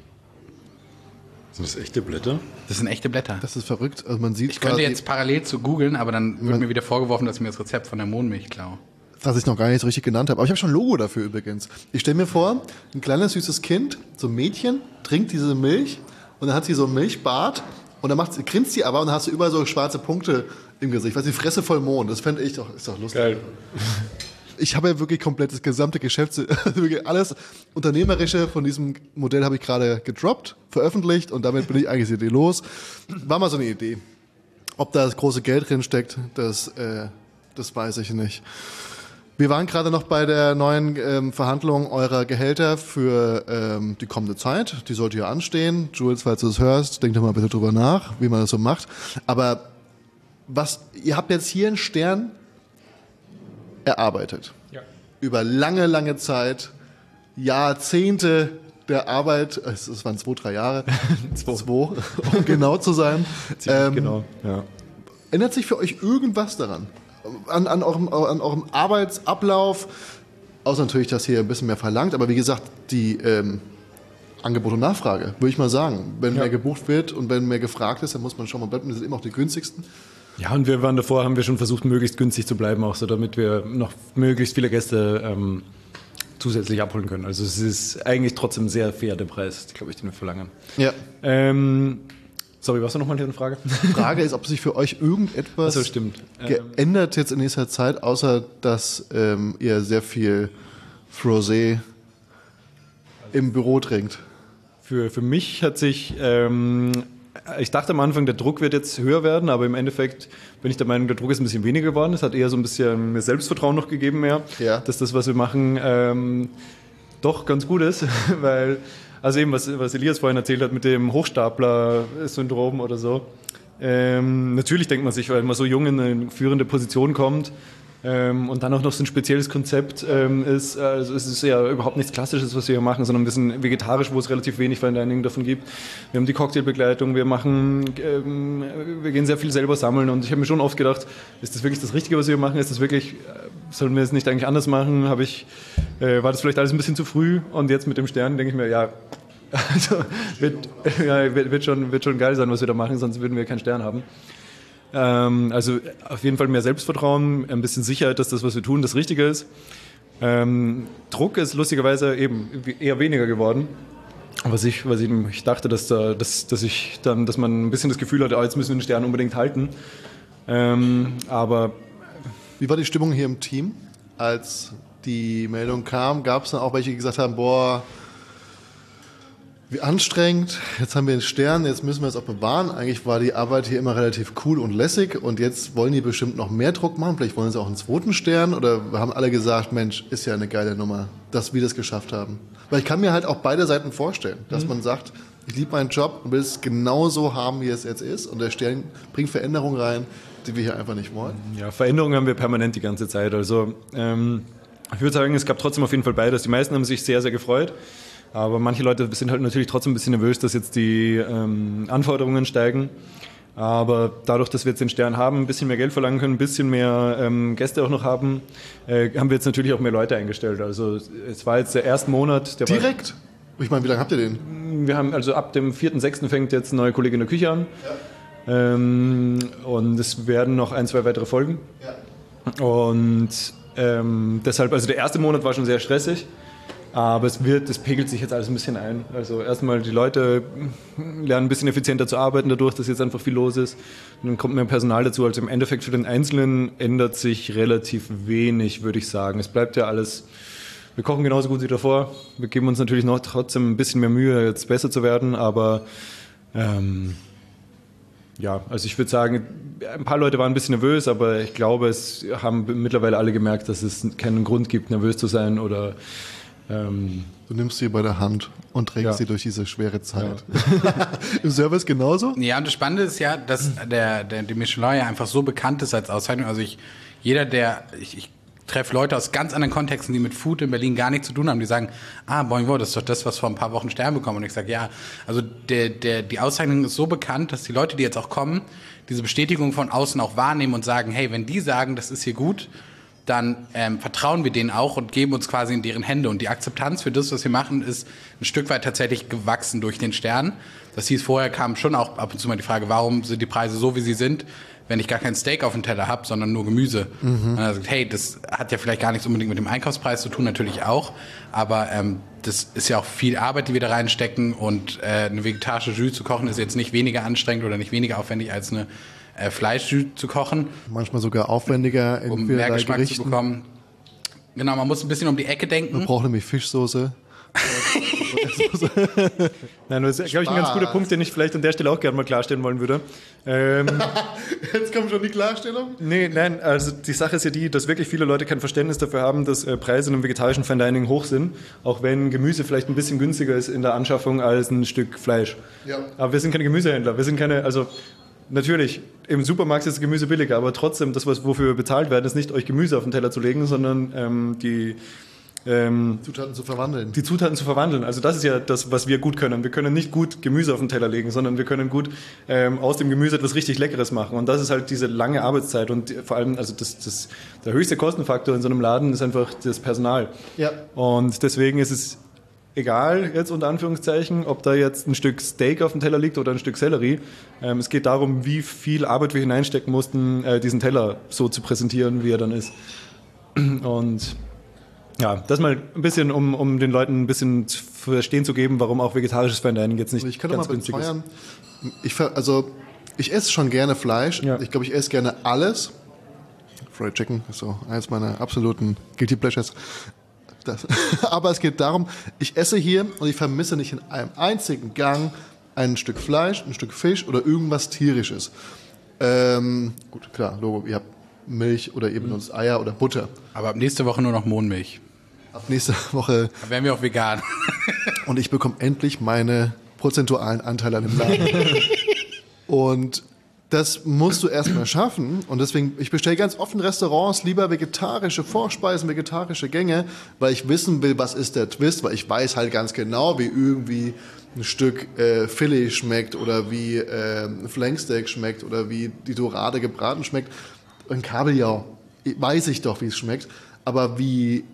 [SPEAKER 3] Sind das echte Blätter?
[SPEAKER 4] Das sind echte Blätter.
[SPEAKER 2] Das ist verrückt. Also man sieht
[SPEAKER 4] Ich könnte
[SPEAKER 2] quasi-
[SPEAKER 4] jetzt parallel zu googeln, aber dann wird mir wieder vorgeworfen, dass ich mir das Rezept von der Mohnmilch klaue.
[SPEAKER 2] Was ich noch gar nicht so richtig genannt habe. Aber ich habe schon ein Logo dafür übrigens. Ich stelle mir vor, ein kleines süßes Kind, so ein Mädchen, trinkt diese Milch und dann hat sie so ein Milchbart und dann macht sie, grinst sie aber und dann hast du überall so schwarze Punkte im Gesicht. Weißt du, die Fresse voll Mond. Das fände ich doch, ist doch lustig. Geil. Ich habe ja wirklich komplett das gesamte Geschäfts-, wirklich alles Unternehmerische von diesem Modell habe ich gerade gedroppt, veröffentlicht und damit bin ich eigentlich die Idee los. War mal so eine Idee. Ob da das große Geld drin steckt, das, äh, das weiß ich nicht. Wir waren gerade noch bei der neuen ähm, Verhandlung eurer Gehälter für ähm, die kommende Zeit. Die sollte ja anstehen. Jules, falls du es hörst, denk doch mal bitte drüber nach, wie man das so macht. Aber was, ihr habt jetzt hier einen Stern erarbeitet. Ja. Über lange, lange Zeit, Jahrzehnte der Arbeit, es waren zwei, drei Jahre, zwei, um genau zu sein. Ähm, genau, ja. Ändert sich für euch irgendwas daran? An, an, eurem, an eurem Arbeitsablauf, außer natürlich, dass hier ein bisschen mehr verlangt, aber wie gesagt, die ähm, Angebot und Nachfrage, würde ich mal sagen. Wenn ja. mehr gebucht wird und wenn mehr gefragt ist, dann muss man schon mal bleiben, das sind immer auch die günstigsten.
[SPEAKER 3] Ja, und wir waren davor, haben wir schon versucht, möglichst günstig zu bleiben, auch so, damit wir noch möglichst viele Gäste ähm, zusätzlich abholen können. Also es ist eigentlich trotzdem sehr fair, der Preis, glaube ich, den wir verlangen. Ja. Ähm, sorry, was war nochmal hier eine Frage?
[SPEAKER 2] Die Frage ist, ob sich für euch irgendetwas
[SPEAKER 3] also, stimmt.
[SPEAKER 2] geändert jetzt in nächster Zeit, außer dass ähm, ihr sehr viel Frosé im Büro trinkt.
[SPEAKER 3] Für, für mich hat sich... Ähm, Ich dachte am Anfang, der Druck wird jetzt höher werden, aber im Endeffekt bin ich der Meinung, der Druck ist ein bisschen weniger geworden. Es hat eher so ein bisschen mehr Selbstvertrauen noch gegeben, mehr, ja. dass das, was wir machen, ähm, doch ganz gut ist. Weil, also eben, was, was Elias vorhin erzählt hat mit dem Hochstapler-Syndrom oder so. Ähm, natürlich denkt man sich, weil man so jung in eine führende Position kommt, Ähm, und dann auch noch so ein spezielles Konzept ähm, ist, also es ist ja überhaupt nichts Klassisches, was wir hier machen, sondern ein bisschen vegetarisch, wo es relativ wenig Fine Dining davon gibt. Wir haben die Cocktailbegleitung, wir machen, ähm, wir gehen sehr viel selber sammeln und ich habe mir schon oft gedacht, ist das wirklich das Richtige, was wir machen? Ist das wirklich, sollen wir es nicht eigentlich anders machen? Habe ich, äh, war das vielleicht alles ein bisschen zu früh? Und jetzt mit dem Stern denke ich mir, ja, also wird, ja, wird, schon, wird schon geil sein, was wir da machen, sonst würden wir keinen Stern haben. Also auf jeden Fall mehr Selbstvertrauen, ein bisschen Sicherheit, dass das, was wir tun, das Richtige ist. Ähm, Druck ist lustigerweise eben eher weniger geworden. Was ich, was ich, ich dachte, dass, da, dass, dass, ich dann, dass man ein bisschen das Gefühl hatte, oh, jetzt müssen wir den Stern unbedingt halten. Ähm, aber
[SPEAKER 2] wie war die Stimmung hier im Team, als die Meldung kam? Gab es dann auch welche, die gesagt haben, boah, wie anstrengend, jetzt haben wir einen Stern, jetzt müssen wir es auch bewahren. Eigentlich war die Arbeit hier immer relativ cool und lässig und jetzt wollen die bestimmt noch mehr Druck machen. Vielleicht wollen sie auch einen zweiten Stern oder haben alle gesagt, Mensch, ist ja eine geile Nummer, dass wir das geschafft haben. Weil ich kann mir halt auch beide Seiten vorstellen, dass mhm. man sagt, ich liebe meinen Job und will es genauso haben, wie es jetzt ist und der Stern bringt Veränderungen rein, die wir hier einfach nicht wollen.
[SPEAKER 3] Ja, Veränderungen haben wir permanent die ganze Zeit. Also ähm, ich würde sagen, es gab trotzdem auf jeden Fall beides. Die meisten haben sich sehr, sehr gefreut. Aber manche Leute sind halt natürlich trotzdem ein bisschen nervös, dass jetzt die ähm, Anforderungen steigen. Aber dadurch, dass wir jetzt den Stern haben, ein bisschen mehr Geld verlangen können, ein bisschen mehr ähm, Gäste auch noch haben, äh, haben wir jetzt natürlich auch mehr Leute eingestellt. Also es war jetzt der erste Monat. Der
[SPEAKER 2] Direkt? War, ich meine, wie lange habt ihr den?
[SPEAKER 3] Wir haben also ab dem vierten sechsten fängt jetzt eine neue Kollegin in der Küche an. Ja. Ähm, und es werden noch ein, zwei weitere folgen. Ja. Und ähm, deshalb, also der erste Monat war schon sehr stressig. Aber es wird, es pegelt sich jetzt alles ein bisschen ein. Also erstmal die Leute lernen ein bisschen effizienter zu arbeiten dadurch, dass jetzt einfach viel los ist. Und dann kommt mehr Personal dazu. Also im Endeffekt für den Einzelnen ändert sich relativ wenig, würde ich sagen. Es bleibt ja alles, wir kochen genauso gut wie davor. Wir geben uns natürlich noch trotzdem ein bisschen mehr Mühe, jetzt besser zu werden. Aber ähm, ja, also ich würde sagen, ein paar Leute waren ein bisschen nervös, aber ich glaube, es haben mittlerweile alle gemerkt, dass es keinen Grund gibt, nervös zu sein oder
[SPEAKER 2] Ähm, du nimmst sie bei der Hand und trägst ja. sie durch diese schwere Zeit.
[SPEAKER 4] Ja.
[SPEAKER 2] Im Service genauso?
[SPEAKER 4] Ja, und das Spannende ist ja, dass der, der, der Michelin ja einfach so bekannt ist als Auszeichnung. Also ich, jeder, der, ich, ich treffe Leute aus ganz anderen Kontexten, die mit Food in Berlin gar nichts zu tun haben, die sagen, ah, Bon Vivant, das ist doch das, was vor ein paar Wochen Stern bekommen. Und ich sage, ja, also der, der, die Auszeichnung ist so bekannt, dass die Leute, die jetzt auch kommen, diese Bestätigung von außen auch wahrnehmen und sagen, hey, wenn die sagen, das ist hier gut, dann ähm, vertrauen wir denen auch und geben uns quasi in deren Hände. Und die Akzeptanz für das, was wir machen, ist ein Stück weit tatsächlich gewachsen durch den Stern. Das hieß, vorher kam schon auch ab und zu mal die Frage, warum sind die Preise so, wie sie sind? wenn ich gar kein Steak auf dem Teller habe, sondern nur Gemüse. Mhm. Und er sagt, hey, das hat ja vielleicht gar nichts unbedingt mit dem Einkaufspreis zu tun, natürlich auch, aber ähm, das ist ja auch viel Arbeit, die wir da reinstecken und äh, eine vegetarische Jus zu kochen ist jetzt nicht weniger anstrengend oder nicht weniger aufwendig als eine äh, Fleischjus zu kochen.
[SPEAKER 2] Manchmal sogar aufwendiger in
[SPEAKER 4] um mehr Geschmack
[SPEAKER 2] Gerichten.
[SPEAKER 4] zu bekommen. Genau, man muss ein bisschen um die Ecke denken.
[SPEAKER 2] Man braucht nämlich Fischsoße.
[SPEAKER 3] Nein, das ist, glaube ich, ein ganz guter Punkt, den ich vielleicht an der Stelle auch gerne mal klarstellen wollen würde. Ähm,
[SPEAKER 2] Jetzt kommt schon die Klarstellung?
[SPEAKER 3] Nee, nein, also die Sache ist ja die, dass wirklich viele Leute kein Verständnis dafür haben, dass äh, Preise im vegetarischen Fine Dining hoch sind, auch wenn Gemüse vielleicht ein bisschen günstiger ist in der Anschaffung als ein Stück Fleisch.
[SPEAKER 2] Ja.
[SPEAKER 3] Aber wir sind keine Gemüsehändler, wir sind keine, also natürlich, im Supermarkt ist das Gemüse billiger, aber trotzdem, das, was, wofür wir bezahlt werden, ist nicht, euch Gemüse auf den Teller zu legen, sondern ähm, die... Ähm,
[SPEAKER 2] Zutaten zu verwandeln.
[SPEAKER 3] Die Zutaten zu verwandeln. Also das ist ja das, was wir gut können. Wir können nicht gut Gemüse auf den Teller legen, sondern wir können gut ähm, aus dem Gemüse etwas richtig Leckeres machen. Und das ist halt diese lange Arbeitszeit. Und vor allem, also das, das, der höchste Kostenfaktor in so einem Laden ist einfach das Personal.
[SPEAKER 2] Ja.
[SPEAKER 3] Und deswegen ist es egal, jetzt unter Anführungszeichen, ob da jetzt ein Stück Steak auf dem Teller liegt oder ein Stück Sellerie. Ähm, es geht darum, wie viel Arbeit wir hineinstecken mussten, äh, diesen Teller so zu präsentieren, wie er dann ist. Und ja, das mal ein bisschen, um, um den Leuten ein bisschen zu verstehen zu geben, warum auch vegetarisches Fine Dining jetzt nicht
[SPEAKER 2] Ich kann doch
[SPEAKER 3] ganz
[SPEAKER 2] mal
[SPEAKER 3] günstig ist.
[SPEAKER 2] bezeuern, ich, ver- also, ich esse schon gerne Fleisch.
[SPEAKER 3] Ja.
[SPEAKER 2] Ich glaube, ich esse gerne alles. Fried Chicken ist so eins meiner absoluten Guilty Pleasures. Das. Aber es geht darum, ich esse hier und ich vermisse nicht in einem einzigen Gang ein Stück Fleisch, ein Stück Fisch oder irgendwas Tierisches. Ähm, gut, klar, Logo, ihr habt Milch oder eben benutzt Eier oder Butter.
[SPEAKER 4] Aber ab nächste Woche nur noch Mohnmilch.
[SPEAKER 2] Ab nächste Woche.
[SPEAKER 4] Da wären wir auch vegan.
[SPEAKER 2] Und ich bekomme endlich meine prozentualen Anteile an dem Laden. Und das musst du erstmal schaffen. Und deswegen, ich bestelle ganz oft in Restaurants lieber vegetarische Vorspeisen, vegetarische Gänge, weil ich wissen will, was ist der Twist, weil ich weiß halt ganz genau, wie irgendwie ein Stück äh, Filet schmeckt oder wie äh, ein Flanksteak schmeckt oder wie die Dorade gebraten schmeckt. Ein Kabeljau weiß ich doch, wie es schmeckt. Aber wie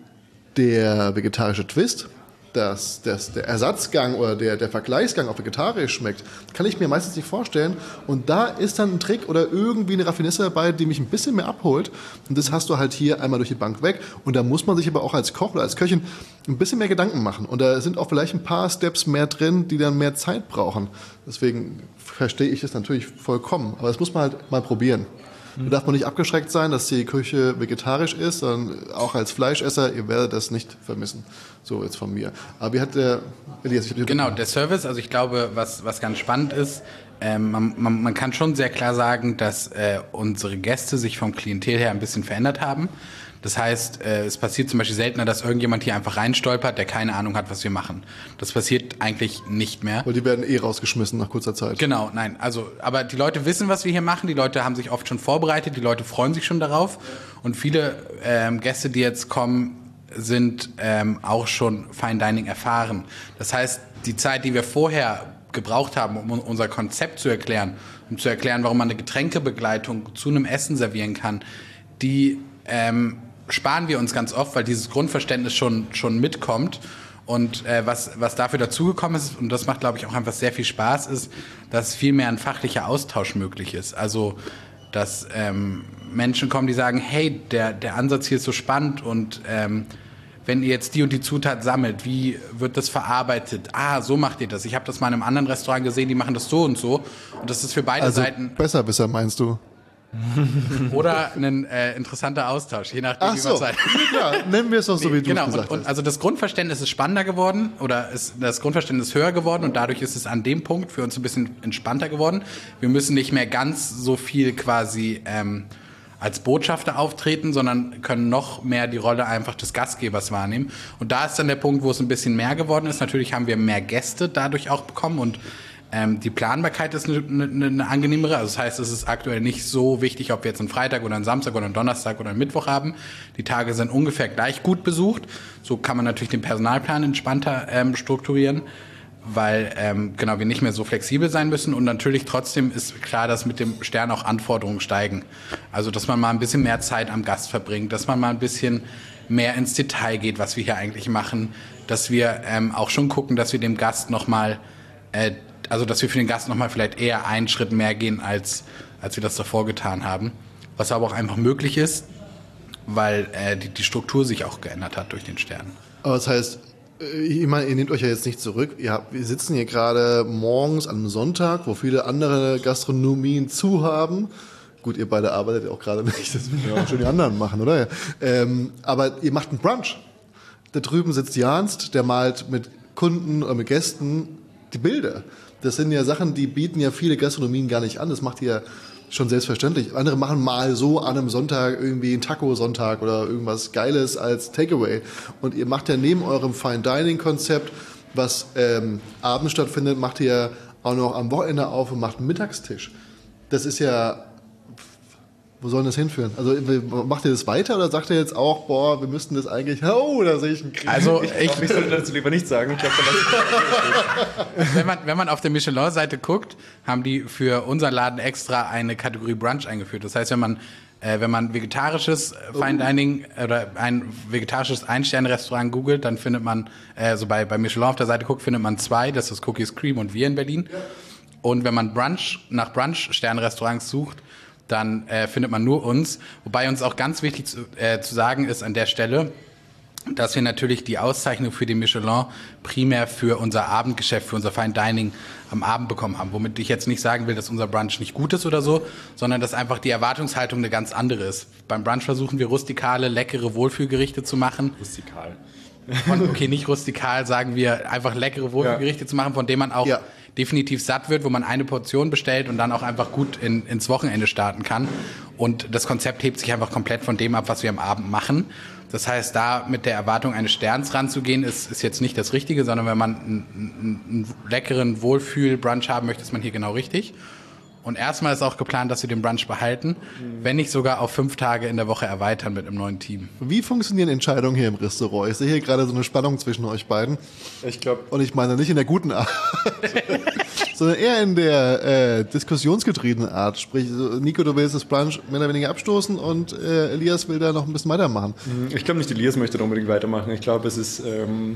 [SPEAKER 2] der vegetarische Twist, dass, dass der Ersatzgang oder der, der Vergleichsgang auf vegetarisch schmeckt, kann ich mir meistens nicht vorstellen. Und da ist dann ein Trick oder irgendwie eine Raffinesse dabei, die mich ein bisschen mehr abholt. Und das hast du halt hier einmal durch die Bank weg. Und da muss man sich aber auch als Koch oder als Köchin ein bisschen mehr Gedanken machen. Und da sind auch vielleicht ein paar Steps mehr drin, die dann mehr Zeit brauchen. Deswegen verstehe ich das natürlich vollkommen. Aber das muss man halt mal probieren. Da darf man nicht abgeschreckt sein, dass die Küche vegetarisch ist, sondern auch als Fleischesser, ihr werdet das nicht vermissen. So jetzt von mir. Aber wie hat der Elias... Ich
[SPEAKER 4] Genau, der Service, also ich glaube, was, was ganz spannend ist, ähm, man, man, man kann schon sehr klar sagen, dass äh, unsere Gäste sich vom Klientel her ein bisschen verändert haben. Das heißt, äh, es passiert zum Beispiel seltener, dass irgendjemand hier einfach reinstolpert, der keine Ahnung hat, was wir machen. Das passiert eigentlich nicht mehr.
[SPEAKER 2] Weil die werden eh rausgeschmissen nach kurzer Zeit.
[SPEAKER 4] Genau, nein, also, aber die Leute wissen, was wir hier machen, die Leute haben sich oft schon vorbereitet, die Leute freuen sich schon darauf und viele ähm, Gäste, die jetzt kommen, sind ähm, auch schon Fine Dining erfahren. Das heißt, die Zeit, die wir vorher gebraucht haben, um unser Konzept zu erklären, um zu erklären, warum man eine Getränkebegleitung zu einem Essen servieren kann, die ähm, sparen wir uns ganz oft, weil dieses Grundverständnis schon, schon mitkommt. Und äh, was, was dafür dazugekommen ist, und das macht, glaube ich, auch einfach sehr viel Spaß, ist, dass viel mehr ein fachlicher Austausch möglich ist. Also, dass ähm, Menschen kommen, die sagen, hey, der, der Ansatz hier ist so spannend und ähm, wenn ihr jetzt die und die Zutat sammelt, wie wird das verarbeitet? Ah, so macht ihr das. Ich habe das mal in einem anderen Restaurant gesehen, die machen das so und so. Und das ist für beide
[SPEAKER 2] also
[SPEAKER 4] Seiten...
[SPEAKER 2] Besserwisser, meinst du?
[SPEAKER 4] Oder ein äh, interessanter Austausch, je nachdem,
[SPEAKER 2] Ach
[SPEAKER 4] wie
[SPEAKER 2] so,
[SPEAKER 4] man Zeit.
[SPEAKER 2] ja, nennen wir es doch so, wie du
[SPEAKER 4] Genau,
[SPEAKER 2] es gesagt
[SPEAKER 4] und, und
[SPEAKER 2] hast.
[SPEAKER 4] also das Grundverständnis ist spannender geworden oder ist das Grundverständnis höher geworden und dadurch ist es an dem Punkt für uns ein bisschen entspannter geworden. Wir müssen nicht mehr ganz so viel quasi ähm, als Botschafter auftreten, sondern können noch mehr die Rolle einfach des Gastgebers wahrnehmen. Und da ist dann der Punkt, wo es ein bisschen mehr geworden ist. Natürlich haben wir mehr Gäste dadurch auch bekommen und Ähm, die Planbarkeit ist eine, eine, eine angenehmere. Also das heißt, es ist aktuell nicht so wichtig, ob wir jetzt einen Freitag oder einen Samstag oder einen Donnerstag oder einen Mittwoch haben. Die Tage sind ungefähr gleich gut besucht. So kann man natürlich den Personalplan entspannter ähm, strukturieren, weil ähm, genau wir nicht mehr so flexibel sein müssen. Und natürlich trotzdem ist klar, dass mit dem Stern auch Anforderungen steigen. Also dass man mal ein bisschen mehr Zeit am Gast verbringt, dass man mal ein bisschen mehr ins Detail geht, was wir hier eigentlich machen, dass wir ähm, auch schon gucken, dass wir dem Gast nochmal äh, also dass wir für den Gast nochmal vielleicht eher einen Schritt mehr gehen, als, als wir das davor getan haben. Was aber auch einfach möglich ist, weil äh, die, die Struktur sich auch geändert hat durch den Stern.
[SPEAKER 2] Aber das heißt, ich meine, ihr nehmt euch ja jetzt nicht zurück. Ihr habt, wir sitzen hier gerade morgens an einem Sonntag, wo viele andere Gastronomien zu haben. Gut, ihr beide arbeitet ja auch gerade nicht, das müssen ja auch schon die anderen machen, oder? Ähm, aber ihr macht einen Brunch. Da drüben sitzt Janst, der malt mit Kunden oder mit Gästen die Bilder. Das sind ja Sachen, die bieten ja viele Gastronomien gar nicht an. Das macht ihr schon selbstverständlich. Andere machen mal so an einem Sonntag irgendwie einen Taco-Sonntag oder irgendwas Geiles als Takeaway. Und ihr macht ja neben eurem Fine-Dining-Konzept, was ähm, abends stattfindet, macht ihr auch noch am Wochenende auf und macht einen Mittagstisch. Das ist ja... Wo soll das hinführen? Also macht ihr das weiter oder sagt ihr jetzt auch, boah, wir müssten das eigentlich, oh, da sehe ich einen Krieg.
[SPEAKER 4] Also
[SPEAKER 3] Ich,
[SPEAKER 4] ich,
[SPEAKER 3] ich sollte dazu lieber nichts sagen. Ich glaub, dann
[SPEAKER 4] wenn man, wenn man auf der Michelin-Seite guckt, haben die für unseren Laden extra eine Kategorie Brunch eingeführt. Das heißt, wenn man, äh, wenn man vegetarisches Fine Dining oder ein vegetarisches Ein-Sterne-Restaurant googelt, dann findet man, äh, so bei, bei Michelin auf der Seite guckt, findet man zwei, das ist Cookies Cream und wir in Berlin. Ja. Und wenn man Brunch nach Brunch-Sterne-Restaurants sucht, dann äh, findet man nur uns. Wobei uns auch ganz wichtig zu, äh, zu sagen ist an der Stelle, dass wir natürlich die Auszeichnung für den Michelin primär für unser Abendgeschäft, für unser Fine Dining am Abend bekommen haben. Womit ich jetzt nicht sagen will, dass unser Brunch nicht gut ist oder so, sondern dass einfach die Erwartungshaltung eine ganz andere ist. Beim Brunch versuchen wir rustikale, leckere Wohlfühlgerichte zu machen.
[SPEAKER 3] rustikal.
[SPEAKER 4] Und okay, nicht rustikal, sagen wir einfach leckere Wohlfühlgerichte ja. zu machen, von denen man auch ja. definitiv satt wird, wo man eine Portion bestellt und dann auch einfach gut in, ins Wochenende starten kann. Und das Konzept hebt sich einfach komplett von dem ab, was wir am Abend machen. Das heißt, da mit der Erwartung eines Sterns ranzugehen, ist, ist jetzt nicht das Richtige, sondern wenn man einen, einen, einen leckeren Wohlfühl-Brunch haben möchte, ist man hier genau richtig. Und erstmal ist auch geplant, dass wir den Brunch behalten, wenn nicht sogar auf fünf Tage in der Woche erweitern mit einem neuen Team.
[SPEAKER 2] Wie funktionieren Entscheidungen hier im Restaurant? Ich sehe hier gerade so eine Spannung zwischen euch beiden.
[SPEAKER 3] Ich glaube.
[SPEAKER 2] Und ich meine nicht in der guten Art, sondern eher in der äh, diskussionsgetriebenen Art. Sprich, Nico, du willst das Brunch mehr oder weniger abstoßen und äh, Elias will da noch ein bisschen weitermachen.
[SPEAKER 3] Ich glaube nicht, Elias möchte da unbedingt weitermachen. Ich glaube, es ist... Ähm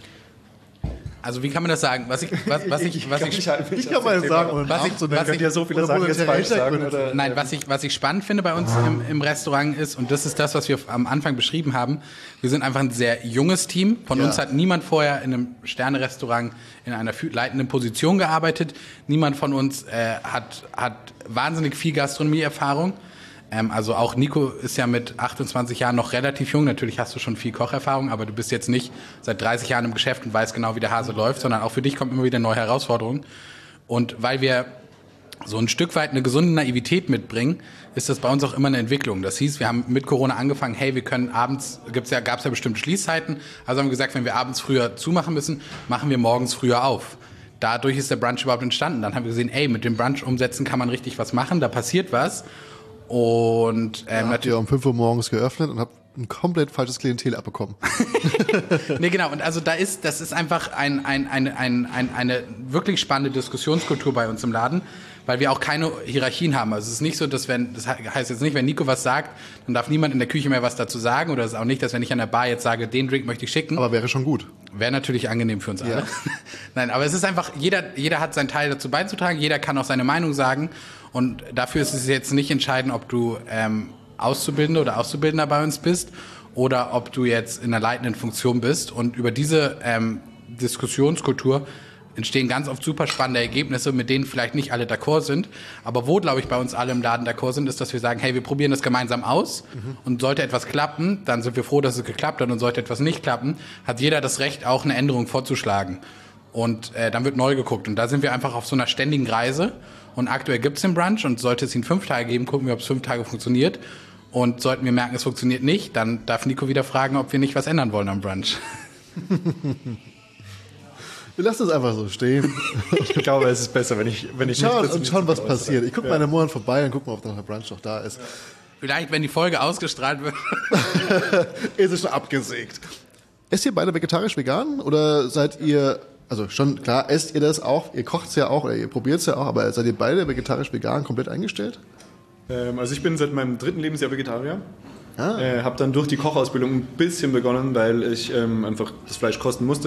[SPEAKER 4] Also wie kann man das sagen? Was ich, was, was ich, was ich,
[SPEAKER 2] ich, ich kann mal sagen, ohne
[SPEAKER 4] was ich, was ich,
[SPEAKER 3] ja so viele Sachen jetzt falsch sagen. Oder,
[SPEAKER 4] nein, was ich, was ich spannend finde bei uns im, im Restaurant ist, und das ist das, was wir am Anfang beschrieben haben, wir sind einfach ein sehr junges Team. Von ja. uns hat niemand vorher in einem Sterne-Restaurant in einer leitenden Position gearbeitet. Niemand von uns äh, hat, hat wahnsinnig viel Gastronomie-Erfahrung. Also auch Nico ist ja mit achtundzwanzig Jahren noch relativ jung. Natürlich hast du schon viel Kocherfahrung, aber du bist jetzt nicht seit dreißig Jahren im Geschäft und weißt genau, wie der Hase läuft, sondern auch für dich kommt immer wieder neue Herausforderungen. Und weil wir so ein Stück weit eine gesunde Naivität mitbringen, ist das bei uns auch immer eine Entwicklung. Das hieß, wir haben mit Corona angefangen, hey, wir können abends, gibt's ja, gab's ja bestimmte Schließzeiten, also haben wir gesagt, wenn wir abends früher zumachen müssen, machen wir morgens früher auf. Dadurch ist der Brunch überhaupt entstanden. Dann haben wir gesehen, ey, mit dem Brunch umsetzen kann man richtig was machen, da passiert was. Und ähm,
[SPEAKER 2] habt ihr um fünf Uhr morgens geöffnet und habt ein komplett falsches Klientel abbekommen.
[SPEAKER 4] Nee, genau. Und also da ist, das ist einfach ein, ein, ein, ein, ein, eine wirklich spannende Diskussionskultur bei uns im Laden, weil wir auch keine Hierarchien haben. Also es ist nicht so, dass wenn, das heißt jetzt nicht, wenn Nico was sagt, dann darf niemand in der Küche mehr was dazu sagen. Oder es ist auch nicht, dass wenn ich an der Bar jetzt sage, den Drink möchte ich schicken.
[SPEAKER 2] Aber wäre schon gut.
[SPEAKER 4] Wäre natürlich angenehm für uns alle. Ja. Nein, aber es ist einfach, jeder, jeder hat seinen Teil dazu beizutragen, jeder kann auch seine Meinung sagen. Und dafür ist es jetzt nicht entscheidend, ob du ähm, Auszubildende oder Auszubildender bei uns bist oder ob du jetzt in einer leitenden Funktion bist. Und über diese ähm, Diskussionskultur entstehen ganz oft super spannende Ergebnisse, mit denen vielleicht nicht alle d'accord sind. Aber wo, glaube ich, bei uns alle im Laden d'accord sind, ist, dass wir sagen, hey, wir probieren das gemeinsam aus. Mhm. Und sollte etwas klappen, dann sind wir froh, dass es geklappt hat. Und sollte etwas nicht klappen, hat jeder das Recht, auch eine Änderung vorzuschlagen. Und äh, dann wird neu geguckt. Und da sind wir einfach auf so einer ständigen Reise. Und aktuell gibt es den Brunch und sollte es ihn fünf Tage geben, gucken wir, ob es fünf Tage funktioniert. Und sollten wir merken, es funktioniert nicht, dann darf Nico wieder fragen, ob wir nicht was ändern wollen am Brunch.
[SPEAKER 2] Wir lassen es einfach so stehen.
[SPEAKER 3] Ich glaube, es ist besser, wenn ich, wenn ich
[SPEAKER 2] schauen,
[SPEAKER 3] nicht...
[SPEAKER 2] Und schauen, was passiert. Ich gucke ja. meine Monat vorbei und gucke mal, ob der Brunch noch da ist.
[SPEAKER 4] Vielleicht, wenn die Folge ausgestrahlt wird.
[SPEAKER 2] Ist es schon abgesägt. Esst ihr beide vegetarisch-vegan oder seid ihr... Also schon, klar, esst ihr das auch, ihr kocht es ja auch oder ihr probiert es ja auch, aber seid ihr beide vegetarisch-vegan komplett eingestellt?
[SPEAKER 3] Ähm, also ich bin seit meinem dritten Lebensjahr Vegetarier.
[SPEAKER 2] Ah.
[SPEAKER 3] Äh, habe dann durch die Kochausbildung ein bisschen begonnen, weil ich ähm, einfach das Fleisch kosten musste.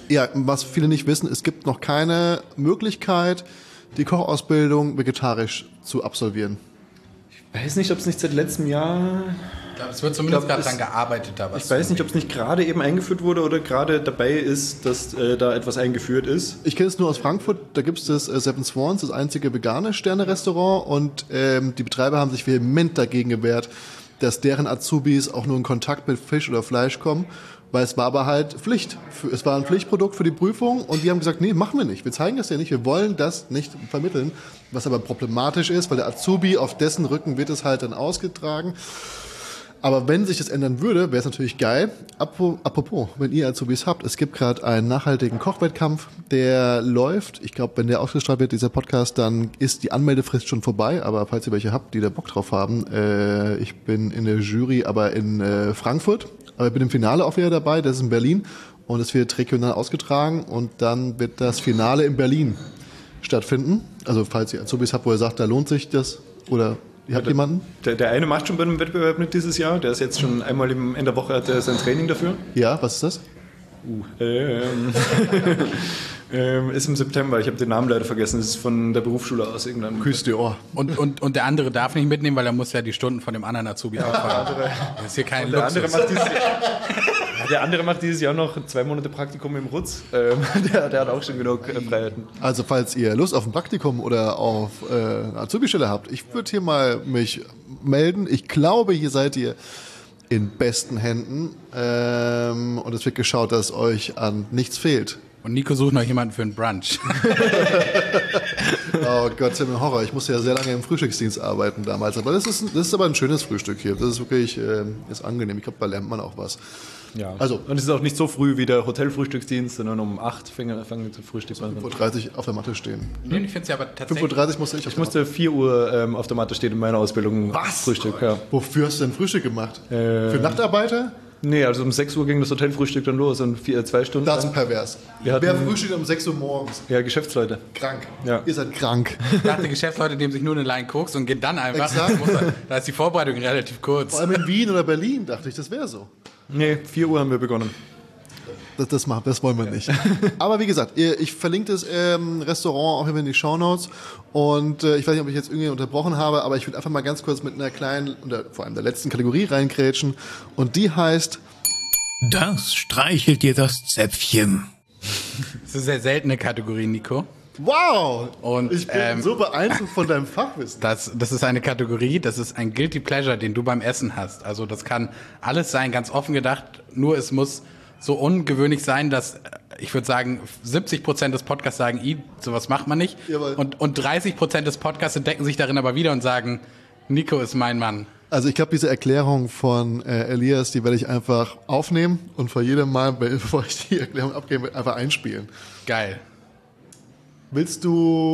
[SPEAKER 2] Ja, was viele nicht wissen, es gibt noch keine Möglichkeit, die Kochausbildung vegetarisch zu absolvieren.
[SPEAKER 3] Ich weiß nicht, ob es nicht seit letztem Jahr...
[SPEAKER 4] Ich glaube, es wird zumindest
[SPEAKER 3] glaub,
[SPEAKER 4] gerade dran gearbeitet. Da was
[SPEAKER 3] Ich weiß nicht, ob es nicht gerade eben eingeführt wurde oder gerade dabei ist, dass äh, da etwas eingeführt ist.
[SPEAKER 2] Ich kenne es nur aus Frankfurt, da gibt es das äh, Seven Swans, das einzige vegane Sterne-Restaurant und ähm, die Betreiber haben sich vehement dagegen gewehrt, dass deren Azubis auch nur in Kontakt mit Fisch oder Fleisch kommen, weil es war aber halt Pflicht. Es war ein Pflichtprodukt für die Prüfung und die haben gesagt, nee, machen wir nicht, wir zeigen das ja nicht, wir wollen das nicht vermitteln, was aber problematisch ist, weil der Azubi, auf dessen Rücken wird es halt dann ausgetragen. Aber wenn sich das ändern würde, wäre es natürlich geil. Apropos, wenn ihr Azubis habt, es gibt gerade einen nachhaltigen Kochwettkampf, der läuft. Ich glaube, wenn der ausgestrahlt wird, dieser Podcast, dann ist die Anmeldefrist schon vorbei. Aber falls ihr welche habt, die da Bock drauf haben, äh, ich bin in der Jury, aber in äh, Frankfurt. Aber ich bin im Finale auch wieder dabei, das ist in Berlin. Und es wird regional ausgetragen und dann wird das Finale in Berlin stattfinden. Also falls ihr Azubis habt, wo ihr sagt, da lohnt sich das oder... Ihr habt
[SPEAKER 3] der,
[SPEAKER 2] jemanden?
[SPEAKER 3] Der, der eine macht schon bei einem Wettbewerb mit dieses Jahr. Der ist jetzt schon einmal im, in der Woche hat er sein Training dafür.
[SPEAKER 2] Ja, was ist das?
[SPEAKER 3] Uh, ähm, ähm, ist im September. Ich habe den Namen leider vergessen. Das ist von der Berufsschule aus irgendeinem.
[SPEAKER 2] Küsst die Ohr.
[SPEAKER 4] Und, und, und der andere darf nicht mitnehmen, weil er muss ja die Stunden von dem anderen Azubi auffahren. Das ist hier kein
[SPEAKER 3] Der
[SPEAKER 4] Luxus.
[SPEAKER 3] andere, macht dieses Jahr, ja, der andere macht dieses Jahr noch zwei Monate Praktikum im Rutz. Ähm, der, der hat auch schon genug äh, Freiheiten.
[SPEAKER 2] Also falls ihr Lust auf ein Praktikum oder auf äh, eine Azubi-Stelle habt, ich würde hier mal mich melden. Ich glaube, hier seid ihr in besten Händen ähm, und es wird geschaut, dass euch an nichts fehlt.
[SPEAKER 4] Und Nico sucht noch jemanden für einen Brunch.
[SPEAKER 2] Oh Gott, das ist ja ein Horror. Ich musste ja sehr lange im Frühstücksdienst arbeiten damals. Aber das ist, das ist aber ein schönes Frühstück hier. Das ist wirklich äh, ist angenehm. Ich glaube, da lernt man auch was.
[SPEAKER 3] Ja.
[SPEAKER 2] Also,
[SPEAKER 3] und es ist auch nicht so früh wie der Hotelfrühstücksdienst, sondern um acht fangen wir zu frühstücken.
[SPEAKER 2] fünf Uhr dreißig auf der Matte stehen.
[SPEAKER 4] Nee, ich finde es ja aber
[SPEAKER 2] fünf
[SPEAKER 4] tatsächlich...
[SPEAKER 2] Uhr dreißig musste ich auf
[SPEAKER 3] Ich
[SPEAKER 2] der
[SPEAKER 3] musste vier Uhr ähm, auf der Matte stehen in meiner Ausbildung.
[SPEAKER 2] Was?
[SPEAKER 3] Frühstück, ja.
[SPEAKER 2] Matte. Wofür hast du denn Frühstück gemacht?
[SPEAKER 3] Äh,
[SPEAKER 2] Für Nachtarbeiter?
[SPEAKER 3] Nee, also um sechs Uhr ging das Hotelfrühstück dann los und vier, zwei Stunden.
[SPEAKER 2] Das ist
[SPEAKER 3] lang.
[SPEAKER 2] pervers.
[SPEAKER 3] Wir hatten-
[SPEAKER 2] Wer frühstückt um sechs Uhr morgens?
[SPEAKER 3] Ja, Geschäftsleute.
[SPEAKER 2] Krank.
[SPEAKER 3] Ja.
[SPEAKER 2] Ihr seid krank.
[SPEAKER 4] Ich dachte, Geschäftsleute nehmen sich nur eine Line Koks und gehen dann einfach.
[SPEAKER 2] Exakt.
[SPEAKER 4] Muss er- Da ist die Vorbereitung relativ kurz.
[SPEAKER 2] Vor allem in Wien oder Berlin dachte ich, das wäre so.
[SPEAKER 3] Nee, vier Uhr haben wir begonnen.
[SPEAKER 2] Das, das, machen, das wollen wir nicht. Aber wie gesagt, ihr- ich verlinke das ähm, Restaurant auch immer in die Shownotes. Und äh, ich weiß nicht, ob ich jetzt irgendwie unterbrochen habe, aber ich will einfach mal ganz kurz mit einer kleinen, oder vor allem der letzten Kategorie reingrätschen. Und die heißt...
[SPEAKER 1] Das streichelt dir das Zäpfchen.
[SPEAKER 4] Das ist eine sehr seltene Kategorie, Nico.
[SPEAKER 2] Wow!
[SPEAKER 4] Und,
[SPEAKER 2] ich bin
[SPEAKER 4] ähm,
[SPEAKER 2] so beeindruckt von deinem Fachwissen.
[SPEAKER 4] Das, das ist eine Kategorie, das ist ein Guilty Pleasure, den du beim Essen hast. Also das kann alles sein, ganz offen gedacht. Nur es muss so ungewöhnlich sein, dass, ich würde sagen, siebzig Prozent des Podcasts sagen, I, sowas macht man nicht.
[SPEAKER 2] Jawohl.
[SPEAKER 4] Und, und dreißig Prozent des Podcasts entdecken sich darin aber wieder und sagen, Nico ist mein Mann.
[SPEAKER 2] Also ich glaube, diese Erklärung von äh, Elias, die werde ich einfach aufnehmen und vor jedem Mal, bevor ich die Erklärung abgebe, einfach einspielen.
[SPEAKER 4] Geil.
[SPEAKER 2] Willst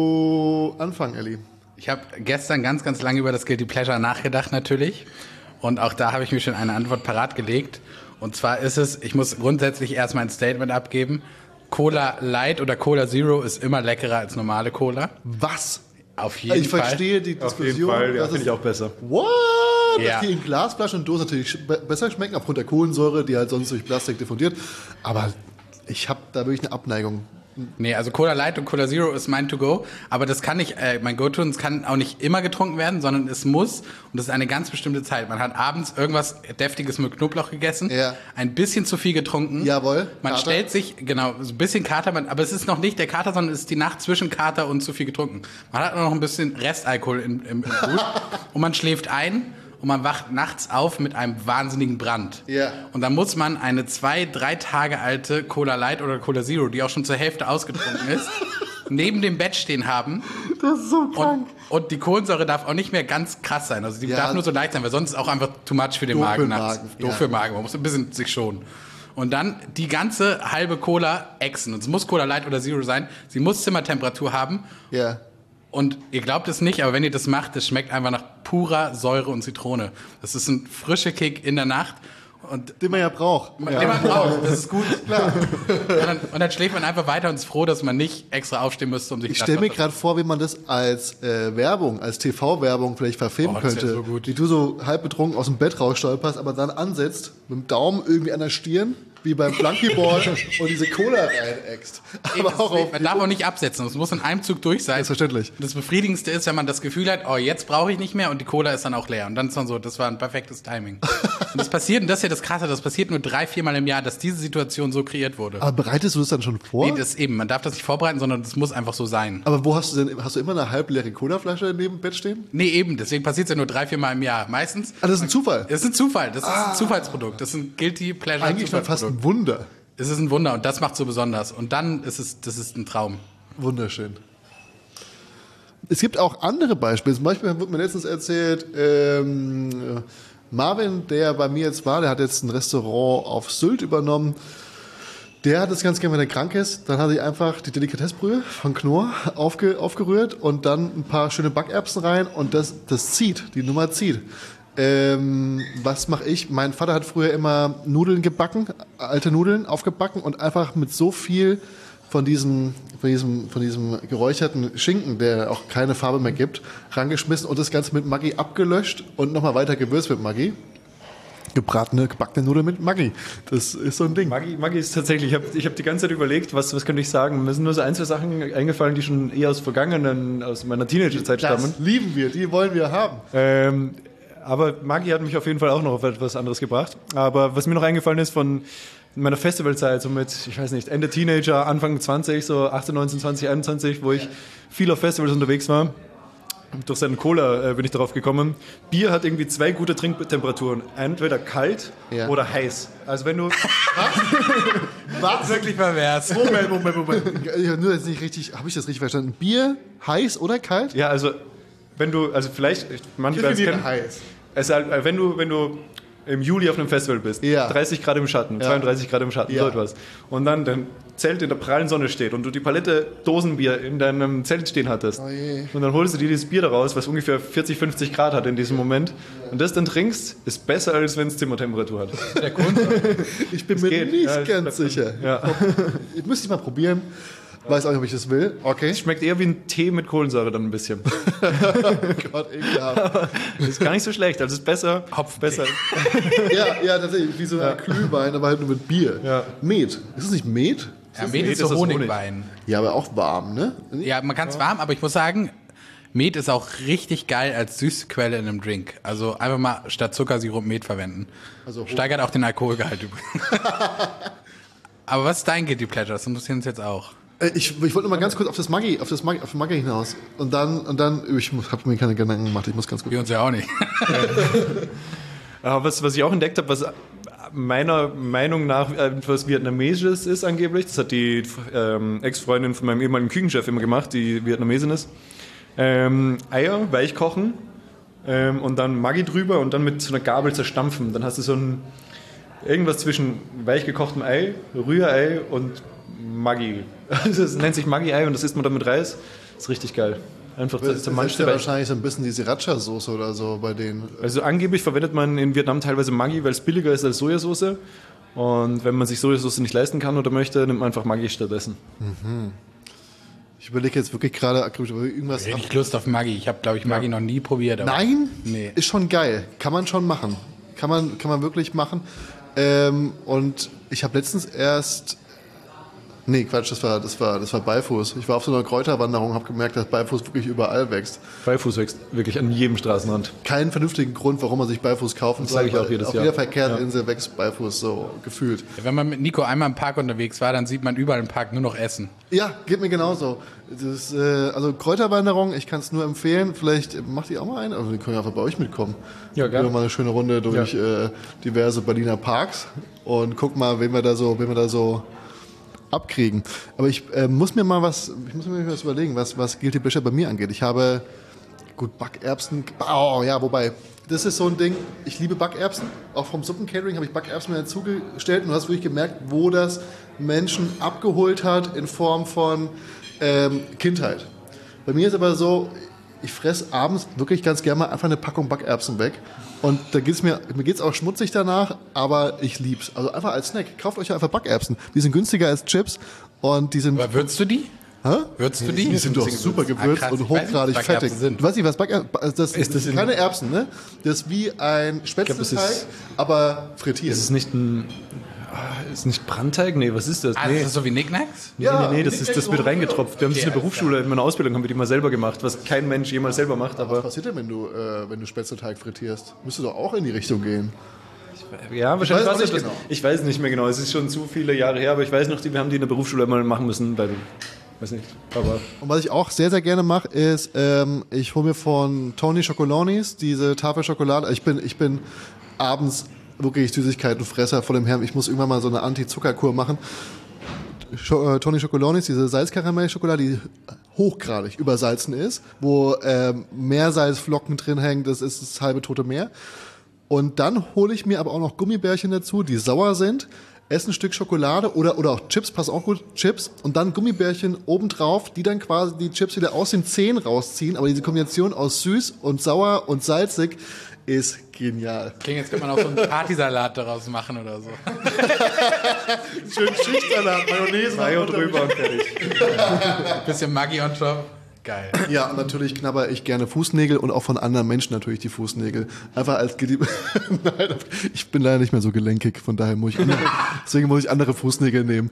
[SPEAKER 2] du anfangen, Elli?
[SPEAKER 4] Ich habe gestern ganz, ganz lange über das Guilty Pleasure nachgedacht natürlich. Und auch da habe ich mir schon eine Antwort parat gelegt. Und zwar ist es, ich muss grundsätzlich erstmal ein Statement abgeben. Cola Light oder Cola Zero ist immer leckerer als normale Cola.
[SPEAKER 2] Was?
[SPEAKER 4] Auf jeden
[SPEAKER 2] Ich
[SPEAKER 4] Fall.
[SPEAKER 2] verstehe die
[SPEAKER 3] Auf
[SPEAKER 2] Diskussion.
[SPEAKER 3] jeden Fall, ja,
[SPEAKER 2] dass
[SPEAKER 3] finde
[SPEAKER 2] es-
[SPEAKER 3] ich auch besser.
[SPEAKER 2] What?
[SPEAKER 4] Ja.
[SPEAKER 2] Dass die in Glasflaschen und Dosen natürlich sch- be- besser schmecken, aufgrund der Kohlensäure, die halt sonst durch Plastik diffundiert. Aber ich habe da wirklich eine Abneigung.
[SPEAKER 4] Nee, also Cola Light und Cola Zero ist mein To-Go, aber das kann nicht, äh, mein Go-To, und es kann auch nicht immer getrunken werden, sondern es muss, und das ist eine ganz bestimmte Zeit. Man hat abends irgendwas Deftiges mit Knoblauch gegessen,
[SPEAKER 2] Ja.
[SPEAKER 4] ein bisschen zu viel getrunken.
[SPEAKER 2] Jawohl,
[SPEAKER 4] Man
[SPEAKER 2] Kater.
[SPEAKER 4] stellt sich, genau, so ein bisschen Kater, man, aber es ist noch nicht der Kater, sondern es ist die Nacht zwischen Kater und zu viel getrunken. Man hat noch ein bisschen Restalkohol im, im, im Blut und man schläft ein. Und man wacht nachts auf mit einem wahnsinnigen Brand.
[SPEAKER 2] Ja.
[SPEAKER 4] Und dann muss man eine zwei, drei Tage alte Cola Light oder Cola Zero, die auch schon zur Hälfte ausgetrunken ist, neben dem Bett stehen haben.
[SPEAKER 2] Das ist so krank.
[SPEAKER 4] Und, und die Kohlensäure darf auch nicht mehr ganz krass sein. Also die
[SPEAKER 2] Ja.
[SPEAKER 4] darf nur so leicht sein, weil sonst ist auch einfach too much für den
[SPEAKER 2] Doof
[SPEAKER 4] Magen
[SPEAKER 2] für den
[SPEAKER 4] nachts.
[SPEAKER 2] Magen,
[SPEAKER 4] Doof
[SPEAKER 2] ja.
[SPEAKER 4] für den Magen. Man muss ein bisschen sich schonen. Und dann die ganze halbe Cola exen. Und es muss Cola Light oder Zero sein. Sie muss Zimmertemperatur haben.
[SPEAKER 2] Ja.
[SPEAKER 4] Und ihr glaubt es nicht, aber wenn ihr das macht, das schmeckt einfach nach purer Säure und Zitrone. Das ist ein frischer Kick in der Nacht. Und
[SPEAKER 2] Den man ja braucht.
[SPEAKER 4] den man braucht, das ist gut. Klar. Und, dann, und dann schläft man einfach weiter und ist froh, dass man nicht extra aufstehen müsste, um sich
[SPEAKER 2] Ich
[SPEAKER 4] das
[SPEAKER 2] stelle mir
[SPEAKER 4] was-
[SPEAKER 2] gerade vor, wie man das als äh, Werbung, als T V-Werbung vielleicht verfilmen
[SPEAKER 4] Oh, das wär
[SPEAKER 2] könnte.
[SPEAKER 4] so gut.
[SPEAKER 2] Wie du so halb betrunken aus dem Bett rausstolperst, aber dann ansetzt, mit dem Daumen irgendwie an der Stirn wie beim Flunkyball und diese Cola reinäxt. Aber auch auf
[SPEAKER 4] Man darf auch nicht absetzen, es muss in einem Zug durch sein.
[SPEAKER 2] Selbstverständlich.
[SPEAKER 4] Das Befriedigendste ist, wenn man das Gefühl hat, oh, jetzt brauche ich nicht mehr und die Cola ist dann auch leer. Und dann ist dann so, das war ein perfektes Timing. Und das passiert, und das ist ja das Krasse, das passiert nur drei, viermal im Jahr, dass diese Situation so kreiert wurde.
[SPEAKER 2] Aber bereitest du das dann schon vor?
[SPEAKER 4] Nee, das eben, man darf das nicht vorbereiten, sondern das muss einfach so sein.
[SPEAKER 2] Aber wo hast du denn, hast du immer eine halbleere Colaflasche neben dem Bett stehen?
[SPEAKER 4] Nee, eben, deswegen passiert es ja nur drei, viermal im Jahr. Meistens.
[SPEAKER 2] Ah, das ist ein Zufall.
[SPEAKER 4] Das ist ein Zufall, das ist ein Zufallsprodukt, das ist ein Guilty Pleasure
[SPEAKER 2] Eigentlich schon fast
[SPEAKER 4] Zufallsprodukt.
[SPEAKER 2] ein Wunder.
[SPEAKER 4] Es ist ein Wunder und das macht so besonders. Und dann ist es, das ist ein Traum.
[SPEAKER 2] Wunderschön. Es gibt auch andere Beispiele. Zum Beispiel wurde mir letztens erzählt, ähm, Marvin, der bei mir jetzt war, der hat jetzt ein Restaurant auf Sylt übernommen. Der hat es ganz gerne, wenn er krank ist. Dann hat er einfach die Delikatessbrühe von Knorr aufge, aufgerührt und dann ein paar schöne Backerbsen rein und das, das zieht, die Nummer zieht. Ähm, was mache ich? Mein Vater hat früher immer Nudeln gebacken, alte Nudeln aufgebacken und einfach mit so viel von diesem, von diesem, von diesem geräucherten Schinken, der auch keine Farbe mehr gibt, rangeschmissen und das Ganze mit Maggi abgelöscht und nochmal weiter gewürzt mit Maggi. Gebratene, gebackene Nudeln mit Maggi. Das ist so ein Ding.
[SPEAKER 3] Maggi, Maggi ist tatsächlich, ich habe ich hab die ganze Zeit überlegt, was, was könnte ich sagen. Mir sind nur so ein, zwei Sachen eingefallen, die schon eher aus vergangenen, aus meiner Teenagerzeit stammen.
[SPEAKER 2] Das lieben wir, die wollen wir haben.
[SPEAKER 3] Ähm, aber Maggi hat mich auf jeden Fall auch noch auf etwas anderes gebracht. Aber was mir noch eingefallen ist von meiner Festivalzeit, so mit, ich weiß nicht, Ende Teenager, Anfang zwanzig, so achtzehn, neunzehn, zwanzig, einundzwanzig, wo ich viel auf Festivals unterwegs war. Durch seinen Cola äh, bin ich darauf gekommen. Bier hat irgendwie zwei gute Trinktemperaturen. Entweder kalt
[SPEAKER 2] Ja.
[SPEAKER 3] oder heiß. Also wenn du...
[SPEAKER 2] Was?
[SPEAKER 4] Wirklich pervers.
[SPEAKER 2] Moment, Moment, Moment. Ich habe nur jetzt nicht richtig, habe ich das richtig verstanden? Bier, heiß oder kalt?
[SPEAKER 3] Ja, also wenn du, also vielleicht, manche werden es kennen.
[SPEAKER 2] heiß.
[SPEAKER 3] Also, äh, wenn du, wenn du im Juli auf einem Festival bist,
[SPEAKER 2] Ja.
[SPEAKER 3] dreißig Grad im Schatten,
[SPEAKER 2] Ja.
[SPEAKER 3] zweiunddreißig Grad im Schatten,
[SPEAKER 2] Ja.
[SPEAKER 3] so etwas. Und dann dein Zelt in der prallen Sonne steht und du die Palette Dosenbier in deinem Zelt stehen hattest.
[SPEAKER 2] Oh je.
[SPEAKER 3] Und dann holst du dir dieses Bier daraus, was ungefähr vierzig, fünfzig Grad hat in diesem Moment. Und das dann trinkst, ist besser, als wenn es Zimmertemperatur hat.
[SPEAKER 4] Der Grund.
[SPEAKER 2] Ich bin mir
[SPEAKER 3] geht.
[SPEAKER 2] nicht
[SPEAKER 3] Ja, es
[SPEAKER 2] ganz
[SPEAKER 3] bleibt
[SPEAKER 2] sicher.
[SPEAKER 3] Ja.
[SPEAKER 2] Ich müsste ich mal probieren. Weiß auch nicht, ob ich das will. Okay.
[SPEAKER 3] Es schmeckt eher wie ein Tee mit Kohlensäure dann ein bisschen.
[SPEAKER 2] Gott, ekelhaft.
[SPEAKER 3] Ist gar nicht so schlecht. Also ist besser.
[SPEAKER 4] Hopf
[SPEAKER 3] besser.
[SPEAKER 2] Ja, ja, tatsächlich. Wie so ein Glühwein, aber halt nur mit Bier.
[SPEAKER 3] Ja.
[SPEAKER 2] Met. Ist es nicht Met?
[SPEAKER 4] Ja, Met
[SPEAKER 3] Met
[SPEAKER 4] ist
[SPEAKER 3] ist
[SPEAKER 4] so
[SPEAKER 3] das
[SPEAKER 4] Honigwein.
[SPEAKER 2] Ja, aber auch warm, ne?
[SPEAKER 4] Ja, man kann es warm, aber ich muss sagen, Met ist auch richtig geil als Süßquelle in einem Drink. Also einfach mal statt Zuckersirup Met verwenden.
[SPEAKER 2] Also hoch-
[SPEAKER 4] Steigert auch den Alkoholgehalt übrigens. Aber was ist dein Guilty Pleasure? Das interessiert uns jetzt auch.
[SPEAKER 2] Äh, Ich, ich wollte noch mal ganz kurz auf das Maggi, auf das Maggi, auf Maggi hinaus. Und dann, und dann, ich habe mir keine Gedanken gemacht, ich muss ganz kurz.
[SPEAKER 4] Wir uns ja auch nicht.
[SPEAKER 3] Aber was, was ich auch entdeckt habe, was meiner Meinung nach etwas Vietnamesisches ist angeblich, das hat die ähm, Ex-Freundin von meinem ehemaligen Küchenchef immer gemacht, die Vietnamesin ist. Ähm, Eier weich kochen ähm, und dann Maggi drüber und dann mit so einer Gabel zerstampfen. Dann hast du so ein irgendwas zwischen weich gekochtem Ei, Rührei und Maggi. Also es nennt sich Maggi-Ei und das isst man dann mit Reis. Das ist richtig geil. Einfach
[SPEAKER 2] Das ist
[SPEAKER 3] zermanschte
[SPEAKER 2] ja
[SPEAKER 3] Weich-
[SPEAKER 2] wahrscheinlich so ein bisschen die Sriracha-Soße oder so bei denen.
[SPEAKER 3] Also angeblich verwendet man in Vietnam teilweise Maggi, weil es billiger ist als Sojasauce. Und wenn man sich Sojasauce nicht leisten kann oder möchte, nimmt man einfach Maggi stattdessen.
[SPEAKER 2] Ich überlege jetzt wirklich gerade, ob ich irgendwas.
[SPEAKER 4] Richtig Lust auf Maggi. Ich habe, glaube ich, Maggi noch nie probiert. Aber
[SPEAKER 2] Nein?
[SPEAKER 4] Nee.
[SPEAKER 2] Ist schon geil. Kann man schon machen. Kann man, kann man wirklich machen. Ähm, und ich habe letztens erst. Nee, Quatsch, das war, das war, das war Beifuß. Ich war auf so einer Kräuterwanderung, habe gemerkt, dass Beifuß wirklich überall wächst.
[SPEAKER 3] Beifuß wächst wirklich an jedem Straßenrand.
[SPEAKER 2] Keinen vernünftigen Grund, warum man sich Beifuß kaufen soll.
[SPEAKER 3] sage ich auch
[SPEAKER 2] weil
[SPEAKER 3] jedes
[SPEAKER 2] auf
[SPEAKER 3] Jahr.
[SPEAKER 2] jeder Verkehrsinsel wächst Beifuß so gefühlt.
[SPEAKER 4] Wenn man mit Nico einmal im Park unterwegs war, dann sieht man überall im Park nur noch Essen.
[SPEAKER 2] Ja, geht mir genauso. Das, äh, also Kräuterwanderung, ich kann es nur empfehlen. Vielleicht macht ihr auch mal eine, also die können ja einfach bei euch mitkommen.
[SPEAKER 3] Ja, gerne.
[SPEAKER 2] Wir mal eine schöne Runde durch äh, diverse Berliner Parks und guck mal, wen wir da so, wen wir da so abkriegen. Aber ich äh, muss mir mal was, ich muss mir was überlegen, was, was Guilty Pleasure bei mir angeht. Ich habe, gut, Backerbsen, oh ja, wobei, das ist so ein Ding, ich liebe Backerbsen, auch vom Suppencatering habe ich Backerbsen mir dazugestellt und du hast wirklich gemerkt, wo das Menschen abgeholt hat in Form von ähm, Kindheit. Bei mir ist aber so, ich fresse abends wirklich ganz gerne mal einfach eine Packung Backerbsen weg. Und da geht's mir, mir geht's auch schmutzig danach, aber ich lieb's. Also einfach als Snack. Kauft euch einfach Backerbsen. Die sind günstiger als Chips und die sind.
[SPEAKER 4] Aber würzt du die?
[SPEAKER 2] Hä?
[SPEAKER 4] Würzt du die?
[SPEAKER 2] Die sind doch super gewürzt
[SPEAKER 4] Ah, krass.
[SPEAKER 2] und
[SPEAKER 4] Ich weiß nicht,
[SPEAKER 2] hochgradig
[SPEAKER 4] was
[SPEAKER 2] fettig.
[SPEAKER 4] Backerbsen sind.
[SPEAKER 2] Du weißt nicht, was Backerbsen das ist?
[SPEAKER 3] das in-
[SPEAKER 2] keine Erbsen, ne? Das ist wie ein
[SPEAKER 3] das
[SPEAKER 2] Spätzleteig,
[SPEAKER 3] ist-
[SPEAKER 2] aber frittiert.
[SPEAKER 3] Ist es nicht ein Ist nicht Brandteig? Nee, was ist das?
[SPEAKER 4] Ah,
[SPEAKER 3] Nee.
[SPEAKER 4] das ist so wie Knickknacks?
[SPEAKER 3] Nee, nee, nee, das, ist, das wird reingetropft. Wir haben das in der
[SPEAKER 4] Okay,
[SPEAKER 3] Berufsschule, in meiner Ausbildung haben wir die mal selber gemacht, was kein Mensch jemals selber macht.
[SPEAKER 2] Was
[SPEAKER 3] Aber
[SPEAKER 2] passiert denn, wenn du, äh, wenn du Spätzleteig frittierst? Müsste doch auch in die Richtung gehen.
[SPEAKER 3] ja, wahrscheinlich
[SPEAKER 2] weiß auch
[SPEAKER 3] war es
[SPEAKER 2] nicht
[SPEAKER 3] etwas-
[SPEAKER 2] genau.
[SPEAKER 3] Ich weiß nicht mehr genau, es ist schon zu viele Jahre her, aber ich weiß noch, die- wir haben die in der Berufsschule mal machen müssen. Beim, weiß nicht, aber
[SPEAKER 2] Und was ich auch sehr, sehr gerne mache, ist, ähm, ich hole mir von Tony Chocolonis diese Tafel Schokolade. Ich bin, ich bin abends wirklich Süßigkeitenfresser vor dem Herrn. Ich muss irgendwann mal so eine Anti-Zuckerkur machen. Scho- äh, Tony Chocolonis, diese Salzkaramell-Schokolade, die hochgradig übersalzen ist, wo ähm, Meersalzflocken drin hängen, das ist das halbe Tote Meer. Und dann hole ich mir aber auch noch Gummibärchen dazu, die sauer sind, esse ein Stück Schokolade oder, oder auch Chips, passt auch gut, Chips, und dann Gummibärchen obendrauf, die dann quasi die Chips wieder aus den Zähnen rausziehen. Aber diese Kombination aus süß und sauer und salzig ist genial.
[SPEAKER 4] Klingt, jetzt könnte man auch so einen Partysalat daraus machen oder so.
[SPEAKER 2] Schön Schichtsalat, Mayonnaise
[SPEAKER 3] Mayo drüber und fertig.
[SPEAKER 4] Bisschen Maggi on top. Geil.
[SPEAKER 2] Ja, und natürlich knabber ich gerne Fußnägel und auch von anderen Menschen natürlich die Fußnägel. Einfach als Gelieb Nein, ich bin leider nicht mehr so gelenkig, von daher muss ich andere, deswegen muss ich andere Fußnägel nehmen.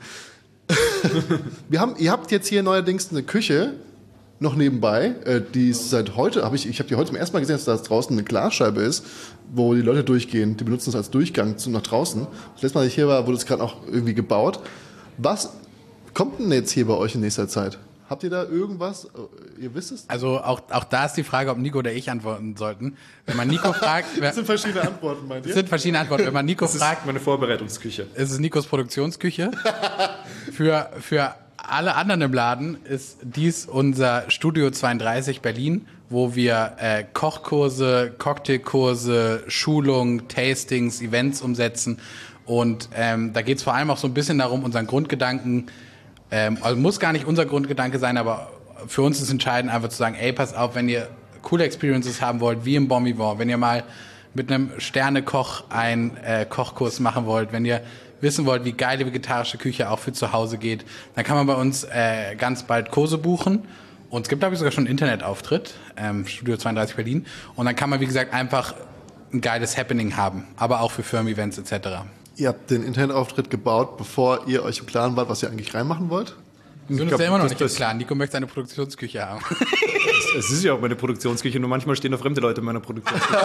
[SPEAKER 2] Wir haben, ihr habt jetzt hier neuerdings eine Küche noch nebenbei, äh, die ist seit heute, habe ich, ich habe die heute zum ersten Mal gesehen, dass da draußen eine Glasscheibe ist, wo die Leute durchgehen. Die benutzen das als Durchgang zu, nach draußen. Das letzte Mal, als ich hier war, wurde es gerade auch irgendwie gebaut. Was kommt denn jetzt hier bei euch in nächster Zeit? Habt ihr da irgendwas? Ihr wisst es?
[SPEAKER 4] Also auch, auch da ist die Frage, ob Nico oder ich antworten sollten. Wenn man Nico fragt, wer,
[SPEAKER 2] Das sind verschiedene Antworten, meint
[SPEAKER 4] es
[SPEAKER 2] ihr?
[SPEAKER 4] sind verschiedene Antworten. Wenn man Nico
[SPEAKER 3] Das ist
[SPEAKER 4] fragt,
[SPEAKER 3] meine Vorbereitungsküche.
[SPEAKER 4] ist es Nikos Produktionsküche. Für, für alle anderen im Laden ist dies unser Studio zweiunddreißig Berlin, wo wir äh, Kochkurse, Cocktailkurse, Schulungen, Tastings, Events umsetzen. Und ähm, da geht es vor allem auch so ein bisschen darum, unseren Grundgedanken, ähm, also muss gar nicht unser Grundgedanke sein, aber für uns ist entscheidend, einfach zu sagen, ey, pass auf, wenn ihr coole Experiences haben wollt, wie im Bon Vivant, wenn ihr mal mit einem Sternekoch einen äh, Kochkurs machen wollt, wenn ihr wissen wollt, wie geile vegetarische Küche auch für zu Hause geht, dann kann man bei uns äh, ganz bald Kurse buchen. Und es gibt, glaube ich, sogar schon einen Internetauftritt, ähm, Studio zweiunddreißig Berlin. Und dann kann man, wie gesagt, einfach ein geiles Happening haben, aber auch für Firmen-Events et cetera.
[SPEAKER 2] Ihr habt den Internetauftritt gebaut, bevor ihr euch im Klaren wart, was ihr eigentlich reinmachen wollt?
[SPEAKER 4] Wir sind uns
[SPEAKER 3] glaub,
[SPEAKER 4] ja immer noch
[SPEAKER 3] das-
[SPEAKER 4] nicht im
[SPEAKER 3] das-
[SPEAKER 4] Klaren. Nico möchte eine Produktionsküche haben.
[SPEAKER 3] Es ist ja auch meine Produktionsküche, nur manchmal stehen da fremde Leute in meiner Produktionsküche.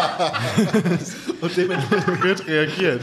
[SPEAKER 2] Und dementsprechend wird reagiert.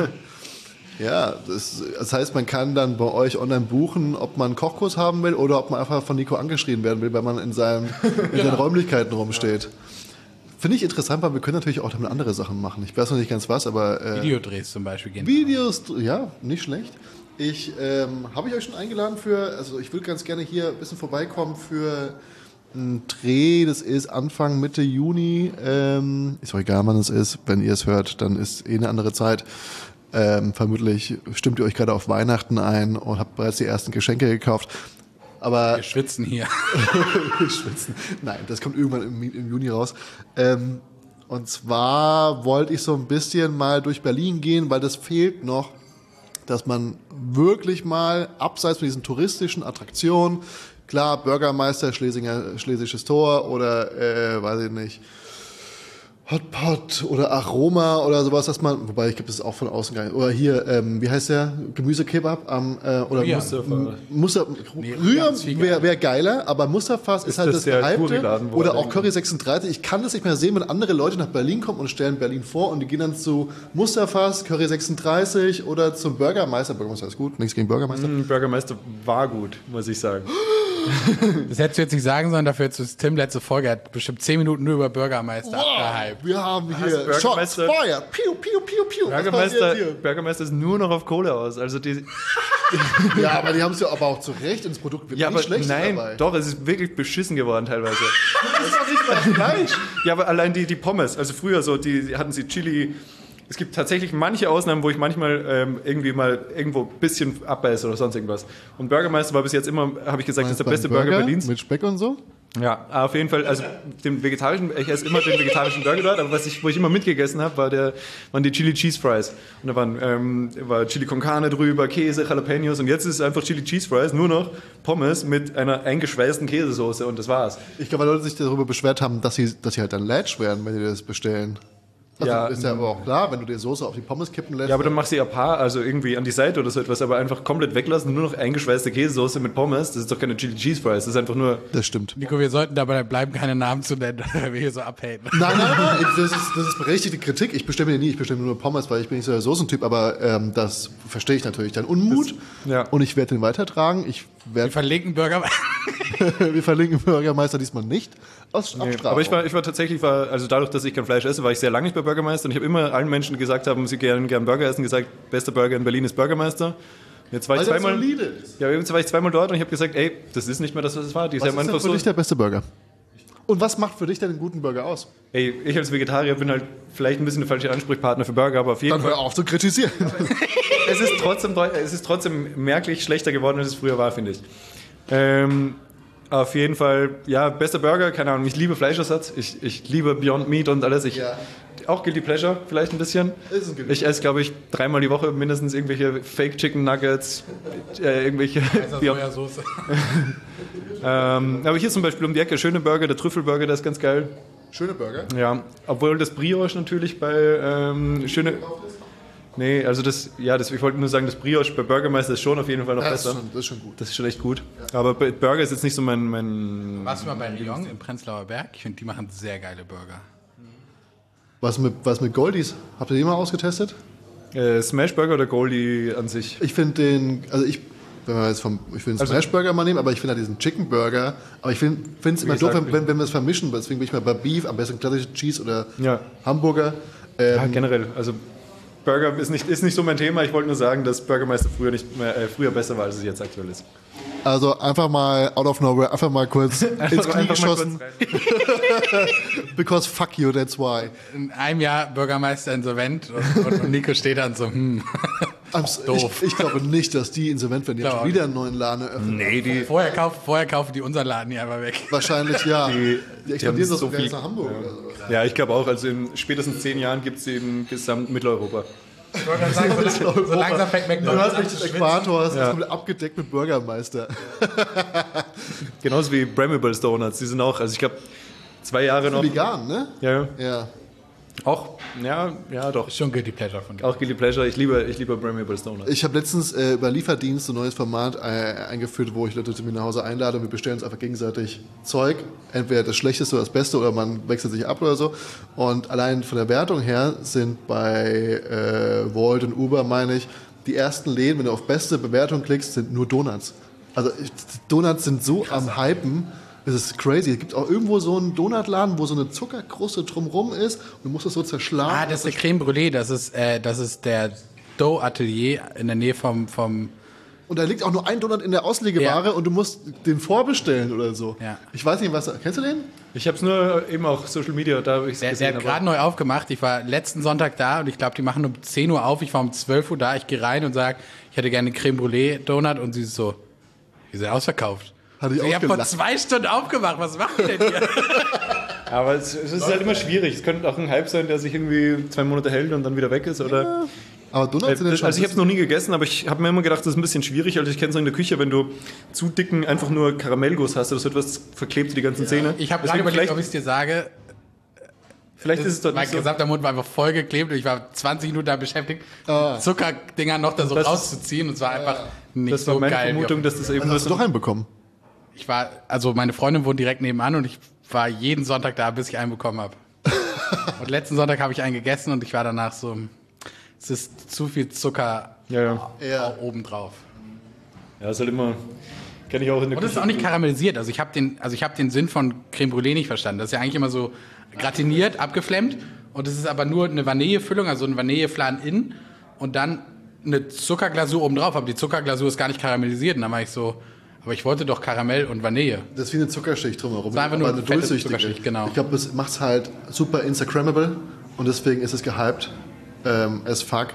[SPEAKER 2] Ja, das, das heißt, man kann dann bei euch online buchen, ob man einen Kochkurs haben will oder ob man einfach von Nico angeschrien werden will, weil man in, seinem, in seinen Räumlichkeiten rumsteht. Finde ich interessant, weil wir können natürlich auch damit andere Sachen machen. Ich weiß noch nicht ganz was, aber... Äh,
[SPEAKER 4] Videodrehs zum Beispiel gehen.
[SPEAKER 2] Videos, ja, nicht schlecht. Ich ähm, habe ich euch schon eingeladen für, also ich würde ganz gerne hier ein bisschen vorbeikommen für einen Dreh. Das ist Anfang, Mitte Juni. Ähm, ist auch egal, wann es ist. Wenn ihr es hört, dann ist eh eine andere Zeit. Ähm, vermutlich stimmt ihr euch gerade auf Weihnachten ein und habt bereits die ersten Geschenke gekauft. Aber
[SPEAKER 4] Wir schwitzen hier.
[SPEAKER 2] schwitzen. Nein, das kommt irgendwann im, im Juni raus. Ähm, und zwar wollte ich so ein bisschen mal durch Berlin gehen, weil das fehlt noch, dass man wirklich mal abseits von diesen touristischen Attraktionen, klar, Bürgermeister, Schlesinger, Schlesisches Tor oder, äh, weiß ich nicht, Hotpot oder Aroma oder sowas, dass man, wobei ich glaube, das ist auch von außen gar nicht, oder hier, ähm, wie heißt der, Gemüsekebab am, äh, oder
[SPEAKER 4] Rühr.
[SPEAKER 2] Mustafa. Mustafa,
[SPEAKER 4] Nee,
[SPEAKER 2] Rühr
[SPEAKER 4] ganz viel
[SPEAKER 2] wäre wär geiler, aber Mustafas ist, halt
[SPEAKER 3] das
[SPEAKER 2] das
[SPEAKER 3] der
[SPEAKER 2] Gehypte.
[SPEAKER 3] Touri-Laden, wo
[SPEAKER 2] Oder
[SPEAKER 3] er
[SPEAKER 2] auch Curry sechsunddreißig. Ich kann das nicht mehr sehen, wenn andere Leute nach Berlin kommen und stellen Berlin vor und die gehen dann zu Mustafas, Curry sechsunddreißig oder zum Bürgermeister. Bürgermeister ist gut, nichts gegen Bürgermeister.
[SPEAKER 3] Ein Bürgermeister war gut, muss ich sagen.
[SPEAKER 4] Das hättest du jetzt nicht sagen sollen, dafür jetzt ist Tim letzte Folge, er hat bestimmt zehn Minuten nur über Bürgermeister abgehypt.
[SPEAKER 2] Wir haben hier
[SPEAKER 3] Bürgermeister-
[SPEAKER 2] Shots fired. Piu, piu, piu, piu. Was
[SPEAKER 3] Bürgermeister,
[SPEAKER 2] passiert hier?
[SPEAKER 3] Bürgermeister ist nur noch auf Kohle aus. Also die,
[SPEAKER 2] Ja, aber die haben es ja aber auch zu Recht ins Produkt wird
[SPEAKER 3] ja,
[SPEAKER 2] nicht
[SPEAKER 3] aber
[SPEAKER 2] schlecht
[SPEAKER 3] nein,
[SPEAKER 2] dabei.
[SPEAKER 3] doch, es ist wirklich beschissen geworden teilweise.
[SPEAKER 2] Das ist doch nicht mal Fleisch.
[SPEAKER 3] Ja, aber allein die, die Pommes, also früher so, die hatten sie Chili. Es gibt tatsächlich manche Ausnahmen, wo ich manchmal ähm, irgendwie mal irgendwo ein bisschen abbeiße oder sonst irgendwas. Und Bürgermeister war bis jetzt immer, habe ich gesagt, das ist der
[SPEAKER 2] Beim
[SPEAKER 3] beste Burger, Berlins.
[SPEAKER 2] Mit Speck und so?
[SPEAKER 3] Ja, auf jeden Fall, also den vegetarischen, ich esse immer den vegetarischen Burger dort, aber was ich, wo ich immer mitgegessen habe, war der, waren die Chili Cheese Fries. Und da waren, ähm, war Chili con Carne drüber, Käse, Jalapenos und jetzt ist es einfach Chili Cheese Fries, nur noch Pommes mit einer eingeschweißten Käsesoße und das war's.
[SPEAKER 2] Ich glaube, weil Leute sich darüber beschwert haben, dass sie, dass sie halt dann Latch werden, wenn sie das bestellen. Also
[SPEAKER 3] Ja,
[SPEAKER 2] ist ja aber auch klar, wenn du dir Soße auf die Pommes kippen lässt.
[SPEAKER 3] Ja, aber dann machst du ja paar, also irgendwie an die Seite oder so etwas, aber einfach komplett weglassen, nur noch eingeschweißte Käsesoße mit Pommes. Das ist doch keine Chili Cheese Fries, das ist einfach nur.
[SPEAKER 2] Das stimmt.
[SPEAKER 4] Nico, wir sollten dabei bleiben, keine Namen zu nennen, weil wir hier so abhaten.
[SPEAKER 2] Nein, nein, nein, das ist, das ist berechtigte Kritik. Ich bestelle mir nie, ich bestelle mir nur Pommes, weil ich bin nicht so der Soßentyp, aber ähm, das verstehe ich natürlich. Dein Unmut
[SPEAKER 3] Das, ja.
[SPEAKER 2] und ich werde den weitertragen. Ich
[SPEAKER 4] Wir
[SPEAKER 2] werd,
[SPEAKER 4] verlinken Burger.
[SPEAKER 2] wir verlinken Bürgermeister diesmal nicht. Aus
[SPEAKER 3] Nee,
[SPEAKER 2] Abstrafung.
[SPEAKER 3] aber ich war, ich war tatsächlich, war, also dadurch, dass ich kein Fleisch esse, war ich sehr lange nicht bei Bürgermeister und ich habe immer allen Menschen, die gesagt haben, sie gerne gern Burger essen, gesagt, bester Burger in Berlin ist Bürgermeister. Jetzt war ich
[SPEAKER 2] Weil der
[SPEAKER 3] zweimal,
[SPEAKER 2] solide ist.
[SPEAKER 3] ja, jetzt war ich zweimal dort und ich habe gesagt, ey, das ist nicht mehr das, was es war. Die
[SPEAKER 2] Was
[SPEAKER 3] haben
[SPEAKER 2] ist denn
[SPEAKER 3] einfach
[SPEAKER 2] für
[SPEAKER 3] so,
[SPEAKER 2] dich der beste Burger? Und was macht für dich denn einen guten Burger aus?
[SPEAKER 3] ey, ich als Vegetarier bin halt vielleicht ein bisschen der falsche Ansprechpartner für Burger, aber auf jeden
[SPEAKER 2] Dann
[SPEAKER 3] Fall,
[SPEAKER 2] hör auf zu kritisieren.
[SPEAKER 3] es ist trotzdem, deu- es ist trotzdem merklich schlechter geworden, als es früher war, finde ich. Ähm, auf jeden Fall, ja, bester Burger, keine Ahnung, ich liebe Fleischersatz, ich, ich liebe Beyond Meat und alles. Ich,
[SPEAKER 2] Ja.
[SPEAKER 3] Auch Guilty Pleasure, vielleicht ein bisschen.
[SPEAKER 2] Ist ein Guilty
[SPEAKER 3] Ich esse, glaube ich, dreimal die Woche mindestens irgendwelche Fake Chicken Nuggets, äh, irgendwelche Beyond.
[SPEAKER 4] Sojasauce.
[SPEAKER 3] Ähm, aber hier zum Beispiel um die Ecke, schöne Burger, der Trüffelburger, der ist ganz geil.
[SPEAKER 2] Schöne Burger.
[SPEAKER 3] Ja, obwohl das Brioche natürlich bei ähm, schöne... Nee, also das, ja, das, ich wollte nur sagen, das Brioche bei Bürgermeister ist schon auf jeden Fall noch
[SPEAKER 2] Ja, das, ist
[SPEAKER 3] besser.
[SPEAKER 2] schon, das ist schon gut.
[SPEAKER 3] Das ist schon echt gut. Aber bei Burger ist jetzt nicht so mein... mein
[SPEAKER 4] Warst du mal bei Rion im Prenzlauer Berg? Ich finde, die machen sehr geile Burger.
[SPEAKER 2] Was mit, was mit Goldies? Habt ihr die mal ausgetestet?
[SPEAKER 3] äh, Smashburger oder Goldie an sich?
[SPEAKER 2] Ich finde den, also ich, wenn wir jetzt vom, ich will den
[SPEAKER 3] Also-
[SPEAKER 2] Smashburger mal nehmen, aber ich finde halt diesen Chicken Burger, aber ich finde es immer doof,
[SPEAKER 3] gesagt,
[SPEAKER 2] wenn, wenn, wenn wir es vermischen, deswegen bin ich mal bei Beef, am besten klassische Cheese oder
[SPEAKER 3] Ja.
[SPEAKER 2] Hamburger. Ähm,
[SPEAKER 3] Ja, generell. Also Burger ist nicht, ist nicht so mein Thema. Ich wollte nur sagen, dass Bürgermeister früher, nicht mehr, äh, früher besser war, als es jetzt aktuell ist.
[SPEAKER 2] Also einfach mal out of nowhere, einfach mal kurz ins Knie
[SPEAKER 3] Einfach mal
[SPEAKER 2] geschossen.
[SPEAKER 3] kurz rein.
[SPEAKER 2] Because fuck you, that's why.
[SPEAKER 4] In einem Jahr Bürgermeister insolvent und, und Nico steht dann so, hm.
[SPEAKER 2] I'm s-
[SPEAKER 4] Doof.
[SPEAKER 2] Ich, ich glaube nicht, dass die insolvent werden. Die haben
[SPEAKER 4] Glaube
[SPEAKER 2] schon wieder einen neuen Laden eröffnet.
[SPEAKER 3] Nee, die,
[SPEAKER 4] Vorher kaufen, vorher kaufen die unseren Laden hier einfach weg.
[SPEAKER 2] Wahrscheinlich ja. Die,
[SPEAKER 3] die
[SPEAKER 2] expandieren
[SPEAKER 3] haben
[SPEAKER 2] doch
[SPEAKER 3] so
[SPEAKER 2] sogar
[SPEAKER 3] viel-
[SPEAKER 2] jetzt nach Hamburg oder so.
[SPEAKER 3] ja, ich glaube auch. Also in spätestens zehn Jahren gibt es sie in gesamt Mitteleuropa.
[SPEAKER 4] Ich wollte gerade sagen, so, lang, so langsam fängt
[SPEAKER 2] Du hast
[SPEAKER 4] McDonald's an
[SPEAKER 2] echt
[SPEAKER 4] zu
[SPEAKER 2] den
[SPEAKER 4] schwitzen.
[SPEAKER 2] Äquator, hast
[SPEAKER 3] Ja.
[SPEAKER 2] ja. komplett abgedeckt mit Bürgermeister.
[SPEAKER 3] Genauso wie Bramibles Donuts. Die sind auch, also ich glaube, zwei Jahre noch.
[SPEAKER 2] Vegan, ne?
[SPEAKER 3] Ja, ja.
[SPEAKER 2] Ja.
[SPEAKER 3] Auch, ja, ja, doch.
[SPEAKER 4] Schon Guilty Pleasure von dir.
[SPEAKER 3] Auch Guilty Pleasure. Ich liebe, ich liebe Bramibles Donuts.
[SPEAKER 2] Ich habe letztens äh, über Lieferdienst ein neues Format äh, eingeführt, wo ich Leute zu mir nach Hause einlade und wir bestellen uns einfach gegenseitig Zeug. Entweder das Schlechteste oder das Beste oder man wechselt sich ab oder so. Und allein von der Wertung her sind bei äh, Volt und Uber, meine ich, die ersten Läden, wenn du auf beste Bewertung klickst, sind nur Donuts. Also ich, Donuts sind so am Hypen. Das ist crazy. Es gibt auch irgendwo so einen Donutladen, wo so eine Zuckerkruste drumrum ist und du musst das so zerschlagen.
[SPEAKER 4] Ah, das ist der Creme Brûlée, das ist, äh, das ist der Dough Atelier in der Nähe vom, vom
[SPEAKER 2] Und da liegt auch nur ein Donut in der Auslegeware
[SPEAKER 4] Ja.
[SPEAKER 2] und du musst den vorbestellen oder so.
[SPEAKER 4] Ja.
[SPEAKER 2] Ich weiß nicht, was. Kennst du den?
[SPEAKER 3] Ich habe es nur eben auch Social Media, da habe ich es
[SPEAKER 4] Der, der
[SPEAKER 3] gesehen.
[SPEAKER 4] hat gerade neu aufgemacht. Ich war letzten Sonntag da und ich glaube, die machen um zehn Uhr auf. Ich war um zwölf Uhr da. Ich gehe rein und sage, ich hätte gerne Creme Brûlée Donut und sie ist so, die sind ausverkauft.
[SPEAKER 2] Hatte ich
[SPEAKER 4] Ich
[SPEAKER 2] auch
[SPEAKER 4] habe vor
[SPEAKER 2] gelacht.
[SPEAKER 4] zwei Stunden aufgemacht. Was macht ihr denn hier?
[SPEAKER 3] Aber es, es ist halt immer schwierig. Es könnte auch ein Hype sein, der sich irgendwie zwei Monate hält und dann wieder weg ist. Oder
[SPEAKER 2] Aber Donuts sind
[SPEAKER 3] Äh,
[SPEAKER 2] ja schon.
[SPEAKER 3] also ich habe es noch nie gegessen, aber ich habe mir immer gedacht, das ist ein bisschen schwierig. Also ich kenne es in der Küche, wenn du zu dicken einfach nur Karamellguss hast, oder so etwas verklebt die ganzen Zähne.
[SPEAKER 4] Ich habe gerade
[SPEAKER 3] Deswegen
[SPEAKER 4] überlegt, ob
[SPEAKER 3] vielleicht,
[SPEAKER 4] ich es dir sage.
[SPEAKER 3] vielleicht ist es dort
[SPEAKER 4] Mein
[SPEAKER 3] nicht so.
[SPEAKER 4] gesamter Mund war einfach vollgeklebt und ich war zwanzig Minuten da beschäftigt,
[SPEAKER 2] Ah.
[SPEAKER 4] Zuckerdinger noch da so
[SPEAKER 3] Das ist-
[SPEAKER 4] rauszuziehen und es war einfach nicht
[SPEAKER 3] Das war
[SPEAKER 4] so
[SPEAKER 3] meine
[SPEAKER 4] geil. wie
[SPEAKER 3] Vermutung,
[SPEAKER 4] auf-
[SPEAKER 3] dass das eben
[SPEAKER 2] Also
[SPEAKER 3] nur
[SPEAKER 2] hast du
[SPEAKER 3] so...
[SPEAKER 2] doch einen bekommen.
[SPEAKER 4] Ich war, also meine Freundin wohnt direkt nebenan und ich war jeden Sonntag da, bis ich einen bekommen habe. Und letzten Sonntag habe ich einen gegessen und ich war danach so, es ist zu viel Zucker
[SPEAKER 3] Ja, ja.
[SPEAKER 2] Ja.
[SPEAKER 4] obendrauf.
[SPEAKER 3] Ja, ist halt immer... Kenne ich auch in der
[SPEAKER 4] Und es ist auch nicht karamellisiert. Also ich habe den, also ich habe den Sinn von Creme Brûlée nicht verstanden. Das ist ja eigentlich immer so gratiniert, abgeflemmt. Und es ist aber nur eine Vanillefüllung, also ein Vanilleflan innen und dann eine Zuckerglasur obendrauf. Aber die Zuckerglasur ist gar nicht karamellisiert. Und dann war ich so, aber ich wollte doch Karamell und Vanille.
[SPEAKER 2] Das ist wie eine Zuckerschicht drumherum.
[SPEAKER 4] ist einfach nur
[SPEAKER 2] aber
[SPEAKER 4] eine fette
[SPEAKER 2] durchsichtige.
[SPEAKER 4] Zuckerschicht, genau.
[SPEAKER 2] Ich glaube, das macht es halt super Instagrammable und deswegen ist es gehypt ähm, as fuck.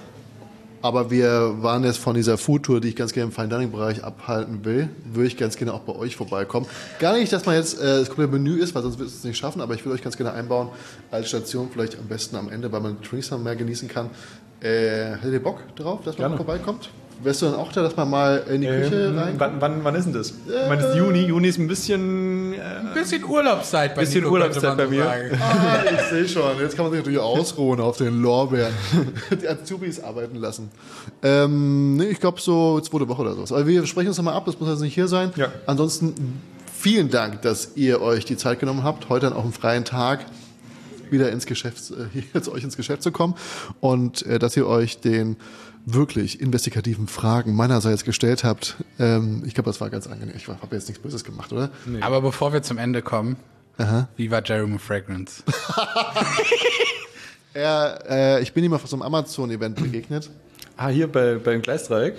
[SPEAKER 2] Aber wir waren jetzt von dieser Foodtour, die ich ganz gerne im Fine Dining Bereich abhalten will, würde ich ganz gerne auch bei euch vorbeikommen. Gar nicht, dass man jetzt äh, das komplette Menü ist, weil sonst wird es nicht schaffen, aber ich will euch ganz gerne einbauen als Station, vielleicht am besten am Ende, weil man die Drinks noch mehr genießen kann. Äh, hättet ihr Bock drauf, dass man
[SPEAKER 3] Gerne.
[SPEAKER 2] vorbeikommt? Wärst du dann auch da, dass man mal in die Küche
[SPEAKER 3] Ähm,
[SPEAKER 2] rein?
[SPEAKER 3] wann, wann, wann ist denn das? Ich meine, das ist Juni. Juni ist ein bisschen
[SPEAKER 4] Ein bisschen Urlaubszeit bei
[SPEAKER 3] Bisschen
[SPEAKER 4] Nico,
[SPEAKER 3] Urlaubszeit
[SPEAKER 4] könnte man
[SPEAKER 3] bei mir.
[SPEAKER 4] sagen.
[SPEAKER 2] Ah, ich sehe schon. Jetzt kann man sich natürlich ausruhen auf den Lorbeeren. Die Azubis arbeiten lassen. Ähm, nee, ich glaube so zweite Woche oder so. Aber wir sprechen uns nochmal ab, das muss jetzt nicht hier sein.
[SPEAKER 3] Ja.
[SPEAKER 2] Ansonsten vielen Dank, dass ihr euch die Zeit genommen habt, heute dann auch einen freien Tag wieder ins Geschäft, äh, hier zu euch ins Geschäft zu kommen und äh, dass ihr euch den wirklich investigativen Fragen meinerseits gestellt habt. Ähm, ich glaube, das war ganz angenehm. Ich habe jetzt nichts Böses gemacht, oder?
[SPEAKER 3] Nee.
[SPEAKER 4] Aber bevor wir zum Ende kommen,
[SPEAKER 2] Aha.
[SPEAKER 4] wie war Jeremy Fragrance?
[SPEAKER 2] Er, äh, ich bin ihm auf so einem Amazon-Event begegnet.
[SPEAKER 3] Ah, hier bei, beim Gleisdreieck?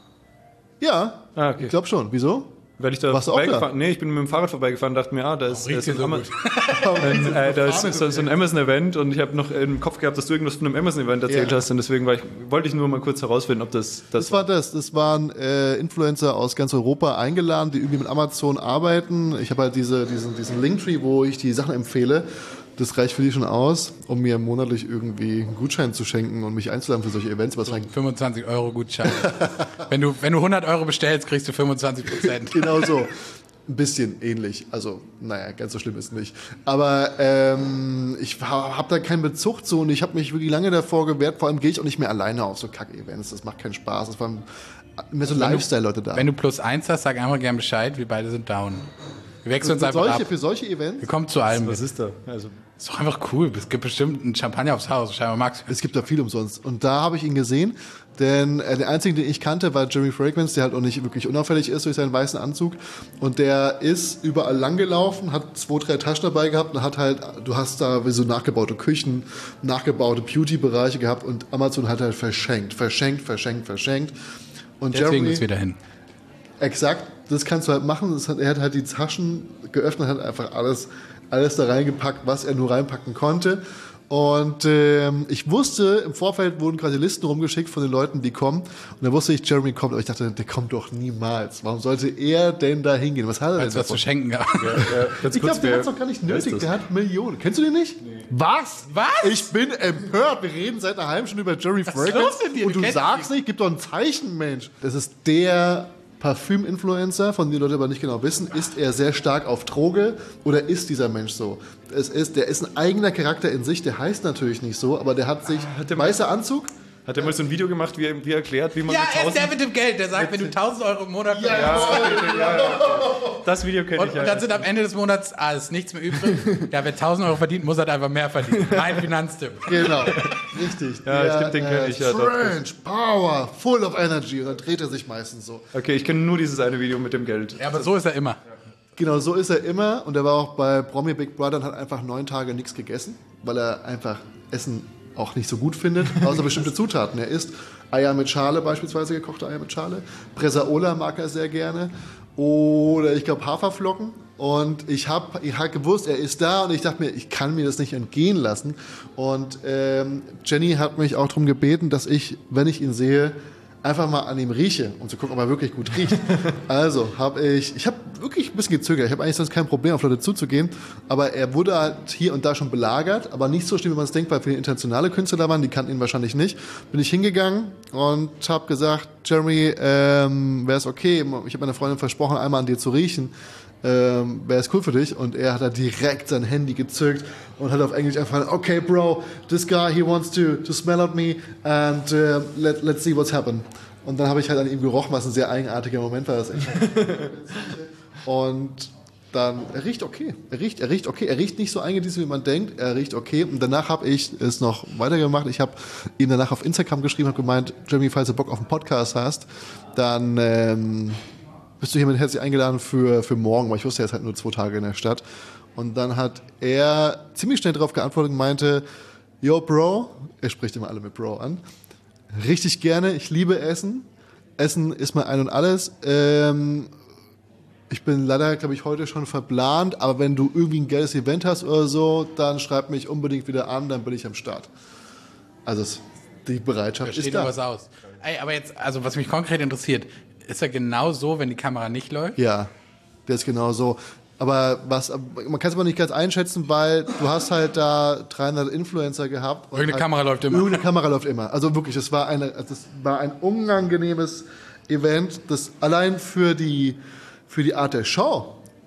[SPEAKER 2] Ja,
[SPEAKER 3] Ah, okay.
[SPEAKER 2] ich glaube schon. Wieso?
[SPEAKER 3] Weil ich da
[SPEAKER 2] Warst du auch
[SPEAKER 3] vorbeigefahren Nee, ich bin mit dem Fahrrad vorbeigefahren und dachte mir, ah, da ist, da
[SPEAKER 4] riecht
[SPEAKER 3] ist,
[SPEAKER 4] hier
[SPEAKER 3] ein,
[SPEAKER 4] so
[SPEAKER 3] Ama-
[SPEAKER 4] gut.
[SPEAKER 3] ein, äh, da ist so, so ein Amazon-Event und ich habe noch im Kopf gehabt, dass du irgendwas von einem Amazon-Event erzählt
[SPEAKER 2] Ja.
[SPEAKER 3] hast und deswegen war ich, wollte ich nur mal kurz herausfinden, ob das das
[SPEAKER 2] Das war das. Das waren äh, Influencer aus ganz Europa eingeladen, die irgendwie mit Amazon arbeiten. Ich habe halt diese, diesen, diesen Linktree, wo ich die Sachen empfehle. Das reicht für die schon aus, um mir monatlich irgendwie einen Gutschein zu schenken und mich einzuladen für solche Events. Was rein
[SPEAKER 4] fünfundzwanzig Euro Gutschein. wenn, du, wenn du hundert Euro bestellst, kriegst du fünfundzwanzig Prozent.
[SPEAKER 2] Genau so. Ein bisschen ähnlich. Also, naja, ganz so schlimm ist es nicht. Aber ähm, ich habe da keinen Bezug zu und ich habe mich wirklich lange davor gewehrt. Vor allem gehe ich auch nicht mehr alleine auf so Kack-Events. Das macht keinen Spaß. Das waren mehr so Lifestyle-Leute da.
[SPEAKER 4] Wenn du plus eins hast, sag einfach gern Bescheid, wir beide sind down. Wir wechseln uns
[SPEAKER 2] für,
[SPEAKER 4] einfach
[SPEAKER 2] solche,
[SPEAKER 4] ab.
[SPEAKER 2] für solche Events?
[SPEAKER 4] Wir kommen zu allem.
[SPEAKER 3] Was ist da? Also,
[SPEAKER 4] Ist doch einfach cool. Es gibt bestimmt einen Champagner aufs Haus. Scheinbar magst du.
[SPEAKER 2] Es gibt da viel umsonst. Und da habe ich ihn gesehen, denn äh, der einzige, den ich kannte, war Jeremy Fragrance, der halt auch nicht wirklich unauffällig ist durch seinen weißen Anzug. Und der ist überall langgelaufen, hat zwei, drei Taschen dabei gehabt und hat halt, du hast da wie so nachgebaute Küchen, nachgebaute Beauty-Bereiche gehabt und Amazon hat halt verschenkt, verschenkt, verschenkt, verschenkt. Und
[SPEAKER 4] Deswegen
[SPEAKER 2] Jeremy,
[SPEAKER 4] ist wieder hin.
[SPEAKER 2] exakt, das kannst du halt machen. Das hat, er hat halt die Taschen geöffnet, hat einfach alles, alles da reingepackt, was er nur reinpacken konnte. Und ähm, ich wusste, im Vorfeld wurden quasi Listen rumgeschickt von den Leuten, die kommen. Und da wusste ich, Jeremy kommt. Aber ich dachte, der kommt doch niemals. Warum sollte er denn da hingehen? Was hat er
[SPEAKER 4] Weil
[SPEAKER 2] denn
[SPEAKER 4] es was zu
[SPEAKER 2] davon?
[SPEAKER 4] schenken gab.
[SPEAKER 3] ja, ganz
[SPEAKER 2] Ich
[SPEAKER 3] kurz,
[SPEAKER 2] glaube, der
[SPEAKER 3] wer-
[SPEAKER 2] hat es doch gar nicht
[SPEAKER 3] wer ist
[SPEAKER 2] nötig.
[SPEAKER 3] das?
[SPEAKER 2] Der hat Millionen. Kennst du den nicht? Nee. Was?
[SPEAKER 4] Was?
[SPEAKER 2] Ich bin empört. Wir reden seit einer halben Stunde über Jeremy Fragrance.
[SPEAKER 4] los mit dir?
[SPEAKER 2] Und
[SPEAKER 4] Du
[SPEAKER 2] du
[SPEAKER 4] kennst
[SPEAKER 2] sagst nicht, gib doch ein Zeichen, Mensch. Das ist der Parfüm-Influencer, von dem die Leute aber nicht genau wissen. Ist er sehr stark auf Droge oder ist dieser Mensch so? Es ist, der ist ein eigener Charakter in sich. Der heißt natürlich nicht so, aber der hat sich
[SPEAKER 3] hat der-
[SPEAKER 2] weißer Anzug.
[SPEAKER 3] Hat er mal so ein Video gemacht, wie er, wie er erklärt, wie man
[SPEAKER 4] Ja,
[SPEAKER 3] mit
[SPEAKER 4] er ist der
[SPEAKER 3] tausend...
[SPEAKER 4] mit dem Geld, der sagt, wenn du tausend Euro im Monat
[SPEAKER 3] Ja, ja, ja. Das Video kenne
[SPEAKER 4] und,
[SPEAKER 3] ich ja.
[SPEAKER 4] und dann sind am Ende des Monats, ah, ist nichts mehr übrig. Ja, wer tausend Euro verdient, muss halt einfach mehr verdienen. Mein Finanztipp.
[SPEAKER 2] Genau, richtig.
[SPEAKER 3] Ja,
[SPEAKER 2] Der,
[SPEAKER 3] stimmt, den kenn ich, ja, doch.
[SPEAKER 2] Strange, Power, full of energy. Und dann dreht er sich meistens so.
[SPEAKER 3] Okay, ich kenne nur dieses eine Video mit dem Geld.
[SPEAKER 4] Ja, aber so ist er immer.
[SPEAKER 2] Genau, so ist er immer. Und er war auch bei Promi Big Brother und hat einfach neun Tage nichts gegessen, weil er einfach Essen auch nicht so gut findet, außer bestimmte Zutaten. Er isst Eier mit Schale, beispielsweise gekochte Eier mit Schale. Bresaola mag er sehr gerne. Oder ich glaube Haferflocken. Und ich habe ich hab gewusst, er ist da und ich dachte mir, ich kann mir das nicht entgehen lassen. Und ähm, Jenny hat mich auch darum gebeten, dass ich, wenn ich ihn sehe, einfach mal an ihm rieche, um zu gucken, ob er wirklich gut riecht. Also habe ich, ich habe wirklich ein bisschen gezögert. Ich habe eigentlich sonst kein Problem, auf Leute zuzugehen, aber er wurde halt hier und da schon belagert, aber nicht so schlimm, wie man es denkt, weil viele internationale Künstler da waren, die kannten ihn wahrscheinlich nicht. Bin ich hingegangen und habe gesagt, Jeremy, ähm, wäre es okay, ich habe meiner Freundin versprochen, einmal an dir zu riechen. Ähm, wäre es cool für dich? Und er hat da direkt sein Handy gezückt und hat auf Englisch einfach, okay, bro, this guy, he wants to, to smell at me and uh, let, let's see what's happened. Und dann habe ich halt an ihm gerochen, was ein sehr eigenartiger Moment war. Das echt und dann, er riecht okay. Er riecht, er riecht okay. Er riecht nicht so eingedieselt, wie man denkt. Er riecht okay. Und danach habe ich es noch weitergemacht. Ich habe ihm danach auf Instagram geschrieben, habe gemeint, Jeremy, falls du Bock auf einen Podcast hast, dann ähm, bist du hiermit herzlich eingeladen für, für morgen, weil ich wusste, er ist halt nur zwei Tage in der Stadt. Und dann hat er ziemlich schnell darauf geantwortet und meinte, yo, Bro, er spricht immer alle mit Bro an, richtig gerne, ich liebe Essen. Essen ist mein Ein und Alles. Ähm, ich bin leider, glaube ich, heute schon verplant, aber wenn du irgendwie ein geiles Event hast oder so, dann schreib mich unbedingt wieder an, dann bin ich am Start. Also es, die Bereitschaft
[SPEAKER 4] Da steht
[SPEAKER 2] ist
[SPEAKER 4] noch
[SPEAKER 2] da.
[SPEAKER 4] was aus. Ey, aber jetzt, also was mich konkret interessiert, ist er genau so, wenn die Kamera nicht läuft?
[SPEAKER 2] Ja, der ist genau so. Aber was, man kann es aber nicht ganz einschätzen, weil du hast halt da dreihundert Influencer gehabt. und
[SPEAKER 4] Irgendeine
[SPEAKER 2] halt,
[SPEAKER 4] Kamera läuft immer.
[SPEAKER 2] Irgendeine Kamera läuft immer. Also wirklich, es war, eine, das war ein unangenehmes Event, das allein für die, für die Art der Show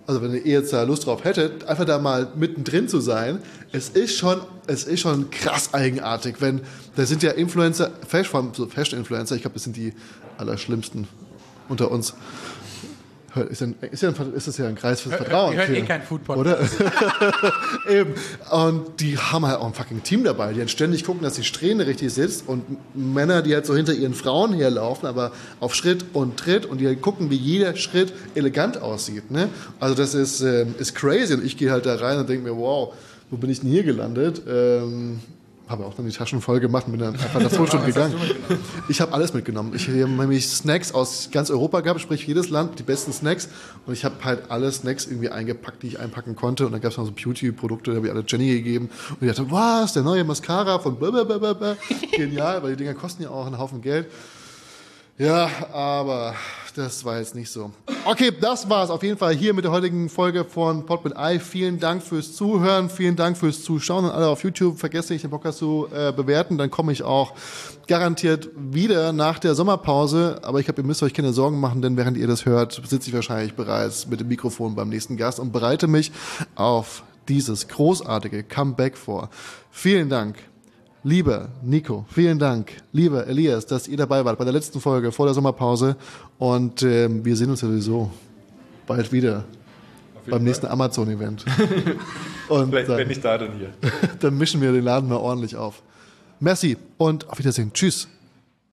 [SPEAKER 2] also wenn ihr jetzt da Lust drauf hättet, einfach da mal mittendrin zu sein, es ist schon, es ist schon krass eigenartig, wenn, da sind ja Influencer, Fashion, so Fashion-Influencer, ich glaube, das sind die allerschlimmsten unter uns. Ist, ja, ist, ja ein, ist das ja ein Kreis fürs Vertrauen.
[SPEAKER 4] Wir hören eh kein Food-Podcast.
[SPEAKER 2] Oder? Eben. Und die haben halt auch ein fucking Team dabei, die halt ständig gucken, dass die Strähne richtig sitzt und Männer, die halt so hinter ihren Frauen herlaufen, aber auf Schritt und Tritt und die halt gucken, wie jeder Schritt elegant aussieht. Ne? Also das ist, äh, ist crazy und ich gehe halt da rein und denke mir, wow, wo bin ich denn hier gelandet? Ähm, habe auch dann die Taschen voll gemacht und bin dann einfach nach zwei Stunden gegangen. Ich habe alles mitgenommen. Ich habe nämlich Snacks aus ganz Europa gehabt, sprich jedes Land, die besten Snacks. Und ich habe halt alle Snacks irgendwie eingepackt, die ich einpacken konnte. Und dann gab es noch so Beauty-Produkte, die habe ich alle Jenny gegeben. Und ich dachte, was, der neue Mascara von blablabla. Genial, weil die Dinger kosten ja auch einen Haufen Geld. Ja, aber das war jetzt nicht so. Okay, das war's auf jeden Fall hier mit der heutigen Folge von Pod mit Ei. Vielen Dank fürs Zuhören, vielen Dank fürs Zuschauen und alle auf YouTube. Vergesst nicht, den Podcast zu äh, bewerten, dann komme ich auch garantiert wieder nach der Sommerpause. Aber ich glaube, ihr müsst euch keine Sorgen machen, denn während ihr das hört, sitze ich wahrscheinlich bereits mit dem Mikrofon beim nächsten Gast und bereite mich auf dieses großartige Comeback vor. Vielen Dank. Lieber Nico, vielen Dank. Lieber Elias, dass ihr dabei wart bei der letzten Folge vor der Sommerpause. Und ähm, wir sehen uns sowieso bald wieder beim Fall. nächsten Amazon-Event. Und
[SPEAKER 3] Vielleicht
[SPEAKER 2] dann,
[SPEAKER 3] bin ich da dann hier.
[SPEAKER 2] Dann mischen wir den Laden mal ordentlich auf. Merci und auf Wiedersehen. Tschüss.